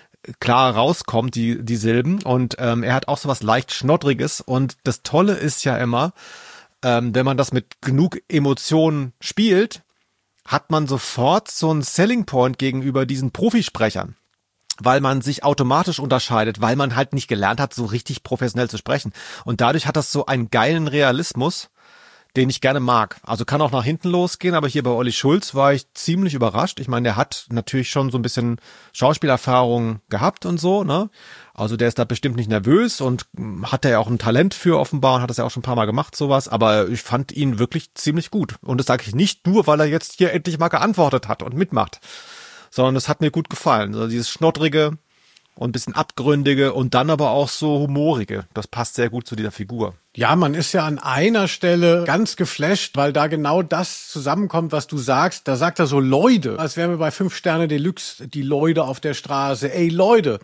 B: klar rauskommt, die Silben. Und er hat auch so was leicht Schnoddriges. Und das Tolle ist ja immer, wenn man das mit genug Emotionen spielt, hat man sofort so einen Selling Point gegenüber diesen Profisprechern, weil man sich automatisch unterscheidet, weil man halt nicht gelernt hat, so richtig professionell zu sprechen. Und dadurch hat das so einen geilen Realismus, den ich gerne mag. Also kann auch nach hinten losgehen, aber hier bei Olli Schulz war ich ziemlich überrascht. Ich meine, der hat natürlich schon so ein bisschen Schauspielerfahrung gehabt und so, ne? Also der ist da bestimmt nicht nervös und hat ja auch ein Talent für offenbar und hat das ja auch schon ein paar Mal gemacht, sowas. Aber ich fand ihn wirklich ziemlich gut. Und das sage ich nicht nur, weil er jetzt hier endlich mal geantwortet hat und mitmacht, sondern es hat mir gut gefallen. Also dieses Schnoddrige und ein bisschen Abgründige und dann aber auch so Humorige. Das passt sehr gut zu dieser Figur.
A: Ja, man ist ja an einer Stelle ganz geflasht, weil da genau das zusammenkommt, was du sagst. Da sagt er so Leute, als wären wir bei 5 Sterne Deluxe, die Leute auf der Straße. Ey, Leute.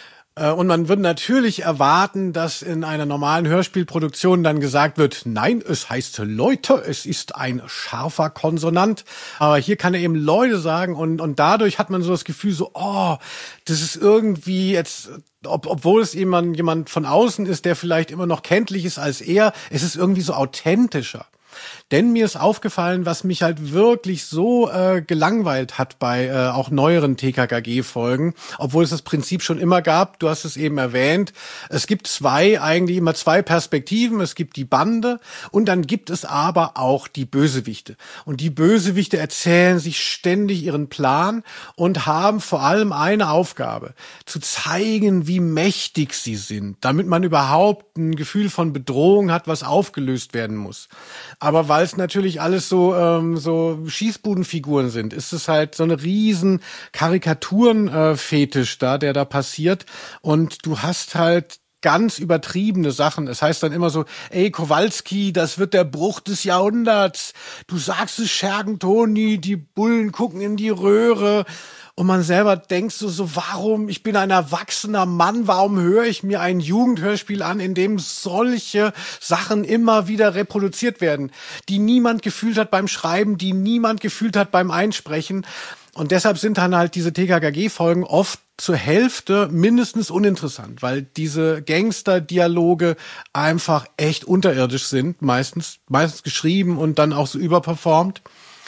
A: Und man würde natürlich erwarten, dass in einer normalen Hörspielproduktion dann gesagt wird, nein, es heißt Leute, es ist ein scharfer Konsonant. Aber hier kann er eben Leute sagen und dadurch hat man so das Gefühl so, das ist irgendwie jetzt, obwohl es jemand von außen ist, der vielleicht immer noch kenntlich ist als er, es ist irgendwie so authentischer. Denn mir ist aufgefallen, was mich halt wirklich so gelangweilt hat bei auch neueren TKKG-Folgen, obwohl es das Prinzip schon immer gab. Du hast es eben erwähnt. Es gibt eigentlich immer zwei Perspektiven. Es gibt die Bande und dann gibt es aber auch die Bösewichte. Und die Bösewichte erzählen sich ständig ihren Plan und haben vor allem eine Aufgabe, zu zeigen, wie mächtig sie sind, damit man überhaupt ein Gefühl von Bedrohung hat, was aufgelöst werden muss. Aber weil es natürlich alles so Schießbudenfiguren sind, ist es halt so eine riesen Karikaturen-Fetisch der da passiert. Und du hast halt ganz übertriebene Sachen. Es heißt dann immer so, ey Kowalski, das wird der Bruch des Jahrhunderts. Du sagst es, Schergen Toni, die Bullen gucken in die Röhre. Und man selber denkt so, warum? Ich bin ein erwachsener Mann, warum höre ich mir ein Jugendhörspiel an, in dem solche Sachen immer wieder reproduziert werden, die niemand gefühlt hat beim Schreiben, die niemand gefühlt hat beim Einsprechen. Und deshalb sind dann halt diese TKKG-Folgen oft zur Hälfte mindestens uninteressant, weil diese Gangster-Dialoge einfach echt unterirdisch sind, meistens geschrieben und dann auch so überperformt.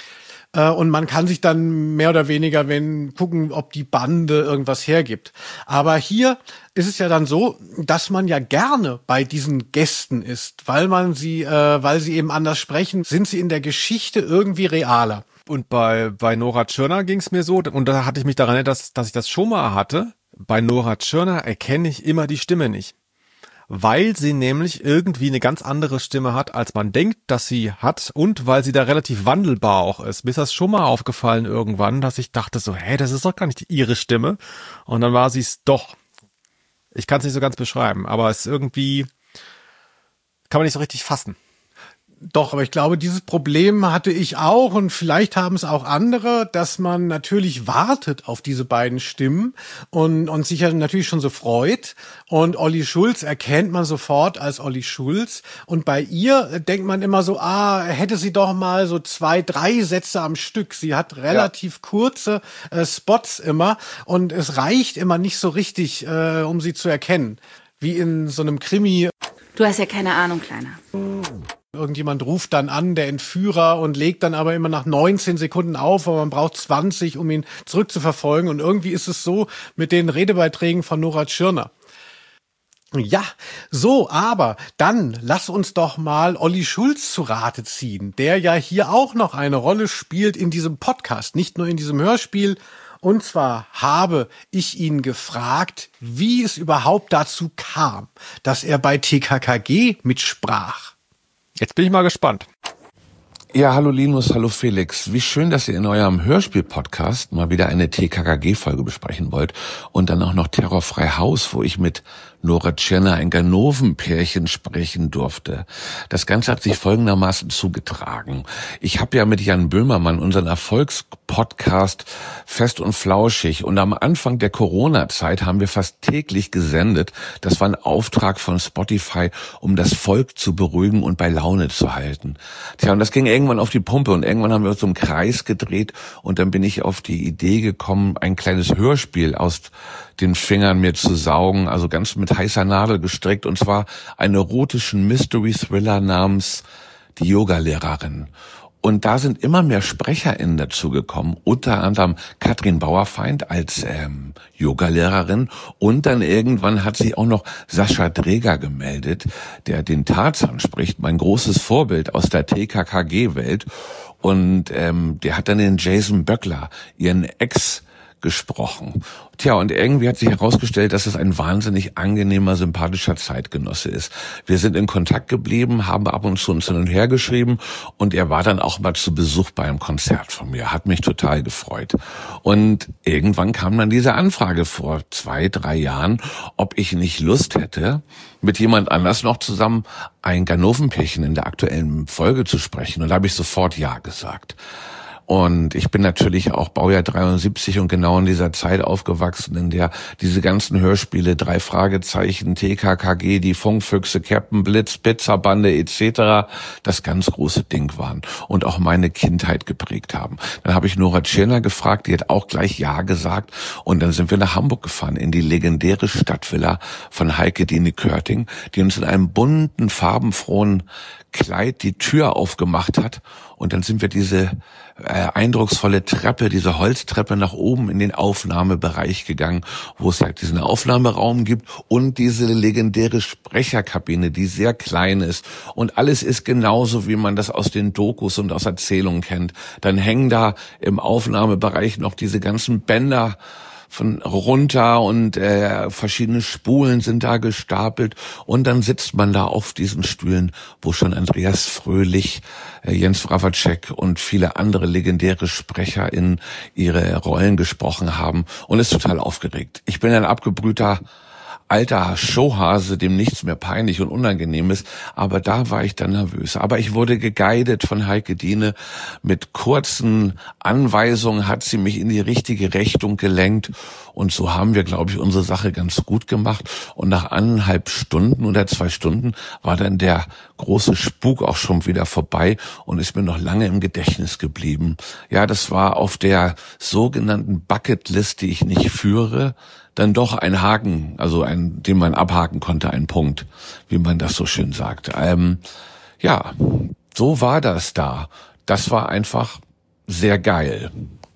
A: Und man kann sich dann mehr oder weniger gucken, ob die Bande irgendwas hergibt. Aber hier ist es ja dann so, dass man ja gerne bei diesen Gästen ist, weil sie eben anders sprechen, sind sie in der Geschichte irgendwie realer.
B: Und bei Nora Tschirner ging es mir so, und da hatte ich mich daran erinnert, dass ich das schon mal hatte. Bei Nora Tschirner erkenne ich immer die Stimme nicht. Weil sie nämlich irgendwie eine ganz andere Stimme hat, als man denkt, dass sie hat, und weil sie da relativ wandelbar auch ist. Mir ist das schon mal aufgefallen irgendwann, dass ich dachte so, das ist doch gar nicht ihre Stimme. Und dann war sie es doch. Ich kann es nicht so ganz beschreiben, aber es irgendwie kann man nicht so richtig fassen.
A: Doch, aber ich glaube, dieses Problem hatte ich auch und vielleicht haben es auch andere, dass man natürlich wartet auf diese beiden Stimmen und sich ja natürlich schon so freut. Und Olli Schulz erkennt man sofort als Olli Schulz. Und bei ihr denkt man immer so, hätte sie doch mal so 2, 3 Sätze am Stück. Sie hat relativ kurze Spots immer und es reicht immer nicht so richtig, um sie zu erkennen. Wie in so einem Krimi.
C: Du hast ja keine Ahnung, Kleiner.
A: Irgendjemand ruft dann an, der Entführer, und legt dann aber immer nach 19 Sekunden auf, aber man braucht 20, um ihn zurückzuverfolgen. Und irgendwie ist es so mit den Redebeiträgen von Nora Tschirner. Ja, so, aber dann lass uns doch mal Olli Schulz zu Rate ziehen, der ja hier auch noch eine Rolle spielt in diesem Podcast, nicht nur in diesem Hörspiel. Und zwar habe ich ihn gefragt, wie es überhaupt dazu kam, dass er bei TKKG mitsprach.
B: Jetzt bin ich mal gespannt.
D: Ja, hallo Linus, hallo Felix. Wie schön, dass ihr in eurem Hörspiel-Podcast mal wieder eine TKKG-Folge besprechen wollt und dann auch noch Terrorfrei Haus, wo ich mit Nora Tschirner, ein Ganoven-Pärchen, sprechen durfte. Das Ganze hat sich folgendermaßen zugetragen. Ich habe ja mit Jan Böhmermann unseren Erfolgspodcast Fest und Flauschig und am Anfang der Corona-Zeit haben wir fast täglich gesendet. Das war ein Auftrag von Spotify, um das Volk zu beruhigen und bei Laune zu halten. Tja, und das ging irgendwann auf die Pumpe und irgendwann haben wir uns so im Kreis gedreht und dann bin ich auf die Idee gekommen, ein kleines Hörspiel aus den Fingern mir zu saugen, also ganz mit heißer Nadel gestrickt, und zwar einen erotischen Mystery-Thriller namens Die Yogalehrerin. Und da sind immer mehr SprecherInnen dazugekommen, unter anderem Katrin Bauerfeind als Yogalehrerin, und dann irgendwann hat sich auch noch Sascha Dreger gemeldet, der den Tarzan spricht, mein großes Vorbild aus der TKKG-Welt, und der hat dann den Jason Böckler, ihren Ex, gesprochen. Tja, und irgendwie hat sich herausgestellt, dass es ein wahnsinnig angenehmer, sympathischer Zeitgenosse ist. Wir sind in Kontakt geblieben, haben ab und zu uns hin und her geschrieben und er war dann auch mal zu Besuch bei einem Konzert von mir. Hat mich total gefreut. Und irgendwann kam dann diese Anfrage vor 2-3 Jahren, ob ich nicht Lust hätte, mit jemand anders noch zusammen ein Ganovenpärchen in der aktuellen Folge zu sprechen. Und da habe ich sofort Ja gesagt. Und ich bin natürlich auch Baujahr 73 und genau in dieser Zeit aufgewachsen, in der diese ganzen Hörspiele, 3 Fragezeichen, TKKG, die Funkfüchse, Captain Blitz, Pizzabande etc. das ganz große Ding waren und auch meine Kindheit geprägt haben. Dann habe ich Nora Tschirner gefragt, die hat auch gleich Ja gesagt und dann sind wir nach Hamburg gefahren, in die legendäre Stadtvilla von Heike Dine Körting, die uns in einem bunten, farbenfrohen Kleid die Tür aufgemacht hat und dann sind wir diese eindrucksvolle Treppe, diese Holztreppe nach oben in den Aufnahmebereich gegangen, wo es halt diesen Aufnahmeraum gibt und diese legendäre Sprecherkabine, die sehr klein ist und alles ist genauso, wie man das aus den Dokus und aus Erzählungen kennt. Dann hängen da im Aufnahmebereich noch diese ganzen Bänder von runter und verschiedene Spulen sind da gestapelt und dann sitzt man da auf diesen Stühlen, wo schon Andreas Fröhlich, Jens Wrawacek und viele andere legendäre Sprecher in ihre Rollen gesprochen haben und ist total aufgeregt. Ich bin ein abgebrühter alter Showhase, dem nichts mehr peinlich und unangenehm ist, aber da war ich dann nervös. Aber ich wurde geguidet von Heike Dine. Mit kurzen Anweisungen hat sie mich in die richtige Richtung gelenkt und so haben wir, glaube ich, unsere Sache ganz gut gemacht und nach 1,5 Stunden oder 2 Stunden war dann der große Spuk auch schon wieder vorbei und ist mir noch lange im Gedächtnis geblieben. Ja, das war auf der sogenannten Bucketlist, die ich nicht führe, dann doch ein Haken, also den man abhaken konnte, ein Punkt, wie man das so schön sagt. Ja, so war das da. Das war einfach sehr geil.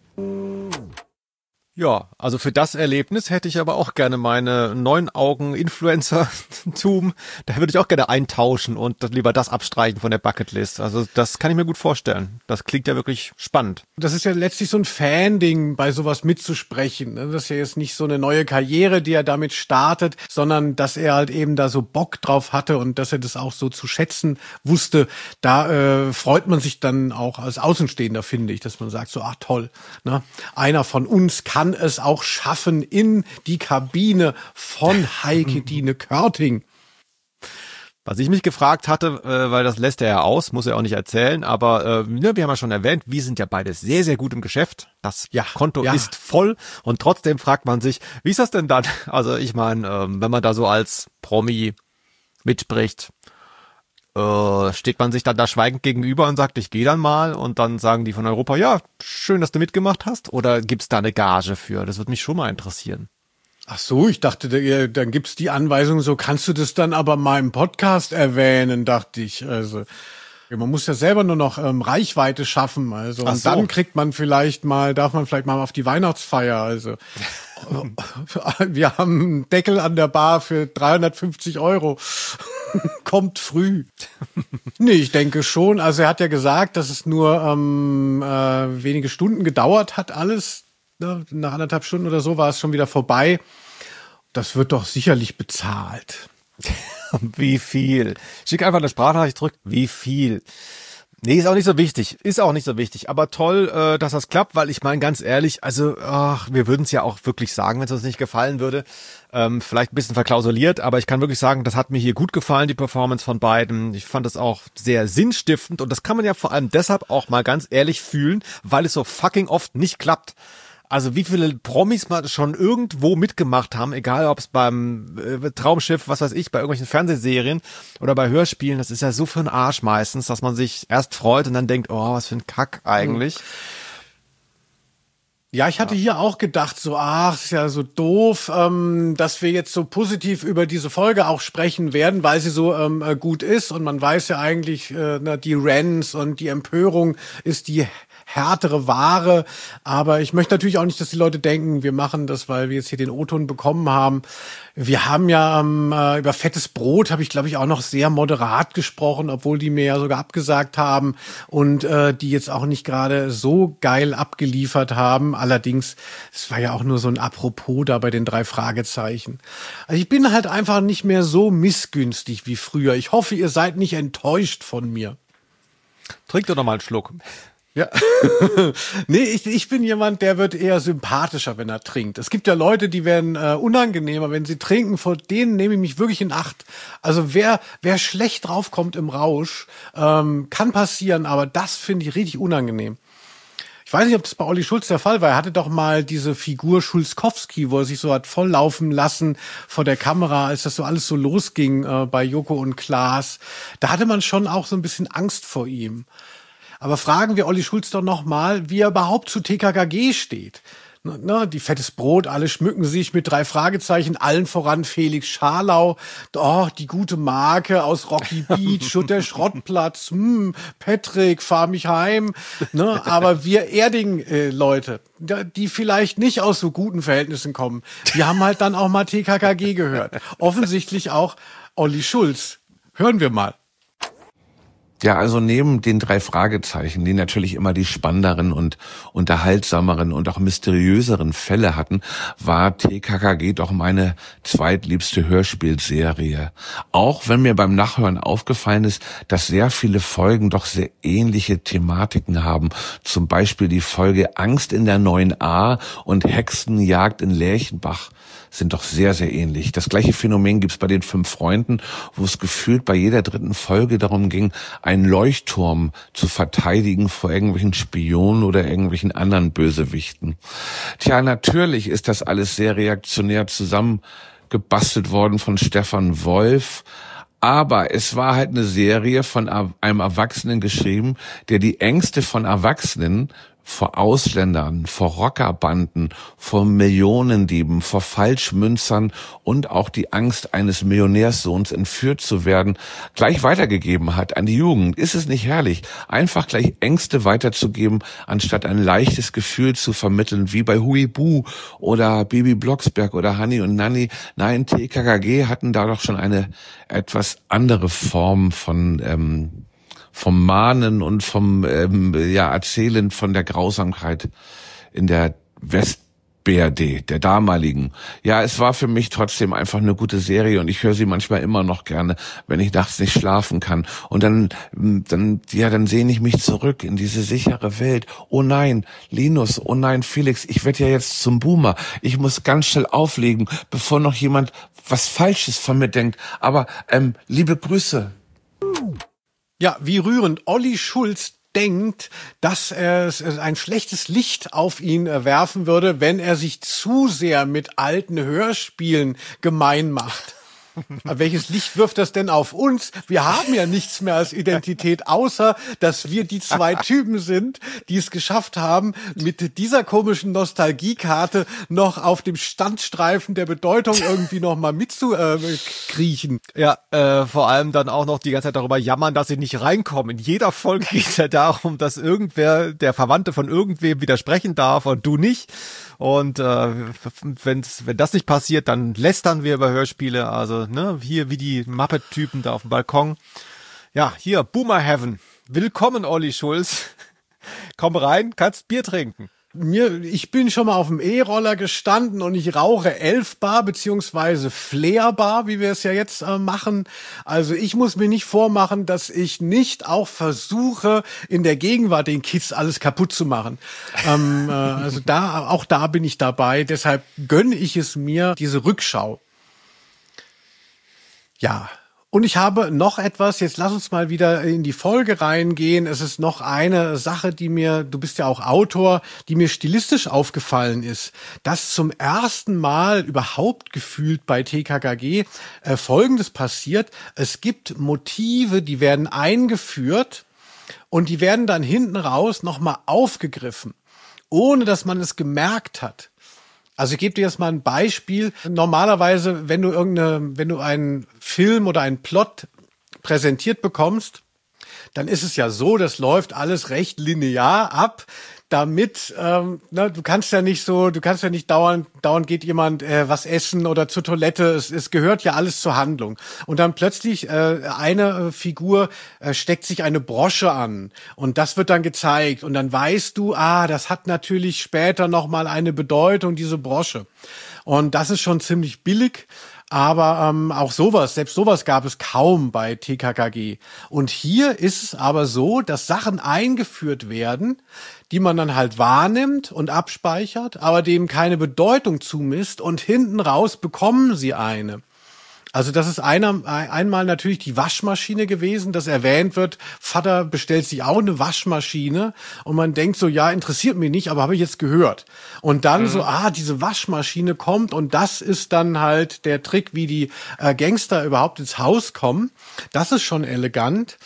B: Ja, also für das Erlebnis hätte ich aber auch gerne meine 9 Augen Influencer-Tum. Da würde ich auch gerne eintauschen und lieber das abstreichen von der Bucketlist. Also das kann ich mir gut vorstellen. Das klingt ja wirklich spannend.
A: Das ist ja letztlich so ein Fan-Ding, bei sowas mitzusprechen. Das ist ja jetzt nicht so eine neue Karriere, die er damit startet, sondern dass er halt eben da so Bock drauf hatte und dass er das auch so zu schätzen wusste. Da freut man sich dann auch als Außenstehender, finde ich, dass man sagt so, ach toll, ne? Einer von uns kann es auch schaffen in die Kabine von Heike Dine Körting.
B: Was ich mich gefragt hatte, weil das lässt er ja aus, muss er auch nicht erzählen, aber wir haben ja schon erwähnt, wir sind ja beide sehr, sehr gut im Geschäft. Das Konto ist voll und trotzdem fragt man sich, wie ist das denn dann? Also ich meine, wenn man da so als Promi mitspricht, steht man sich dann da schweigend gegenüber und sagt, ich gehe dann mal und dann sagen die von Europa, ja, schön, dass du mitgemacht hast, oder gibt's da eine Gage für? Das würde mich schon mal interessieren.
A: Ach so, ich dachte, dann gibt's die Anweisung, so kannst du das dann aber mal im Podcast erwähnen, dachte ich. Also man muss ja selber nur noch Reichweite schaffen, also und dann kriegt man darf man vielleicht mal auf die Weihnachtsfeier, also wir haben einen Deckel an der Bar für 350 €. Kommt früh. Nee, ich denke schon. Also er hat ja gesagt, dass es nur wenige Stunden gedauert hat, alles. Ne? Nach 1,5 Stunden oder so war es schon wieder vorbei. Das wird doch sicherlich bezahlt.
B: Wie viel? Schick einfach eine Sprachnachricht zurück. Wie viel? Nee, ist auch nicht so wichtig. Aber toll, dass das klappt, weil ich meine, ganz ehrlich, also wir würden es ja auch wirklich sagen, wenn es uns nicht gefallen würde. Vielleicht ein bisschen verklausuliert, aber ich kann wirklich sagen, das hat mir hier gut gefallen, die Performance von beiden. Ich fand das auch sehr sinnstiftend und das kann man ja vor allem deshalb auch mal ganz ehrlich fühlen, weil es so fucking oft nicht klappt. Also wie viele Promis mal schon irgendwo mitgemacht haben, egal ob es beim Traumschiff, was weiß ich, bei irgendwelchen Fernsehserien oder bei Hörspielen, das ist ja so für den Arsch meistens, dass man sich erst freut und dann denkt, oh, was für ein Kack eigentlich.
A: Ja, ich hatte hier auch gedacht, so, ist ja so doof, dass wir jetzt so positiv über diese Folge auch sprechen werden, weil sie so gut ist und man weiß ja eigentlich, die Rants und die Empörung ist die härtere Ware, aber ich möchte natürlich auch nicht, dass die Leute denken, wir machen das, weil wir jetzt hier den O-Ton bekommen haben. Wir haben ja über fettes Brot, habe ich glaube ich auch noch sehr moderat gesprochen, obwohl die mir ja sogar abgesagt haben und die jetzt auch nicht gerade so geil abgeliefert haben. Allerdings, es war ja auch nur so ein Apropos da bei den 3 Fragezeichen. Also ich bin halt einfach nicht mehr so missgünstig wie früher. Ich hoffe, ihr seid nicht enttäuscht von mir.
B: Trink doch noch mal einen Schluck.
A: Ja. Nee, ich bin jemand, der wird eher sympathischer, wenn er trinkt. Es gibt ja Leute, die werden unangenehmer, wenn sie trinken. Vor denen nehme ich mich wirklich in Acht. Also wer schlecht draufkommt im Rausch, kann passieren, aber das finde ich richtig unangenehm. Ich weiß nicht, ob das bei Olli Schulz der Fall war. Er hatte doch mal diese Figur Schulzkowski, wo er sich so hat volllaufen lassen vor der Kamera, als das so alles so losging bei Joko und Klaas. Da hatte man schon auch so ein bisschen Angst vor ihm. Aber fragen wir Olli Schulz doch noch mal, wie er überhaupt zu TKKG steht. Die fettes Brot, alle schmücken sich mit 3 Fragezeichen, allen voran Felix Scharlau. Oh, die gute Marke aus Rocky Beach und der Schrottplatz. Patrick, fahr mich heim. Aber wir Erding-Leute, die vielleicht nicht aus so guten Verhältnissen kommen, die haben halt dann auch mal TKKG gehört. Offensichtlich auch Olli Schulz. Hören wir mal.
D: Ja, also neben den 3 Fragezeichen, die natürlich immer die spannenderen und unterhaltsameren und auch mysteriöseren Fälle hatten, war TKKG doch meine zweitliebste Hörspielserie. Auch wenn mir beim Nachhören aufgefallen ist, dass sehr viele Folgen doch sehr ähnliche Thematiken haben. Zum Beispiel die Folge Angst in der 9a und Hexenjagd in Lärchenbach sind doch sehr, sehr ähnlich. Das gleiche Phänomen gibt's bei den 5 Freunden, wo es gefühlt bei jeder 3. Folge darum ging, einen Leuchtturm zu verteidigen vor irgendwelchen Spionen oder irgendwelchen anderen Bösewichten. Tja, natürlich ist das alles sehr reaktionär zusammengebastelt worden von Stefan Wolf, aber es war halt eine Serie von einem Erwachsenen geschrieben, der die Ängste von Erwachsenen vor Ausländern, vor Rockerbanden, vor Millionendieben, vor Falschmünzern und auch die Angst eines Millionärssohns entführt zu werden, gleich weitergegeben hat an die Jugend. Ist es nicht herrlich, einfach gleich Ängste weiterzugeben, anstatt ein leichtes Gefühl zu vermitteln, wie bei Huibu oder Bibi Blocksberg oder Hanni und Nanni? Nein, TKKG hatten da doch schon eine etwas andere Form vom Mahnen und vom Erzählen von der Grausamkeit in der West-BRD, der damaligen. Ja, es war für mich trotzdem einfach eine gute Serie und ich höre sie manchmal immer noch gerne, wenn ich nachts nicht schlafen kann. Und dann sehne ich mich zurück in diese sichere Welt. Oh nein, Linus, oh nein, Felix, ich werde ja jetzt zum Boomer. Ich muss ganz schnell auflegen, bevor noch jemand was Falsches von mir denkt. Aber liebe Grüße.
A: Ja, wie rührend. Olli Schulz denkt, dass er ein schlechtes Licht auf ihn werfen würde, wenn er sich zu sehr mit alten Hörspielen gemein macht. Welches Licht wirft das denn auf uns? Wir haben ja nichts mehr als Identität, außer dass wir die 2 Typen sind, die es geschafft haben, mit dieser komischen Nostalgiekarte noch auf dem Standstreifen der Bedeutung irgendwie noch mal mitzukriechen.
B: Ja, vor allem dann auch noch die ganze Zeit darüber jammern, dass sie nicht reinkommen. In jeder Folge geht es ja darum, dass irgendwer, der Verwandte von irgendwem widersprechen darf und du nicht. Und wenn das nicht passiert, dann lästern wir über Hörspiele. Also hier wie die Muppet-Typen da auf dem Balkon. Ja, hier Boomer Heaven. Willkommen, Olli Schulz. Komm rein, kannst Bier trinken.
A: ich bin schon mal auf dem E-Roller gestanden und ich rauche 11 Bar beziehungsweise Flair Bar, wie wir es ja jetzt machen. Also ich muss mir nicht vormachen, dass ich nicht auch versuche, in der Gegenwart den Kids alles kaputt zu machen. Also auch da bin ich dabei. Deshalb gönne ich es mir, diese Rückschau. Ja. Und ich habe noch etwas, jetzt lass uns mal wieder in die Folge reingehen. Es ist noch eine Sache, du bist ja auch Autor, die mir stilistisch aufgefallen ist, dass zum ersten Mal überhaupt gefühlt bei TKKG Folgendes passiert. Es gibt Motive, die werden eingeführt und die werden dann hinten raus nochmal aufgegriffen, ohne dass man es gemerkt hat. Also ich gebe dir jetzt mal ein Beispiel. Normalerweise, wenn du einen Film oder einen Plot präsentiert bekommst, dann ist es ja so, das läuft alles recht linear ab, damit du kannst ja nicht dauernd geht jemand was essen oder zur Toilette. Es gehört ja alles zur Handlung. Und dann plötzlich eine Figur steckt sich eine Brosche an und das wird dann gezeigt und dann weißt du, das hat natürlich später noch mal eine Bedeutung, diese Brosche. Und das ist schon ziemlich billig. Aber auch selbst sowas gab es kaum bei TKKG. Und hier ist es aber so, dass Sachen eingeführt werden, die man dann halt wahrnimmt und abspeichert, aber dem keine Bedeutung zumisst und hinten raus bekommen sie eine. Also das ist einmal natürlich die Waschmaschine gewesen, dass erwähnt wird, Vater bestellt sich auch eine Waschmaschine und man denkt so, ja, interessiert mich nicht, aber habe ich jetzt gehört. Und dann diese Waschmaschine kommt und das ist dann halt der Trick, wie die Gangster überhaupt ins Haus kommen. Das ist schon elegant,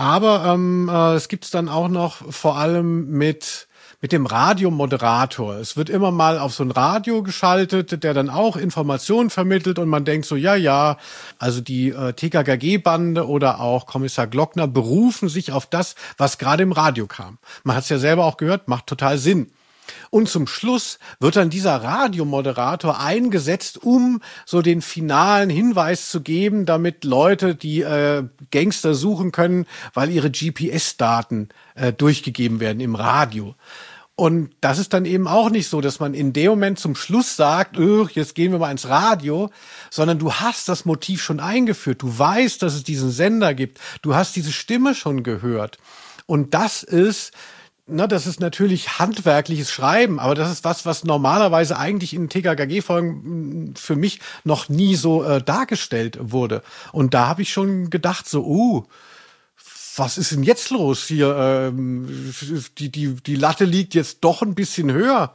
A: aber es gibt's dann auch noch vor allem mit dem Radiomoderator. Es wird immer mal auf so ein Radio geschaltet, der dann auch Informationen vermittelt und man denkt so, ja, also die TKKG-Bande oder auch Kommissar Glockner berufen sich auf das, was gerade im Radio kam. Man hat es ja selber auch gehört, macht total Sinn. Und zum Schluss wird dann dieser Radiomoderator eingesetzt, um so den finalen Hinweis zu geben, damit Leute die Gangster suchen können, weil ihre GPS-Daten durchgegeben werden im Radio. Und das ist dann eben auch nicht so, dass man in dem Moment zum Schluss sagt, jetzt gehen wir mal ins Radio, sondern du hast das Motiv schon eingeführt. Du weißt, dass es diesen Sender gibt. Du hast diese Stimme schon gehört. Und das ist natürlich handwerkliches Schreiben, aber das ist was normalerweise eigentlich in TKKG-Folgen für mich noch nie so dargestellt wurde. Und da habe ich schon gedacht, so, was ist denn jetzt los hier? Die Latte liegt jetzt doch ein bisschen höher.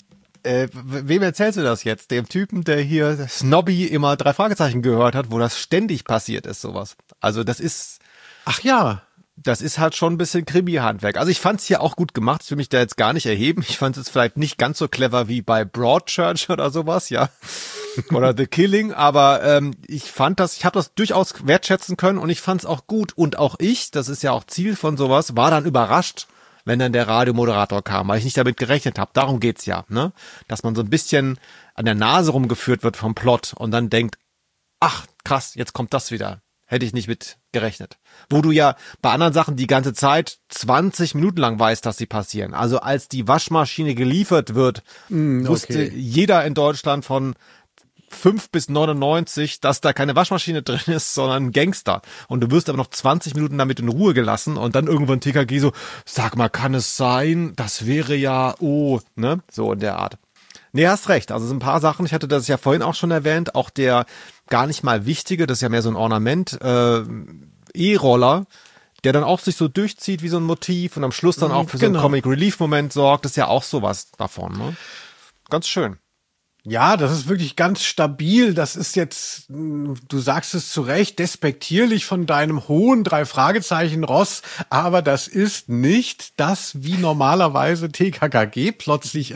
B: Wem erzählst du das jetzt? Dem Typen, der hier Snobby immer 3 Fragezeichen gehört hat, wo das ständig passiert ist, sowas. Also das ist...
A: Ach ja.
B: Das ist halt schon ein bisschen Krimi-Handwerk. Also ich fand's hier auch gut gemacht. Ich will mich da jetzt gar nicht erheben. Ich fand es vielleicht nicht ganz so clever wie bei Broadchurch oder sowas, ja. Oder The Killing. Aber ich habe das durchaus wertschätzen können und ich fand's auch gut. Und auch ich, das ist ja auch Ziel von sowas, war dann überrascht, wenn dann der Radiomoderator kam, weil ich nicht damit gerechnet habe. Darum geht's ja, ne? Dass man so ein bisschen an der Nase rumgeführt wird vom Plot und dann denkt, ach krass, jetzt kommt das wieder. Hätte ich nicht mit gerechnet. Wo du ja bei anderen Sachen die ganze Zeit 20 Minuten lang weißt, dass sie passieren. Also als die Waschmaschine geliefert wird, wusste jeder in Deutschland von 5 bis 99, dass da keine Waschmaschine drin ist, sondern ein Gangster. Und du wirst aber noch 20 Minuten damit in Ruhe gelassen und dann irgendwann TKG so, sag mal, kann es sein? Das wäre ja, ne? So in der Art. Nee, hast recht. Also so ein paar Sachen, ich hatte das ja vorhin auch schon erwähnt, auch der gar nicht mal wichtige, das ist ja mehr so ein Ornament, E-Roller, der dann auch sich so durchzieht wie so ein Motiv und am Schluss dann auch für so einen Comic-Relief-Moment sorgt, das ist ja auch sowas davon, ne? Ganz schön.
A: Ja, das ist wirklich ganz stabil. Das ist jetzt, du sagst es zu Recht, despektierlich von deinem hohen 3-Fragezeichen-Ross, aber das ist nicht das, wie normalerweise TKKG plötzlich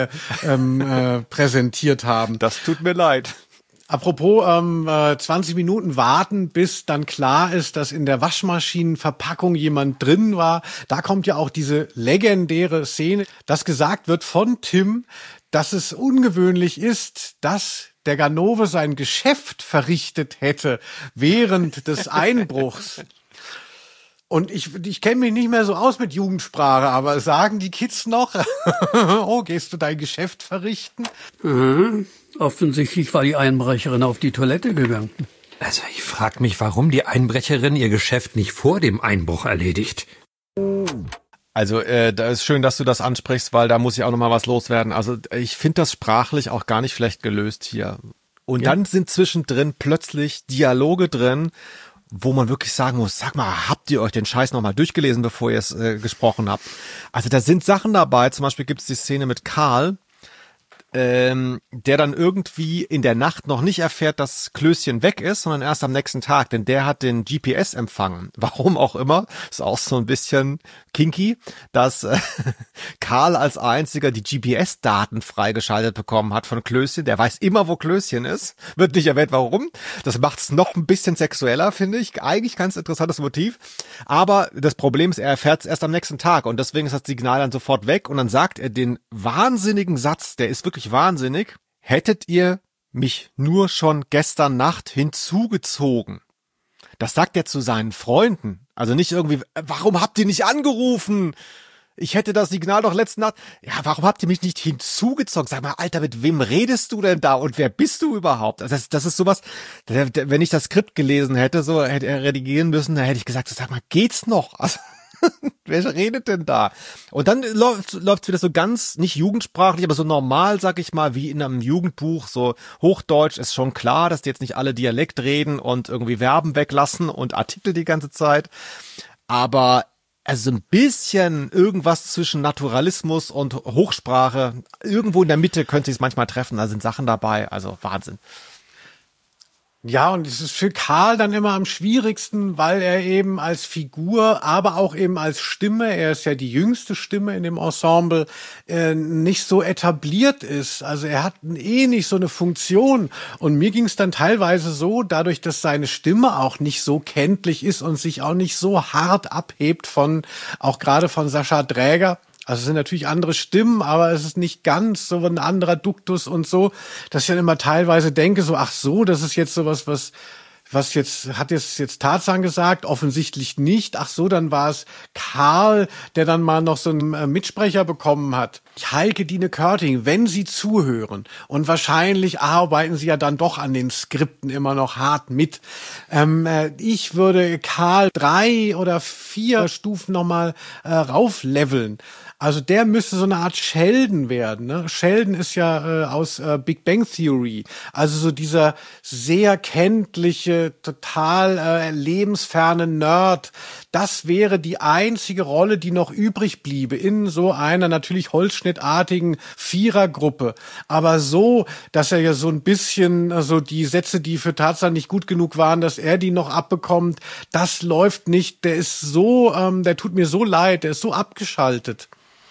A: präsentiert haben.
B: Das tut mir leid.
A: Apropos 20 Minuten warten, bis dann klar ist, dass in der Waschmaschinenverpackung jemand drin war. Da kommt ja auch diese legendäre Szene, dass gesagt wird von Tim, dass es ungewöhnlich ist, dass der Ganove sein Geschäft verrichtet hätte während des Einbruchs. Und ich kenne mich nicht mehr so aus mit Jugendsprache, aber sagen die Kids noch, oh, gehst du dein Geschäft verrichten?
I: Offensichtlich war die Einbrecherin auf die Toilette gegangen.
J: Also ich frage mich, warum die Einbrecherin ihr Geschäft nicht vor dem Einbruch erledigt.
B: Also da ist schön, dass du das ansprichst, weil da muss ich auch noch mal was loswerden. Also ich finde das sprachlich auch gar nicht schlecht gelöst hier. Und dann sind zwischendrin plötzlich Dialoge drin, wo man wirklich sagen muss, sag mal, habt ihr euch den Scheiß noch mal durchgelesen, bevor ihr es gesprochen habt? Also da sind Sachen dabei, zum Beispiel gibt es die Szene mit Karl, der dann irgendwie in der Nacht noch nicht erfährt, dass Klößchen weg ist, sondern erst am nächsten Tag, denn der hat den GPS empfangen. Warum auch immer, ist auch so ein bisschen kinky, dass Karl als einziger die GPS-Daten freigeschaltet bekommen hat von Klößchen. Der weiß immer, wo Klößchen ist, wird nicht erwähnt, warum. Das macht es noch ein bisschen sexueller, finde ich. Eigentlich ganz interessantes Motiv. Aber das Problem ist, er erfährt es erst am nächsten Tag und deswegen ist das Signal dann sofort weg und dann sagt er den wahnsinnigen Satz, der ist wirklich wahnsinnig. Hättet ihr mich nur schon gestern Nacht hinzugezogen? Das sagt er zu seinen Freunden. Also nicht irgendwie, warum habt ihr nicht angerufen? Ich hätte das Signal doch letzte Nacht. Ja, warum habt ihr mich nicht hinzugezogen? Sag mal, Alter, mit wem redest du denn da? Und wer bist du überhaupt? Also das ist sowas, wenn ich das Skript gelesen hätte, so hätte er redigieren müssen, dann hätte ich gesagt, sag mal, geht's noch? Also, wer redet denn da? Und dann läuft wieder so ganz, nicht jugendsprachlich, aber so normal, sag ich mal, wie in einem Jugendbuch, so Hochdeutsch ist schon klar, dass die jetzt nicht alle Dialekt reden und irgendwie Verben weglassen und Artikel die ganze Zeit. Aber also ein bisschen irgendwas zwischen Naturalismus und Hochsprache, irgendwo in der Mitte könnte ich es manchmal treffen, da sind Sachen dabei, also Wahnsinn.
A: Ja, und es ist für Karl dann immer am schwierigsten, weil er eben als Figur, aber auch eben als Stimme, er ist ja die jüngste Stimme in dem Ensemble, nicht so etabliert ist. Also er hat nicht so eine Funktion. Und mir ging es dann teilweise so, dadurch, dass seine Stimme auch nicht so kenntlich ist und sich auch nicht so hart abhebt auch gerade von Sascha Dräger. Also es sind natürlich andere Stimmen, aber es ist nicht ganz so ein anderer Duktus und so, dass ich dann immer teilweise denke, so, ach so, das ist jetzt sowas, was hat jetzt Tarzan gesagt? Offensichtlich nicht. Ach so, dann war es Karl, der dann mal noch so einen Mitsprecher bekommen hat. Heike Dine Körting, wenn Sie zuhören, und wahrscheinlich arbeiten Sie ja dann doch an den Skripten immer noch hart mit. Ich würde Karl 3 oder 4 Stufen nochmal raufleveln. Also der müsste so eine Art Sheldon werden. Ne? Sheldon ist ja aus Big Bang Theory. Also so dieser sehr kenntliche, total lebensferne Nerd. Das wäre die einzige Rolle, die noch übrig bliebe in so einer natürlich holzschnittartigen Vierergruppe. Aber so, dass er ja so ein bisschen so die Sätze, die für Tarzan nicht gut genug waren, dass er die noch abbekommt, das läuft nicht. Der ist so, der tut mir so leid, der ist so abgeschaltet.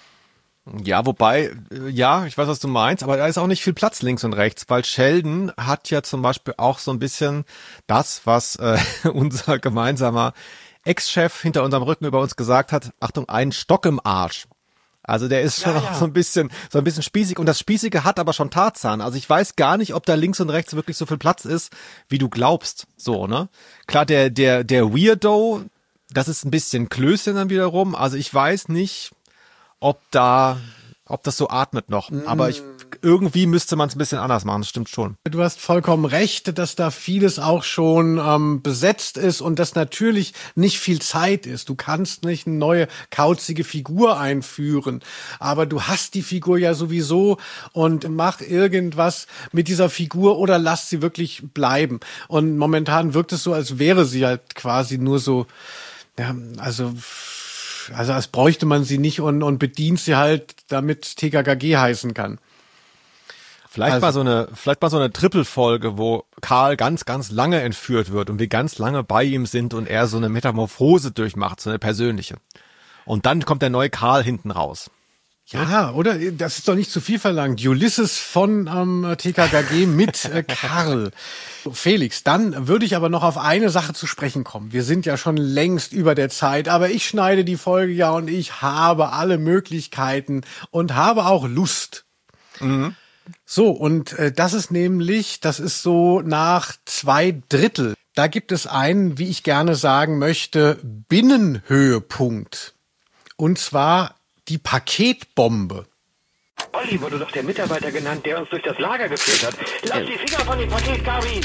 B: Ja, wobei, ja, ich weiß, was du meinst, aber da ist auch nicht viel Platz links und rechts, weil Sheldon hat ja zum Beispiel auch so ein bisschen das, was unser gemeinsamer Ex-Chef hinter unserem Rücken über uns gesagt hat, Achtung, ein Stock im Arsch. Also der ist schon auch so ein bisschen spießig und das Spießige hat aber schon Tarzan. Also ich weiß gar nicht, ob da links und rechts wirklich so viel Platz ist, wie du glaubst, so, ne? Klar, der Weirdo, das ist ein bisschen Klößchen dann wiederum, also ich weiß nicht, ob das so atmet noch. Aber irgendwie müsste man es ein bisschen anders machen, das stimmt schon.
A: Du hast vollkommen recht, dass da vieles auch schon besetzt ist und dass natürlich nicht viel Zeit ist. Du kannst nicht eine neue, kauzige Figur einführen. Aber du hast die Figur ja sowieso und mach irgendwas mit dieser Figur oder lass sie wirklich bleiben. Und momentan wirkt es so, als wäre sie halt quasi nur so, ja, also als bräuchte man sie nicht und bedient sie halt, damit TKKG heißen kann.
B: Vielleicht mal so eine Triple-Folge, wo Karl ganz, ganz lange entführt wird und wir ganz lange bei ihm sind und er so eine Metamorphose durchmacht, so eine persönliche. Und dann kommt der neue Karl hinten raus.
A: Ja, oder? Das ist doch nicht zu viel verlangt. Ulysses von TKKG mit Karl. Felix, dann würde ich aber noch auf eine Sache zu sprechen kommen. Wir sind ja schon längst über der Zeit, aber ich schneide die Folge ja und ich habe alle Möglichkeiten und habe auch Lust. So, und das ist so nach 2/3 Da gibt es einen, wie ich gerne sagen möchte, Binnenhöhepunkt. Und zwar die Paketbombe.
K: Olli wurde doch der Mitarbeiter genannt, der uns durch das Lager geführt hat. Lass die Finger von dem Paket, Gabi!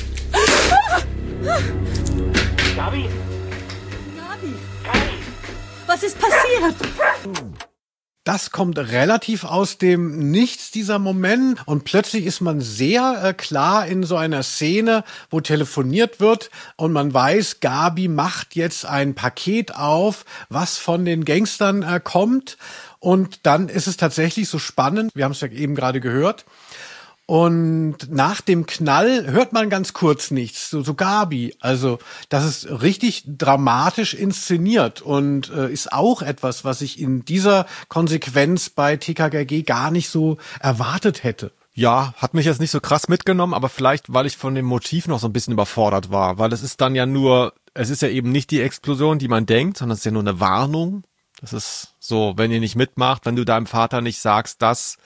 K: Gabi?
H: Gabi, was ist passiert?
A: Das kommt relativ aus dem Nichts, dieser Moment. Und plötzlich ist man sehr klar in so einer Szene, wo telefoniert wird und man weiß, Gabi macht jetzt ein Paket auf, was von den Gangstern kommt. Und dann ist es tatsächlich so spannend. Wir haben es ja eben gerade gehört. Und nach dem Knall hört man ganz kurz nichts, so Gabi. Also das ist richtig dramatisch inszeniert und ist auch etwas, was ich in dieser Konsequenz bei TKKG gar nicht so erwartet hätte.
B: Ja, hat mich jetzt nicht so krass mitgenommen, aber vielleicht, weil ich von dem Motiv noch so ein bisschen überfordert war. Weil es ist dann ja nur, es ist ja eben nicht die Explosion, die man denkt, sondern es ist ja nur eine Warnung. Das ist so, wenn ihr nicht mitmacht, wenn du deinem Vater nicht sagst, dass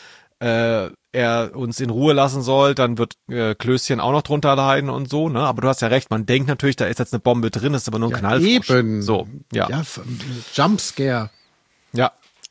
B: er uns in Ruhe lassen soll, dann wird Klößchen auch noch drunter leiden und so, ne? Aber du hast ja recht, man denkt natürlich, da ist jetzt eine Bombe drin, ist aber nur ein Knallfrosch.
A: Eben.
B: So, ja.
A: Jumpscare.
B: Ja,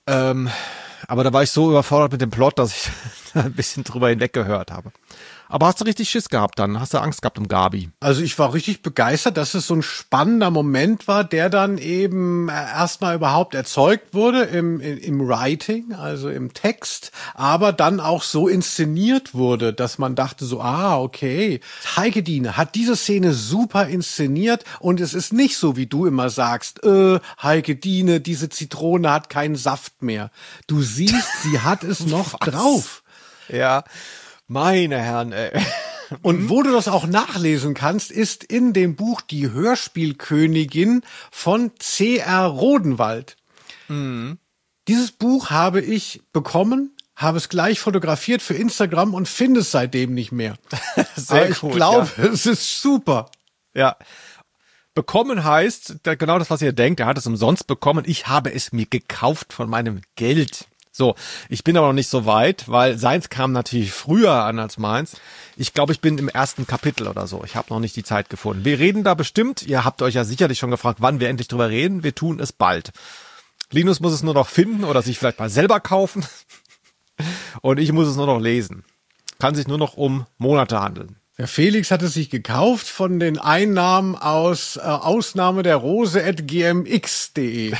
B: aber da war ich so überfordert mit dem Plot, dass ich ein bisschen drüber hinweggehört habe. Aber hast du richtig Schiss gehabt dann? Hast du Angst gehabt um Gabi?
A: Also ich war richtig begeistert, dass es so ein spannender Moment war, der dann eben erstmal überhaupt erzeugt wurde im Writing, also im Text, aber dann auch so inszeniert wurde, dass man dachte so, okay, Heike Diene hat diese Szene super inszeniert und es ist nicht so, wie du immer sagst, Heike Diene, diese Zitrone hat keinen Saft mehr. Du siehst, sie hat es noch drauf.
B: Ja. Meine Herren, ey.
A: Und wo du das auch nachlesen kannst, ist in dem Buch Die Hörspielkönigin von C.R. Rodenwald. Mhm. Dieses Buch habe ich bekommen, habe es gleich fotografiert für Instagram und finde es seitdem nicht mehr.
B: Sehr
A: ich
B: cool,
A: glaube, es ist super.
B: Ja. Bekommen heißt, genau das, was ihr denkt, er hat es umsonst bekommen. Ich habe es mir gekauft von meinem Geld. So, ich bin aber noch nicht so weit, weil seins kam natürlich früher an als meins. Ich glaube, ich bin im ersten Kapitel oder so. Ich habe noch nicht die Zeit gefunden. Wir reden da bestimmt, ihr habt euch ja sicherlich schon gefragt, wann wir endlich drüber reden. Wir tun es bald. Linus muss es nur noch finden oder sich vielleicht mal selber kaufen. Und ich muss es nur noch lesen. Kann sich nur noch um Monate handeln.
A: Der Felix hat es sich gekauft von den Einnahmen aus Ausnahme der Rose@gmx.de.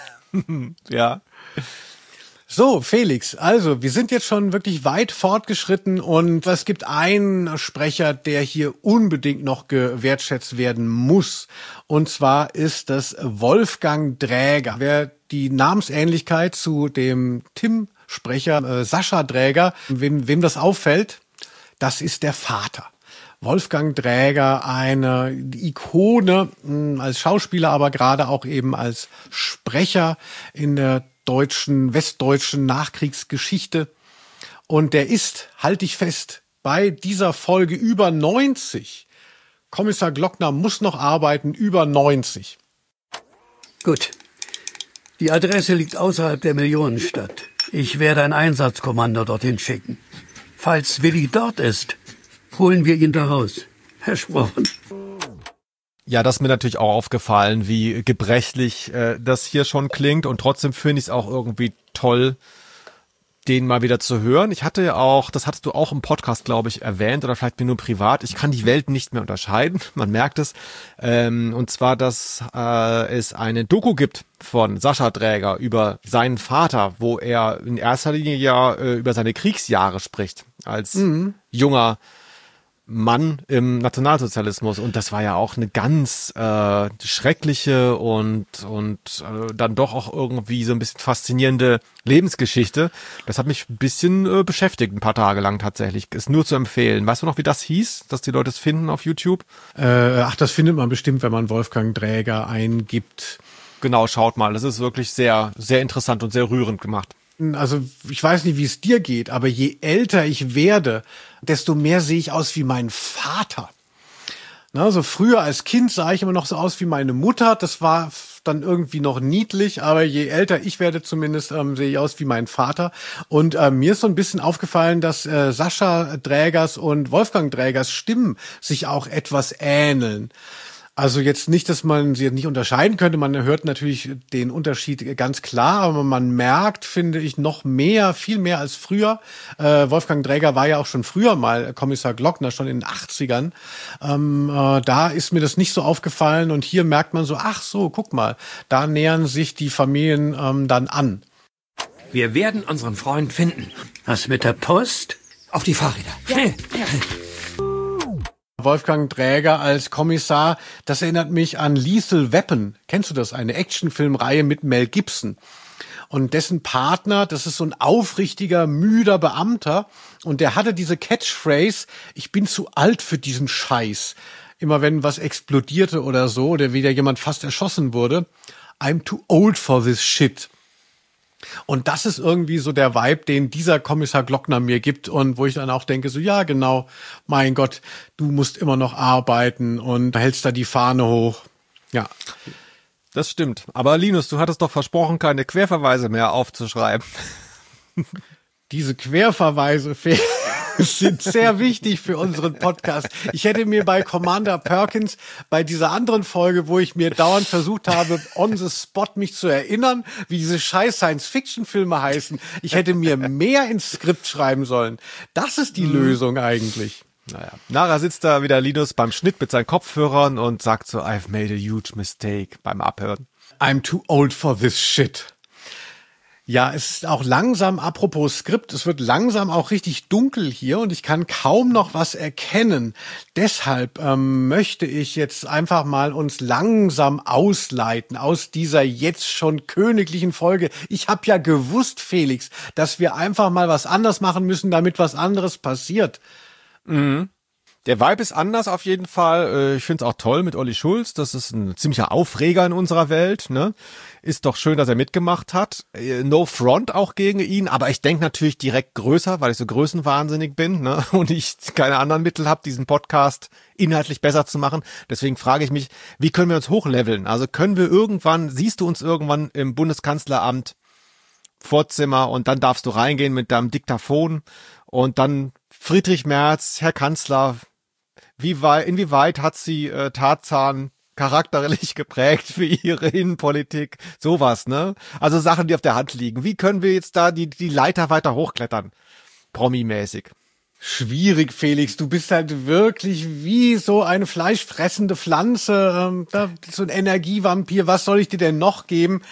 B: Ja.
A: So, Felix, also wir sind jetzt schon wirklich weit fortgeschritten und es gibt einen Sprecher, der hier unbedingt noch gewertschätzt werden muss. Und zwar ist das Wolfgang Dräger. Wer die Namensähnlichkeit zu dem Tim-Sprecher Sascha Dräger, wem das auffällt, das ist der Vater. Wolfgang Dräger, eine Ikone als Schauspieler, aber gerade auch eben als Sprecher in der westdeutschen Nachkriegsgeschichte. Und der ist, halte ich fest, bei dieser Folge über 90. Kommissar Glockner muss noch arbeiten, über 90.
I: Gut. Die Adresse liegt außerhalb der Millionenstadt. Ich werde ein Einsatzkommando dorthin schicken. Falls Willi dort ist, holen wir ihn da raus. Versprochen.
B: Ja, das ist mir natürlich auch aufgefallen, wie gebrechlich das hier schon klingt. Und trotzdem finde ich es auch irgendwie toll, den mal wieder zu hören. Ich hatte ja auch, das hattest du auch im Podcast, glaube ich, erwähnt oder vielleicht mir nur privat, ich kann die Welt nicht mehr unterscheiden, man merkt es. Und zwar, dass es eine Doku gibt von Sascha Dräger über seinen Vater, wo er in erster Linie ja über seine Kriegsjahre spricht, als junger Mann im Nationalsozialismus. Und das war ja auch eine ganz schreckliche und dann doch auch irgendwie so ein bisschen faszinierende Lebensgeschichte. Das hat mich ein bisschen beschäftigt, ein paar Tage lang tatsächlich. Ist nur zu empfehlen. Weißt du noch, wie das hieß, dass die Leute es finden auf YouTube?
A: Das findet man bestimmt, wenn man Wolfgang Dräger eingibt.
B: Genau, schaut mal. Das ist wirklich sehr, sehr interessant und sehr rührend gemacht.
A: Also ich weiß nicht, wie es dir geht, aber je älter ich werde, desto mehr sehe ich aus wie mein Vater. Na, so früher als Kind sah ich immer noch so aus wie meine Mutter. Das war dann irgendwie noch niedlich, aber je älter ich werde zumindest, sehe ich aus wie mein Vater. Und mir ist so ein bisschen aufgefallen, dass Sascha Drägers und Wolfgang Drägers Stimmen sich auch etwas ähneln. Also jetzt nicht, dass man sie nicht unterscheiden könnte. Man hört natürlich den Unterschied ganz klar, aber man merkt, finde ich, noch mehr, viel mehr als früher. Wolfgang Dräger war ja auch schon früher mal Kommissar Glockner, schon in den 80ern. Da ist mir das nicht so aufgefallen und hier merkt man so, ach so, guck mal, da nähern sich die Familien dann an.
J: Wir werden unseren Freund finden.
I: Was mit der Post?
J: Auf die Fahrräder.
C: Ja.
A: Wolfgang Dräger als Kommissar, das erinnert mich an Lethal Weapon. Kennst du das? Eine Actionfilmreihe mit Mel Gibson. Und dessen Partner, das ist so ein aufrichtiger, müder Beamter. Und der hatte diese Catchphrase, ich bin zu alt für diesen Scheiß. Immer wenn was explodierte oder so, oder wieder jemand fast erschossen wurde. I'm too old for this shit. Und das ist irgendwie so der Vibe, den dieser Kommissar Glockner mir gibt und wo ich dann auch denke, so ja genau, mein Gott, du musst immer noch arbeiten und hältst da die Fahne hoch. Ja.
B: Das stimmt. Aber Linus, du hattest doch versprochen, keine Querverweise mehr aufzuschreiben.
A: Diese Querverweise sind sehr wichtig für unseren Podcast. Ich hätte mir bei Commander Perkins, bei dieser anderen Folge, wo ich mir dauernd versucht habe, on the spot mich zu erinnern, wie diese scheiß Science-Fiction-Filme heißen, ich hätte mir mehr ins Skript schreiben sollen. Das ist die Lösung eigentlich.
B: Naja. Nachher sitzt da wieder Linus beim Schnitt mit seinen Kopfhörern und sagt so, I've made a huge mistake beim Abhören.
A: I'm too old for this shit. Ja, es ist auch langsam, apropos Skript, es wird langsam auch richtig dunkel hier und ich kann kaum noch was erkennen. Deshalb möchte ich jetzt einfach mal uns langsam ausleiten aus dieser jetzt schon königlichen Folge. Ich habe ja gewusst, Felix, dass wir einfach mal was anders machen müssen, damit was anderes passiert.
B: Mhm. Der Vibe ist anders auf jeden Fall. Ich finde es auch toll mit Olli Schulz. Das ist ein ziemlicher Aufreger in unserer Welt. Ne? Ist doch schön, dass er mitgemacht hat. No front auch gegen ihn. Aber ich denke natürlich direkt größer, weil ich so größenwahnsinnig bin, ne? Und ich keine anderen Mittel habe, diesen Podcast inhaltlich besser zu machen. Deswegen frage ich mich, wie können wir uns hochleveln? Also können wir irgendwann, siehst du uns irgendwann im Bundeskanzleramt Vorzimmer und dann darfst du reingehen mit deinem Diktaphon und dann Friedrich Merz, Herr Kanzler, inwieweit hat sie Tarzan charakterlich geprägt für ihre Innenpolitik? Sowas, ne? Also Sachen, die auf der Hand liegen. Wie können wir jetzt da die Leiter weiter hochklettern? Promi-mäßig.
A: Schwierig, Felix. Du bist halt wirklich wie so eine fleischfressende Pflanze, so ein Energievampir. Was soll ich dir denn noch geben?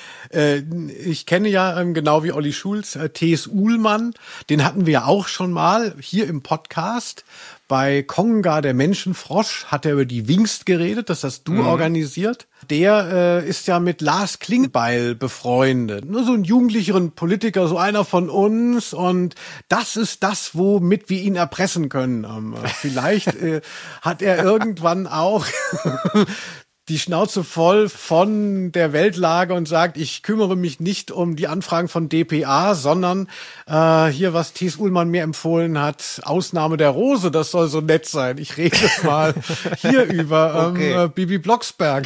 A: Ich kenne ja genau wie Olli Schulz T.S. Uhlmann. Den hatten wir ja auch schon mal hier im Podcast. Bei Konga, der Menschenfrosch, hat er über die Wingst geredet, das hast du organisiert. Der ist ja mit Lars Klingbeil befreundet. Nur so einen jugendlicheren Politiker, so einer von uns. Und das ist das, womit wir ihn erpressen können. Vielleicht hat er irgendwann auch die Schnauze voll von der Weltlage und sagt, ich kümmere mich nicht um die Anfragen von dpa, sondern hier, was Thies Uhlmann mir empfohlen hat, Ausnahme der Rose, das soll so nett sein. Ich rede mal hier über Bibi Blocksberg.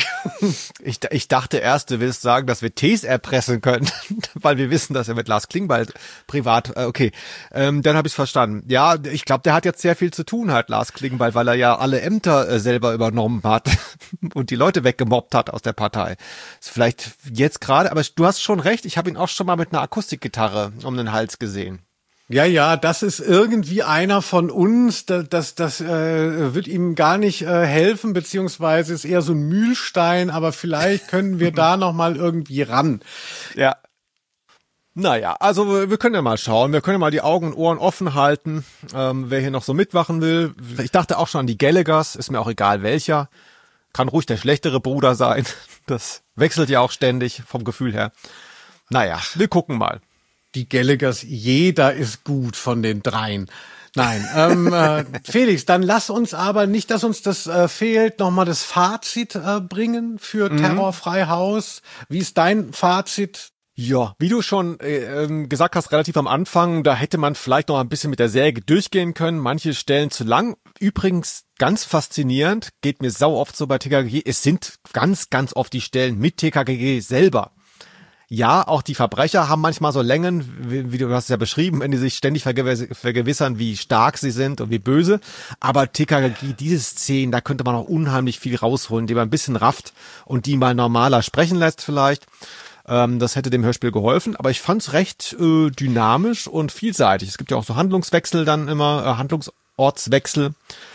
B: Ich dachte erst, du willst sagen, dass wir Thies erpressen können, weil wir wissen, dass er mit Lars Klingbeil privat, dann habe ich es verstanden. Ja, ich glaube, der hat jetzt sehr viel zu tun, halt Lars Klingbeil, weil er ja alle Ämter selber übernommen hat und die Leute weggemobbt hat aus der Partei. Ist vielleicht jetzt gerade, aber du hast schon recht, ich habe ihn auch schon mal mit einer Akustikgitarre um den Hals gesehen.
A: Ja, das ist irgendwie einer von uns, das wird ihm gar nicht helfen, beziehungsweise ist eher so ein Mühlstein, aber vielleicht können wir da noch mal irgendwie ran.
B: Ja. Naja, also wir können ja mal schauen, wir können ja mal die Augen und Ohren offen halten, wer hier noch so mitmachen will. Ich dachte auch schon an die Gallaghers, ist mir auch egal welcher. Kann ruhig der schlechtere Bruder sein. Das wechselt ja auch ständig vom Gefühl her. Naja, wir gucken mal.
A: Die Gallaghers, jeder ist gut von den dreien. Nein, Felix, dann lass uns aber nicht, dass uns das fehlt, nochmal das Fazit bringen für Terrorfreihaus. Wie ist dein Fazit?
B: Ja, wie du schon gesagt hast, relativ am Anfang, da hätte man vielleicht noch ein bisschen mit der Säge durchgehen können. Manche Stellen zu lang. Übrigens ganz faszinierend, geht mir sau oft so bei TKKG, es sind ganz, ganz oft die Stellen mit TKKG selber. Ja, auch die Verbrecher haben manchmal so Längen, wie du hast es ja beschrieben, wenn die sich ständig vergewissern, wie stark sie sind und wie böse. Aber TKKG, diese Szenen, da könnte man auch unheimlich viel rausholen, die man ein bisschen rafft und die mal normaler sprechen lässt vielleicht. Das hätte dem Hörspiel geholfen, aber ich fand's recht dynamisch und vielseitig. Es gibt ja auch so Handlungswechsel dann immer, Handlungsortswechsel.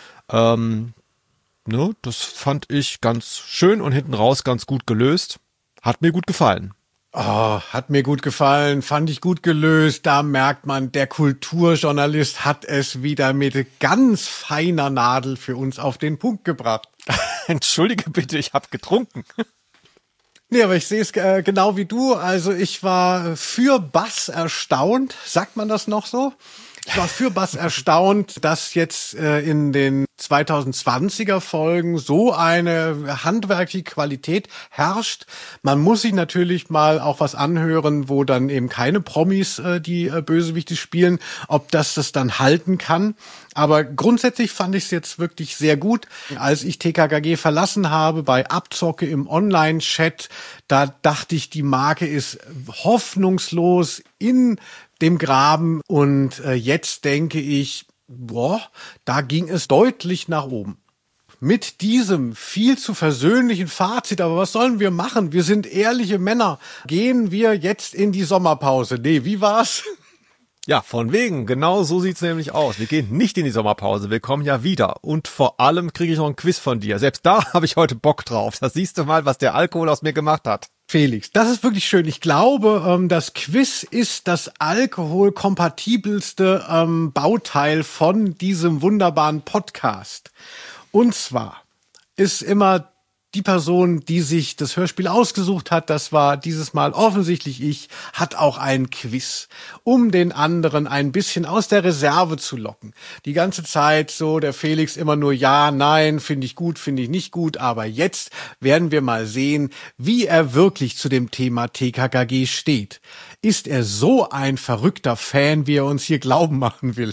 B: Das fand ich ganz schön und hinten raus ganz gut gelöst. Hat mir gut gefallen.
A: Oh, hat mir gut gefallen, fand ich gut gelöst. Da merkt man, der Kulturjournalist hat es wieder mit ganz feiner Nadel für uns auf den Punkt gebracht.
B: Entschuldige bitte, ich habe getrunken.
A: Nee, aber ich sehe es genau wie du. Also ich war für Bass erstaunt. Sagt man das noch so? Ich war für Bass erstaunt, dass jetzt in den 2020er Folgen so eine handwerkliche Qualität herrscht. Man muss sich natürlich mal auch was anhören, wo dann eben keine Promis die Bösewichte spielen, ob das dann halten kann. Aber grundsätzlich fand ich es jetzt wirklich sehr gut. Als ich TKKG verlassen habe bei Abzocke im Online-Chat, da dachte ich, die Marke ist hoffnungslos in dem Graben und jetzt denke ich, da ging es deutlich nach oben. Mit diesem viel zu versöhnlichen Fazit, aber was sollen wir machen? Wir sind ehrliche Männer. Gehen wir jetzt in die Sommerpause? Nee, wie war's?
B: Ja, von wegen. Genau so sieht's nämlich aus. Wir gehen nicht in die Sommerpause. Wir kommen ja wieder. Und vor allem kriege ich noch ein Quiz von dir. Selbst da habe ich heute Bock drauf. Da siehst du mal, was der Alkohol aus mir gemacht hat.
A: Felix, das ist wirklich schön. Ich glaube, das Quiz ist das alkoholkompatibelste Bauteil von diesem wunderbaren Podcast. Und zwar ist immer die Person, die sich das Hörspiel ausgesucht hat, das war dieses Mal offensichtlich ich, hat auch ein Quiz, um den anderen ein bisschen aus der Reserve zu locken. Die ganze Zeit so der Felix immer nur ja, nein, finde ich gut, finde ich nicht gut, aber jetzt werden wir mal sehen, wie er wirklich zu dem Thema TKKG steht. Ist er so ein verrückter Fan, wie er uns hier glauben machen will?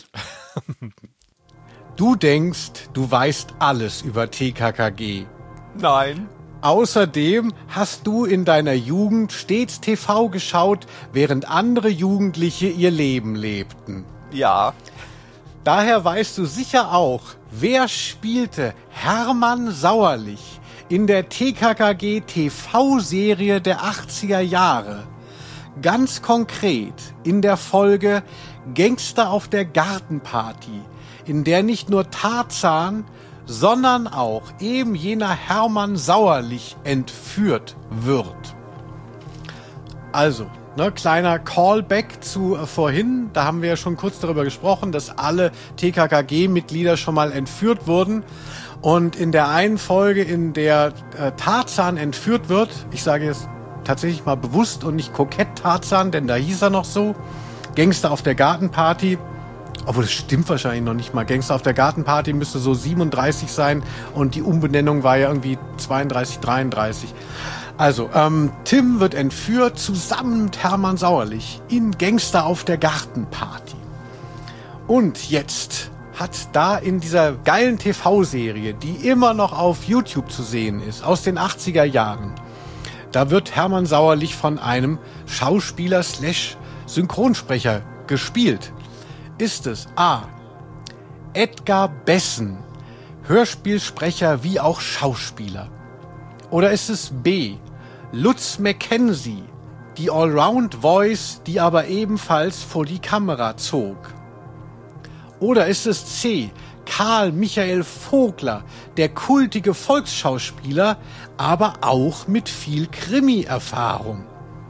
A: Du denkst, du weißt alles über TKKG.
B: Nein.
A: Außerdem hast du in deiner Jugend stets TV geschaut, während andere Jugendliche ihr Leben lebten.
B: Ja.
A: Daher weißt du sicher auch, wer spielte Hermann Sauerlich in der TKKG TV-Serie der 80er Jahre. Ganz konkret in der Folge Gangster auf der Gartenparty, in der nicht nur Tarzan, sondern auch eben jener Hermann Sauerlich entführt wird. Also, kleiner Callback zu vorhin, da haben wir ja schon kurz darüber gesprochen, dass alle TKKG-Mitglieder schon mal entführt wurden. Und in der einen Folge, in der Tarzan entführt wird, ich sage jetzt tatsächlich mal bewusst und nicht kokett Tarzan, denn da hieß er noch so, Gangster auf der Gartenparty, obwohl das stimmt wahrscheinlich noch nicht mal. Gangster auf der Gartenparty müsste so 37 sein und die Umbenennung war ja irgendwie 32, 33. Also, Tim wird entführt zusammen mit Hermann Sauerlich in Gangster auf der Gartenparty. Und jetzt hat da in dieser geilen TV-Serie, die immer noch auf YouTube zu sehen ist, aus den 80er Jahren, da wird Hermann Sauerlich von einem Schauspieler/Synchronsprecher gespielt. Ist es A. Edgar Bessen, Hörspielsprecher wie auch Schauspieler? Oder ist es B. Lutz Mackenzie, die Allround-Voice, die aber ebenfalls vor die Kamera zog? Oder ist es C. Karl Michael Vogler, der kultige Volksschauspieler, aber auch mit viel Krimi-Erfahrung?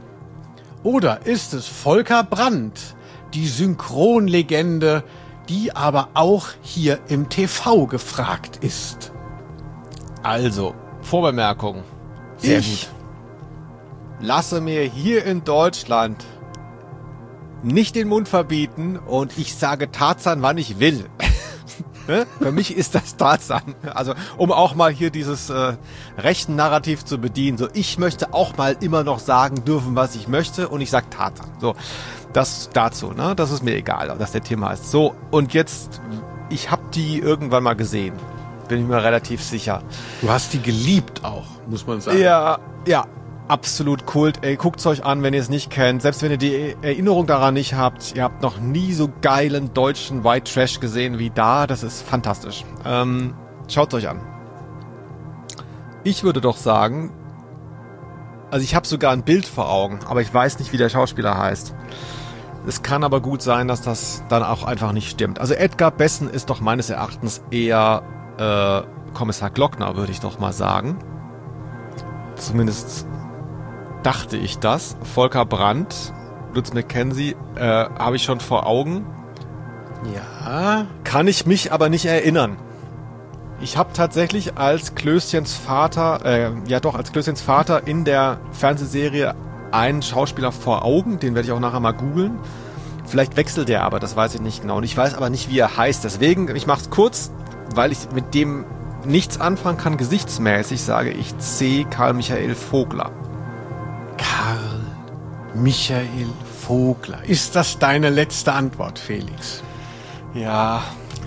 A: Oder ist es Volker Brandt, die Synchronlegende, die aber auch hier im TV gefragt ist?
B: Also, Vorbemerkung. Sehr gut. Lasse mir hier in Deutschland nicht den Mund verbieten und ich sage Tarzan, wann ich will. Ne? Für mich ist das Tarzan. Also um auch mal hier dieses rechten Narrativ zu bedienen. So, ich möchte auch mal immer noch sagen dürfen, was ich möchte, und ich sag Tarzan. So, das dazu. Ne? Das ist mir egal, dass der Thema ist. So, und jetzt, ich habe die irgendwann mal gesehen. Bin ich mir relativ sicher.
A: Du hast die geliebt auch, muss man sagen.
B: Ja. Absolut Kult. Ey, guckt's euch an, wenn ihr es nicht kennt. Selbst wenn ihr die Erinnerung daran nicht habt. Ihr habt noch nie so geilen deutschen White Trash gesehen wie da. Das ist fantastisch. Schaut's euch an. Ich würde doch sagen, also ich habe sogar ein Bild vor Augen, aber ich weiß nicht, wie der Schauspieler heißt. Es kann aber gut sein, dass das dann auch einfach nicht stimmt. Also Edgar Bessen ist doch meines Erachtens eher Kommissar Glockner, würde ich doch mal sagen. Zumindest dachte ich das. Volker Brandt, Lutz McKenzie, habe ich schon vor Augen. Ja. Kann ich mich aber nicht erinnern. Ich habe tatsächlich als Klößchens Vater in der Fernsehserie einen Schauspieler vor Augen. Den werde ich auch nachher mal googeln. Vielleicht wechselt der aber, das weiß ich nicht genau. Und ich weiß aber nicht, wie er heißt. Deswegen, ich mache es kurz, weil ich mit dem nichts anfangen kann, gesichtsmäßig, sage ich C. Karl Michael Vogler.
A: Karl Michael Vogler. Ist das deine letzte Antwort, Felix?
B: Ja.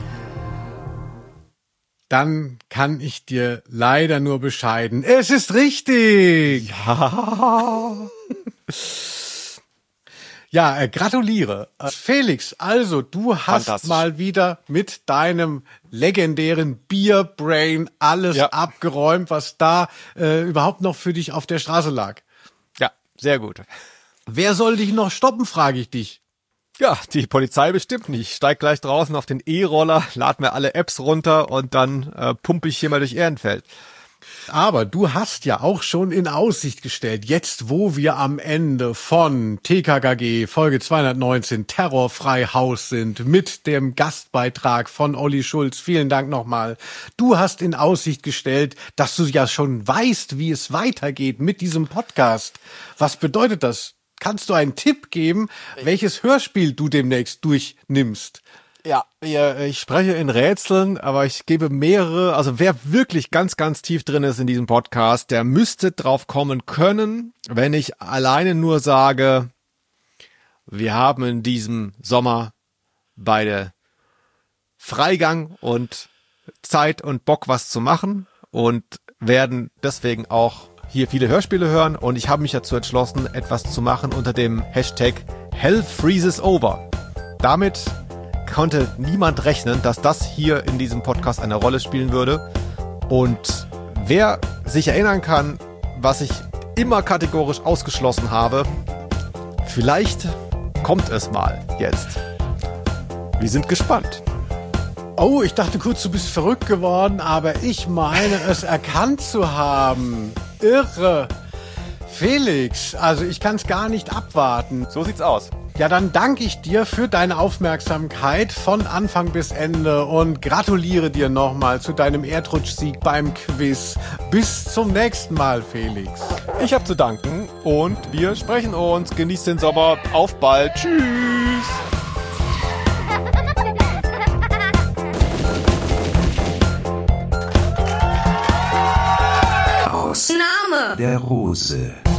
A: Dann kann ich dir leider nur bescheiden. Es ist richtig!
B: Ja.
A: Ja, gratuliere. Felix, also du hast mal wieder mit deinem legendären Bierbrain alles abgeräumt, was da überhaupt noch für dich auf der Straße lag.
B: Ja, sehr gut.
A: Wer soll dich noch stoppen, frage ich dich.
B: Ja, die Polizei bestimmt nicht. Ich steig gleich draußen auf den E-Roller, lad mir alle Apps runter und dann pumpe ich hier mal durch Ehrenfeld.
A: Aber du hast ja auch schon in Aussicht gestellt, jetzt wo wir am Ende von TKKG Folge 219 Terrorfrei Haus sind, mit dem Gastbeitrag von Olli Schulz, vielen Dank nochmal. Du hast in Aussicht gestellt, dass du ja schon weißt, wie es weitergeht mit diesem Podcast. Was bedeutet das? Kannst du einen Tipp geben, welches Hörspiel du demnächst durchnimmst?
B: Ja, ich spreche in Rätseln, aber ich gebe mehrere, also wer wirklich ganz, ganz tief drin ist in diesem Podcast, der müsste drauf kommen können, wenn ich alleine nur sage, wir haben in diesem Sommer beide Freigang und Zeit und Bock, was zu machen, und werden deswegen auch hier viele Hörspiele hören, und ich habe mich dazu entschlossen, etwas zu machen unter dem Hashtag Hell Freezes Over. Damit konnte niemand rechnen, dass das hier in diesem Podcast eine Rolle spielen würde. Und wer sich erinnern kann, was ich immer kategorisch ausgeschlossen habe, vielleicht kommt es mal jetzt. Wir sind gespannt.
A: Oh, ich dachte kurz, du bist verrückt geworden, aber ich meine, es erkannt zu haben. Irre. Felix, also ich kann es gar nicht abwarten.
B: So sieht's aus.
A: Ja, dann danke ich dir für deine Aufmerksamkeit von Anfang bis Ende und gratuliere dir nochmal zu deinem Erdrutschsieg beim Quiz. Bis zum nächsten Mal, Felix.
B: Ich habe zu danken und wir sprechen uns. Genießt den Sommer. Auf bald. Tschüss.
L: Aus Name der Rose.